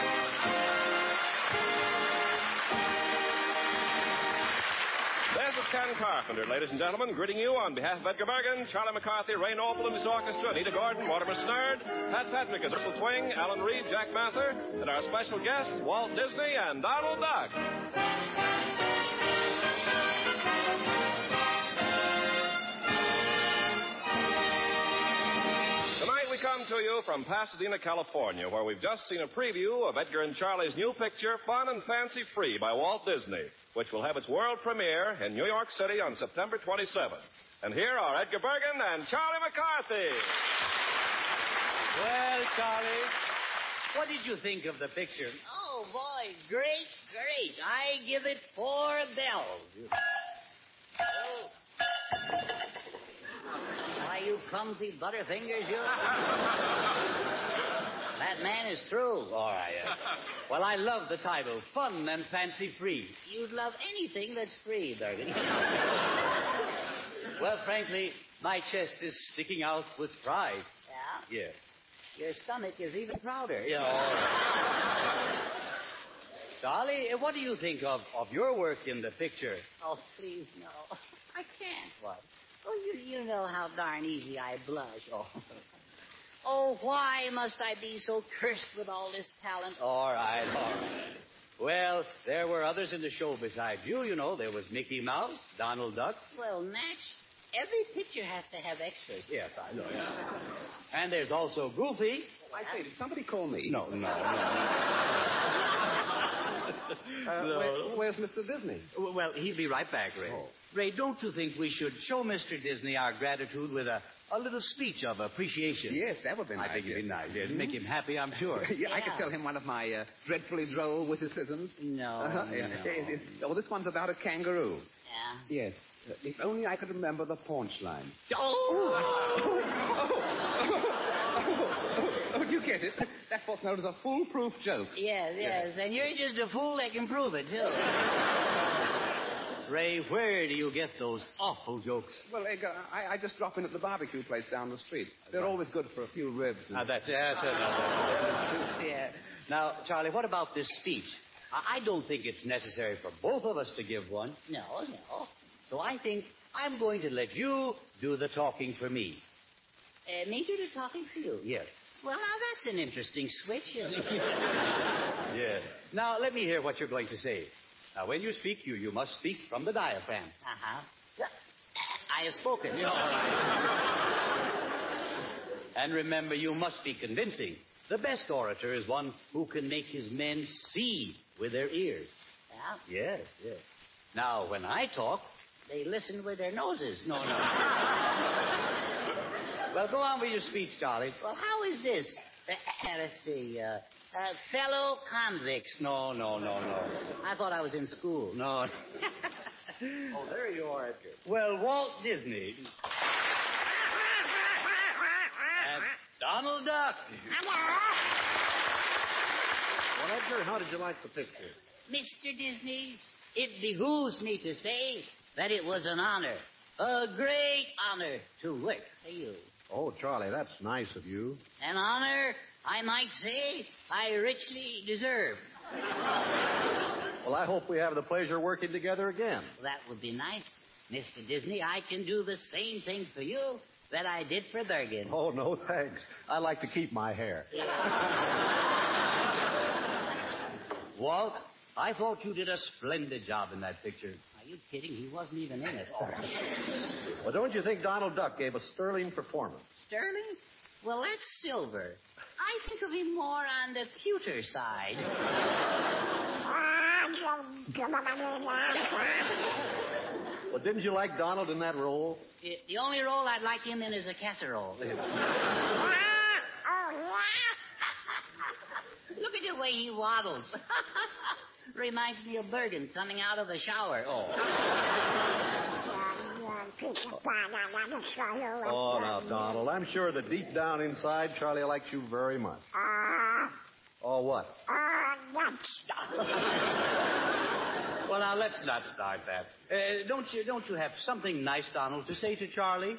This is Ken Carpenter, ladies and gentlemen, greeting you on behalf of Edgar Bergen, Charlie McCarthy, Ray Noble and his orchestra, Nita Gordon, Mortimer Snerd, Pat Patrick as Russell Twing, Alan Reed, Jack Mather, and our special guests, Walt Disney and Donald Duck. Tonight we come to you from Pasadena, California, where we've just seen a preview of Edgar and Charlie's new picture, Fun and Fancy Free by Walt Disney, which will have its world premiere in New York City on September 27th. And here are Edgar Bergen and Charlie McCarthy. Well, Charlie, what did you think of the picture? Oh, boy, great, great. I give it 4 bells. Oh. Why, you clumsy butterfingers, you. That man is through. All right. Well, I love the title, Fun and Fancy Free. You'd love anything that's free, Bergen. Well, frankly, my chest is sticking out with pride. Yeah? Yeah. Your stomach is even prouder. Yeah, all right. Charlie, what do you think of your work in the picture? Oh, please, no. I can't. What? Oh, you know how darn easy I blush. Oh, why must I be so cursed with all this talent? All right, all right. Well, there were others in the show besides you, you know. There was Mickey Mouse, Donald Duck. Well, Natch, Every picture has to have extras. Yes, I know. Yeah. And there's also Goofy. I say, did somebody call me? No. Where's Mr. Disney? Well, he'll be right back, Ray. Oh. Ray, don't you think we should show Mr. Disney our gratitude with a little speech of appreciation? Yes, that would be nice. I think it'd be nice. Yes. Make him happy, I'm sure. Yeah, I could tell him one of my dreadfully droll witticisms. No. Oh, this one's about a kangaroo. Yeah? Yes. If only I could remember the paunch line. Oh, you get it. That's what's known as a foolproof joke. Yes. And you're just a fool that can prove it, too. Ray, where do you get those awful jokes? Well, I just drop in at the barbecue place down the street. They're always good for a few ribs. That's another. Yeah. Now, Charlie, what about this speech? I don't think it's necessary for both of us to give one. No. So I think I'm going to let you do the talking for me. Me do the talking for you? Yes. Well, now, that's an interesting switch. Yes. Now, let me hear what you're going to say. Now, when you speak, you must speak from the diaphragm. Uh-huh. I have spoken. All right. And remember, you must be convincing. The best orator is one who can make his men see with their ears. Yeah? Yes. Now, when I talk... They listen with their noses. No. Well, go on with your speech, Charlie. Well, how is this? Let's see. Fellow convicts. No. I thought I was in school. No. Oh, there you are, Edgar. Well, Walt Disney. Donald Duck. Well, Edgar, how did you like the picture? Mr. Disney, it behooves me to say that it was an honor, a great honor, to work for you. Oh, Charlie, that's nice of you. An honor, I might say, I richly deserve. Well, I hope we have the pleasure of working together again. Well, that would be nice. Mr. Disney, I can do the same thing for you that I did for Bergen. Oh, no, thanks. I like to keep my hair. Walt, I thought you did a splendid job in that picture. Are you kidding? He wasn't even in it. Well, don't you think Donald Duck gave a sterling performance? Sterling? Well, that's silver. I think of him more on the pewter side. Well, didn't you like Donald in that role? The only role I'd like him in is a casserole. Look at the way he waddles. Reminds me of Bergen coming out of the shower. Oh, now, Donald, I'm sure that deep down inside, Charlie likes you very much. Oh, what? Well, now, let's not start that. Don't you have something nice, Donald, to say to Charlie?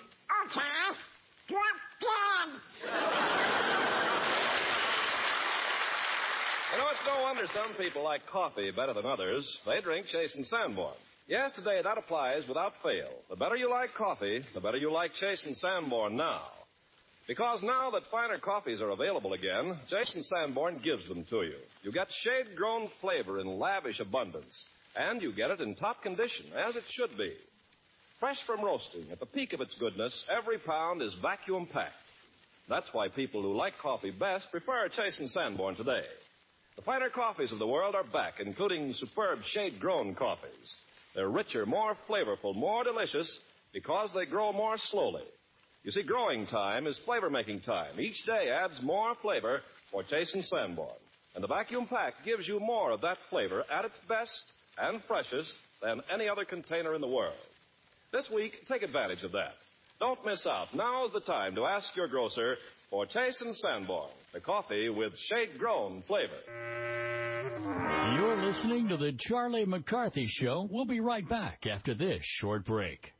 You know, it's no wonder some people like coffee better than others. They drink Chase and Sanborn. Yes, today that applies without fail. The better you like coffee, the better you like Chase and Sanborn now. Because now that finer coffees are available again, Chase and Sanborn gives them to you. You get shade-grown flavor in lavish abundance. And you get it in top condition, as it should be. Fresh from roasting, at the peak of its goodness, every pound is vacuum-packed. That's why people who like coffee best prefer Chase and Sanborn today. The finer coffees of the world are back, including superb shade-grown coffees. They're richer, more flavorful, more delicious because they grow more slowly. You see, growing time is flavor-making time. Each day adds more flavor for Chase and Sanborn. And the vacuum pack gives you more of that flavor at its best and freshest than any other container in the world. This week, take advantage of that. Don't miss out. Now's the time to ask your grocer for Chase and Sanborn, the coffee with shade-grown flavor. You're listening to the Charlie McCarthy Show. We'll be right back after this short break.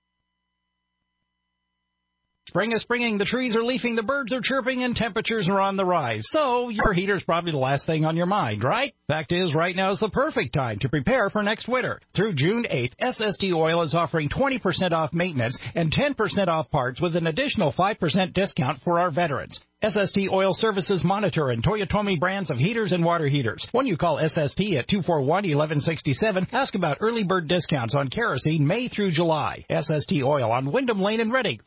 Spring is springing, the trees are leafing, the birds are chirping, and temperatures are on the rise. So your heater's probably the last thing on your mind, right? Fact is, right now is the perfect time to prepare for next winter. Through June 8th, SST Oil is offering 20% off maintenance and 10% off parts with an additional 5% discount for our veterans. SST Oil Services monitor and Toyotomi brands of heaters and water heaters. When you call SST at 241-1167, ask about early bird discounts on kerosene May through July. SST Oil on Wyndham Lane in Reading,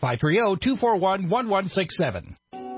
530-241-1167.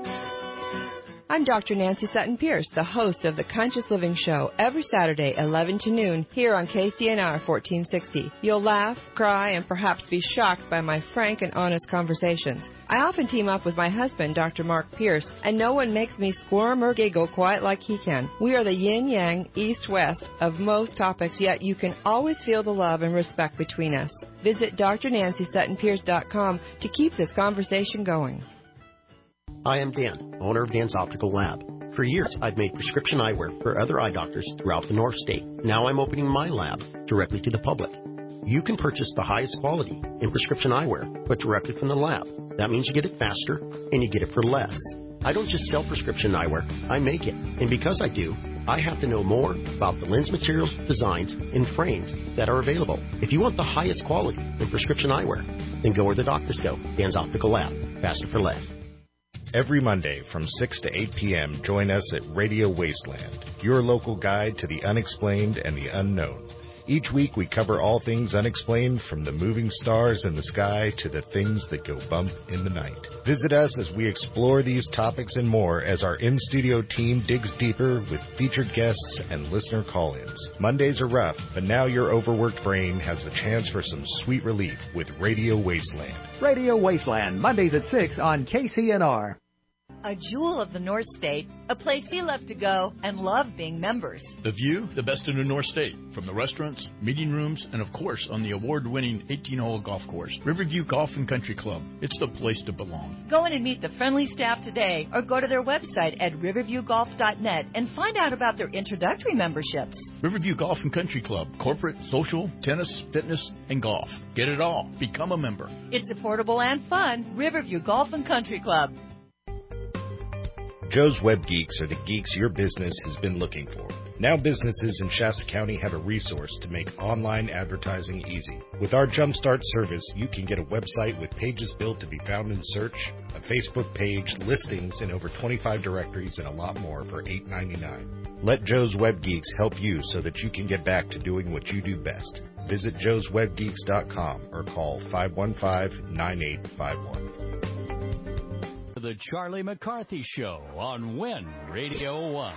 I'm Dr. Nancy Sutton Pierce, the host of the Conscious Living Show, every Saturday, 11 to noon, here on KCNR 1460. You'll laugh, cry, and perhaps be shocked by my frank and honest conversations. I often team up with my husband, Dr. Mark Pierce, and no one makes me squirm or giggle quite like he can. We are the yin-yang, east-west of most topics, yet you can always feel the love and respect between us. Visit drnancysuttonpierce.com to keep this conversation going. Hi, I'm Dan, owner of Dan's Optical Lab. For years, I've made prescription eyewear for other eye doctors throughout the North State. Now I'm opening my lab directly to the public. You can purchase the highest quality in prescription eyewear, but directly from the lab. That means you get it faster, and you get it for less. I don't just sell prescription eyewear, I make it. And because I do, I have to know more about the lens materials, designs, and frames that are available. If you want the highest quality in prescription eyewear, then go where the doctors go. Dan's Optical Lab. Faster for less. Every Monday from 6 to 8 p.m., join us at Radio Wasteland, your local guide to the unexplained and the unknown. Each week we cover all things unexplained, from the moving stars in the sky to the things that go bump in the night. Visit us as we explore these topics and more as our in-studio team digs deeper with featured guests and listener call-ins. Mondays are rough, but now your overworked brain has a chance for some sweet relief with Radio Wasteland. Radio Wasteland, Mondays at 6 on KCNR. A jewel of the North State, a place we love to go and love being members. The view, the best in the North State, from the restaurants, meeting rooms, and of course on the award-winning 18-hole golf course, Riverview Golf and Country Club. It's the place to belong. Go in and meet the friendly staff today, or go to their website at riverviewgolf.net and find out about their introductory memberships. Riverview Golf and Country Club, corporate, social, tennis, fitness, and golf. Get it all. Become a member. It's affordable and fun. Riverview Golf and Country Club. Joe's Web Geeks are the geeks your business has been looking for. Now businesses in Shasta County have a resource to make online advertising easy. With our Jumpstart service, you can get a website with pages built to be found in search, a Facebook page, listings in over 25 directories, and a lot more for $8.99. Let Joe's Web Geeks help you so that you can get back to doing what you do best. Visit joeswebgeeks.com or call 515-9851. The Charlie McCarthy Show on Win Radio 1.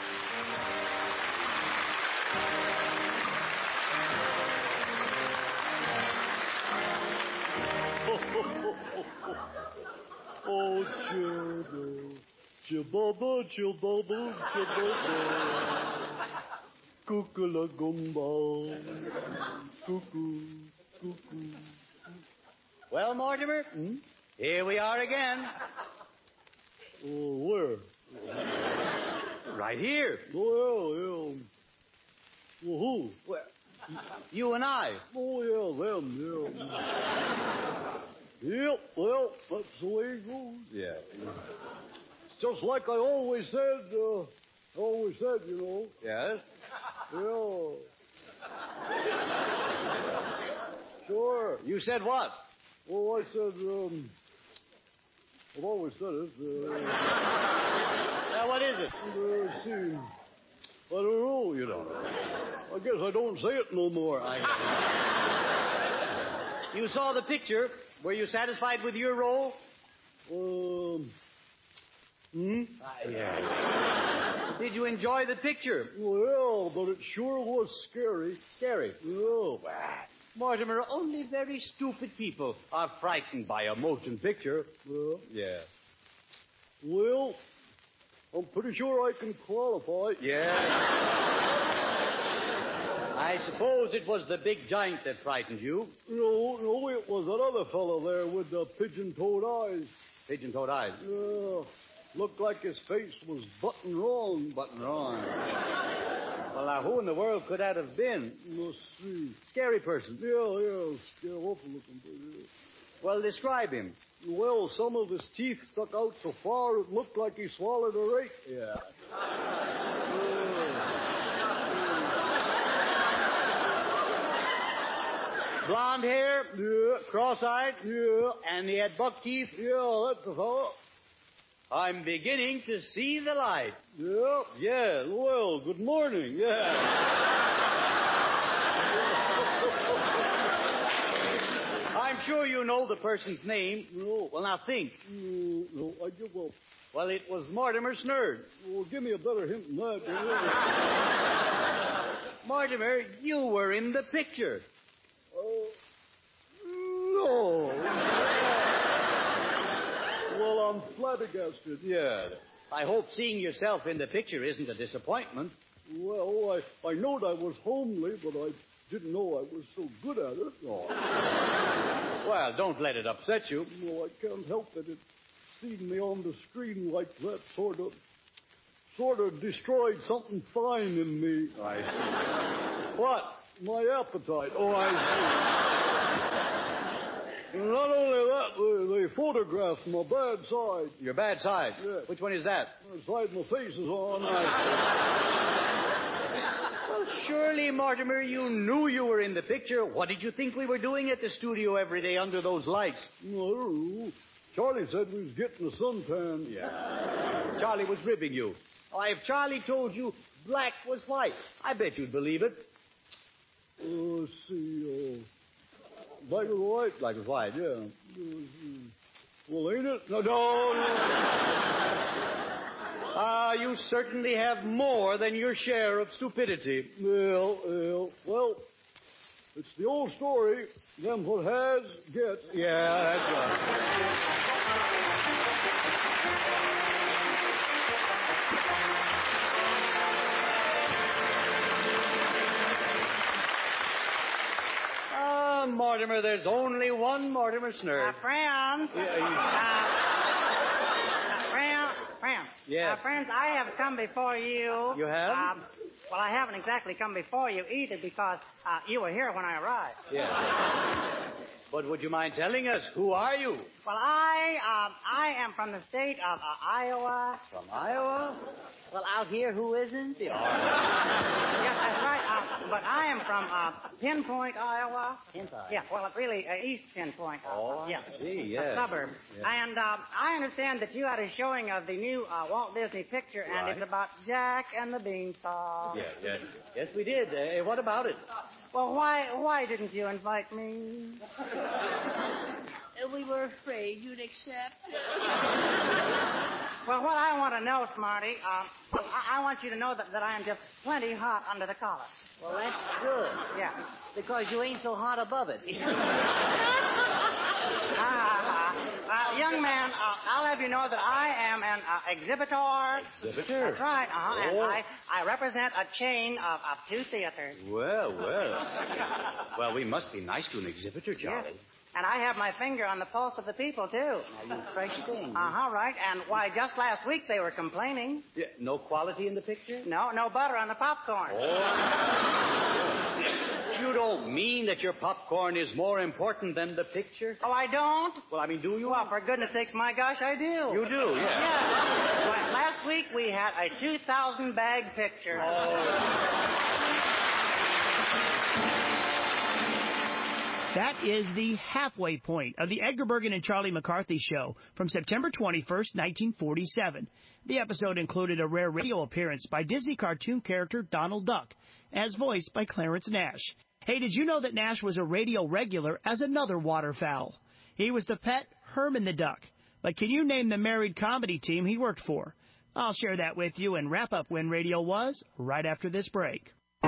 Oh, children, chibaba, chibaba, chibaba, kukula gumba, cuckoo, cuckoo. Well, Mortimer, here we are again. Oh, where? Right here. Oh, yeah. Well, who? Well, you and I. Oh, yeah, them, yeah. Yep, well, that's the way it goes. Yeah. It's just like I always said, you know. Yes? Yeah. Sure. You said what? Well, I said, I've always said it. Now, what is it? See, I don't know, you know. I guess I don't say it no more. You saw the picture. Were you satisfied with your role? Yeah. Did you enjoy the picture? Well, but it sure was scary. Scary? Yeah. Mortimer, only very stupid people are frightened by a motion picture. Yeah. Well, I'm pretty sure I can qualify. Yeah. I suppose it was the big giant that frightened you. No, it was that other fellow there with the pigeon-toed eyes. Pigeon-toed eyes? Yeah. Looked like his face was button wrong. Button wrong. Well, now, who in the world could that have been? Let's see. Scary person. Yeah. Scary, awful looking. Yeah. Well, describe him. Well, some of his teeth stuck out so far it looked like he swallowed a rake. Yeah. Blonde hair? Yeah. Cross-eyed? Yeah. And he had buck teeth? Yeah, that's the fellow. I'm beginning to see the light. Yeah, well, good morning, I'm sure you know the person's name. No. Well, now think. No, I give up. Well, it was Mortimer Snerd. Well, give me a better hint than that. Mortimer, you were in the picture. No. Well, I'm flabbergasted. Yeah. I hope seeing yourself in the picture isn't a disappointment. Well, I knowed I was homely, but I didn't know I was so good at it. Oh. Well, don't let it upset you. No, I can't help it. Seeing me on the screen like that sort of destroyed something fine in me. I see. What? My appetite. Oh, I see. And not only that, they photographed my bad side. Your bad side? Yeah. Which one is that? The side my face is on. Well, surely, Mortimer, you knew you were in the picture. What did you think we were doing at the studio every day under those lights? No. Charlie said we was getting a suntan. Yeah. Charlie was ribbing you. Oh, if Charlie told you black was white, I bet you'd believe it. Let's see. Black is white? Black is white. Yeah. Well, ain't it? No. You certainly have more than your share of stupidity. Well, it's the old story. Them what has gets. Yeah, that's right. Mortimer, there's only one Mortimer Snerd. Friends. Friends. Yes. Friends, I have come before you. You have? Well, I haven't exactly come before you either because you were here when I arrived. Yes. But would you mind telling us, who are you? Well, I am from the state of Iowa. From Iowa? Well, out here, who isn't? Yeah. Yes, that's right. But I am from Pinpoint, Iowa. Pinpoint? Yeah, well, really, East Pinpoint. Oh, I see, yes. A suburb. Yes. And I understand that you had a showing of the new Walt Disney picture, and Right. it's about Jack and the Beanstalk. Yes, we did. What about it? Well, why didn't you invite me? We were afraid you'd accept. Well, what I want to know, Smarty, I want you to know that I am just plenty hot under the collar. Well, that's good. Yeah. Because you ain't so hot above it. Young man, I'll have you know that I am an exhibitor. Exhibitor? That's right. And Oh. I represent a chain of 2 theaters. Well. Well, we must be nice to an exhibitor, Charlie. Yes. And I have my finger on the pulse of the people, too. Now, you fresh thing. Right. And why, just last week they were complaining. Yeah, no quality in the picture? No butter on the popcorn. You don't mean that your popcorn is more important than the picture? Oh, I don't? Well, I mean, do you? Well, for goodness sakes, my gosh, I do. You do, yeah. Yeah. Well, last week we had a 2,000-bag picture. That is the halfway point of the Edgar Bergen and Charlie McCarthy Show from September 21st, 1947. The episode included a rare radio appearance by Disney cartoon character Donald Duck, as voiced by Clarence Nash. Hey, did you know that Nash was a radio regular as another waterfowl? He was the pet Herman the Duck. But can you name the married comedy team he worked for? I'll share that with you and wrap up When Radio Was right after this break.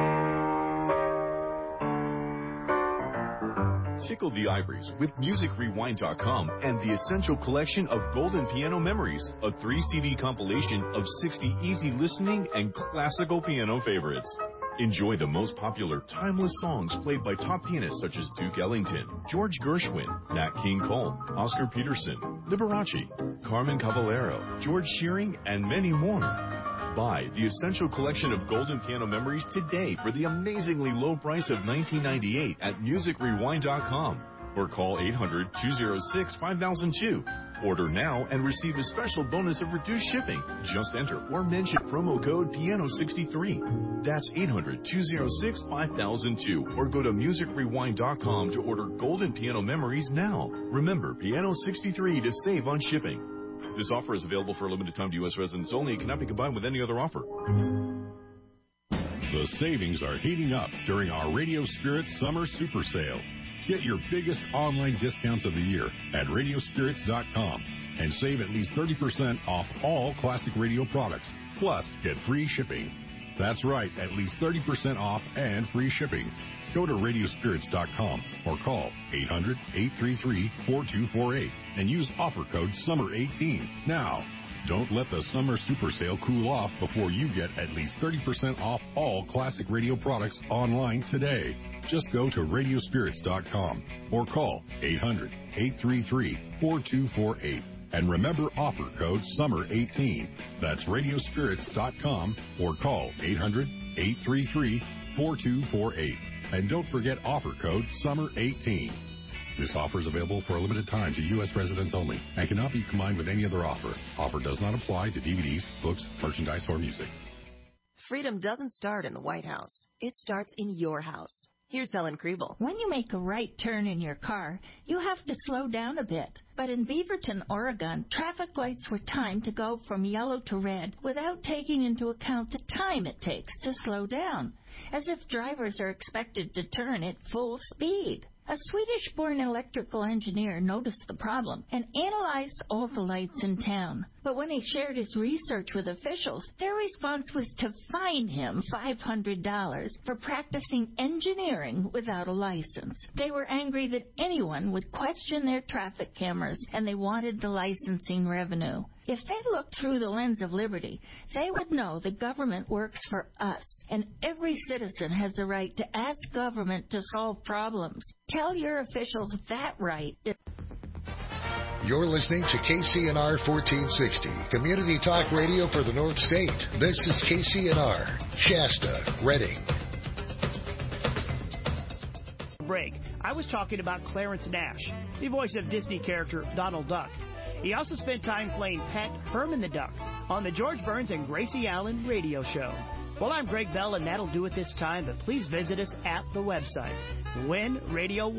Tickle the Ivories with MusicRewind.com and the Essential Collection of Golden Piano Memories, a 3-CD compilation of 60 easy listening and classical piano favorites. Enjoy the most popular, timeless songs played by top pianists such as Duke Ellington, George Gershwin, Nat King Cole, Oscar Peterson, Liberace, Carmen Caballero, George Shearing, and many more. Buy the Essential Collection of Golden Piano Memories today for the amazingly low price of $19.98 at MusicRewind.com or call 800-206-5002. Order now and receive a special bonus of reduced shipping. Just enter or mention promo code Piano63. That's 800-206-5002 or go to MusicRewind.com to order Golden Piano Memories now. Remember, Piano63 to save on shipping. This offer is available for a limited time to U.S. residents only. It cannot be combined with any other offer. The savings are heating up during our Radio Spirit Summer Super Sale. Get your biggest online discounts of the year at radiospirits.com and save at least 30% off all classic radio products. Plus, get free shipping. That's right, at least 30% off and free shipping. Go to radiospirits.com or call 800-833-4248 and use offer code SUMMER18 now. Don't let the summer super sale cool off before you get at least 30% off all classic radio products online today. Just go to radiospirits.com or call 800-833-4248. And remember offer code SUMMER18. That's radiospirits.com or call 800-833-4248. And don't forget offer code SUMMER18. This offer is available for a limited time to U.S. residents only and cannot be combined with any other offer. Offer does not apply to DVDs, books, merchandise, or music. Freedom doesn't start in the White House. It starts in your house. Here's Helen Kriebel. When you make a right turn in your car, you have to slow down a bit. But in Beaverton, Oregon, traffic lights were timed to go from yellow to red without taking into account the time it takes to slow down, as if drivers are expected to turn at full speed. A Swedish-born electrical engineer noticed the problem and analyzed all the lights in town. But when he shared his research with officials, their response was to fine him $500 for practicing engineering without a license. They were angry that anyone would question their traffic cameras, and they wanted the licensing revenue. If they looked through the lens of liberty, they would know the government works for us, and every citizen has the right to ask government to solve problems. Tell your officials that right. You're listening to KCNR 1460, Community Talk Radio for the North State. This is KCNR, Shasta, Redding. Break. I was talking about Clarence Nash, the voice of Disney character Donald Duck. He also spent time playing Pet Herman the Duck on the George Burns and Gracie Allen radio show. Well, I'm Greg Bell, and that'll do it this time, but please visit us at the website,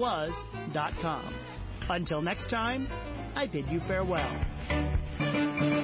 whenradiowas.com. Until next time, I bid you farewell.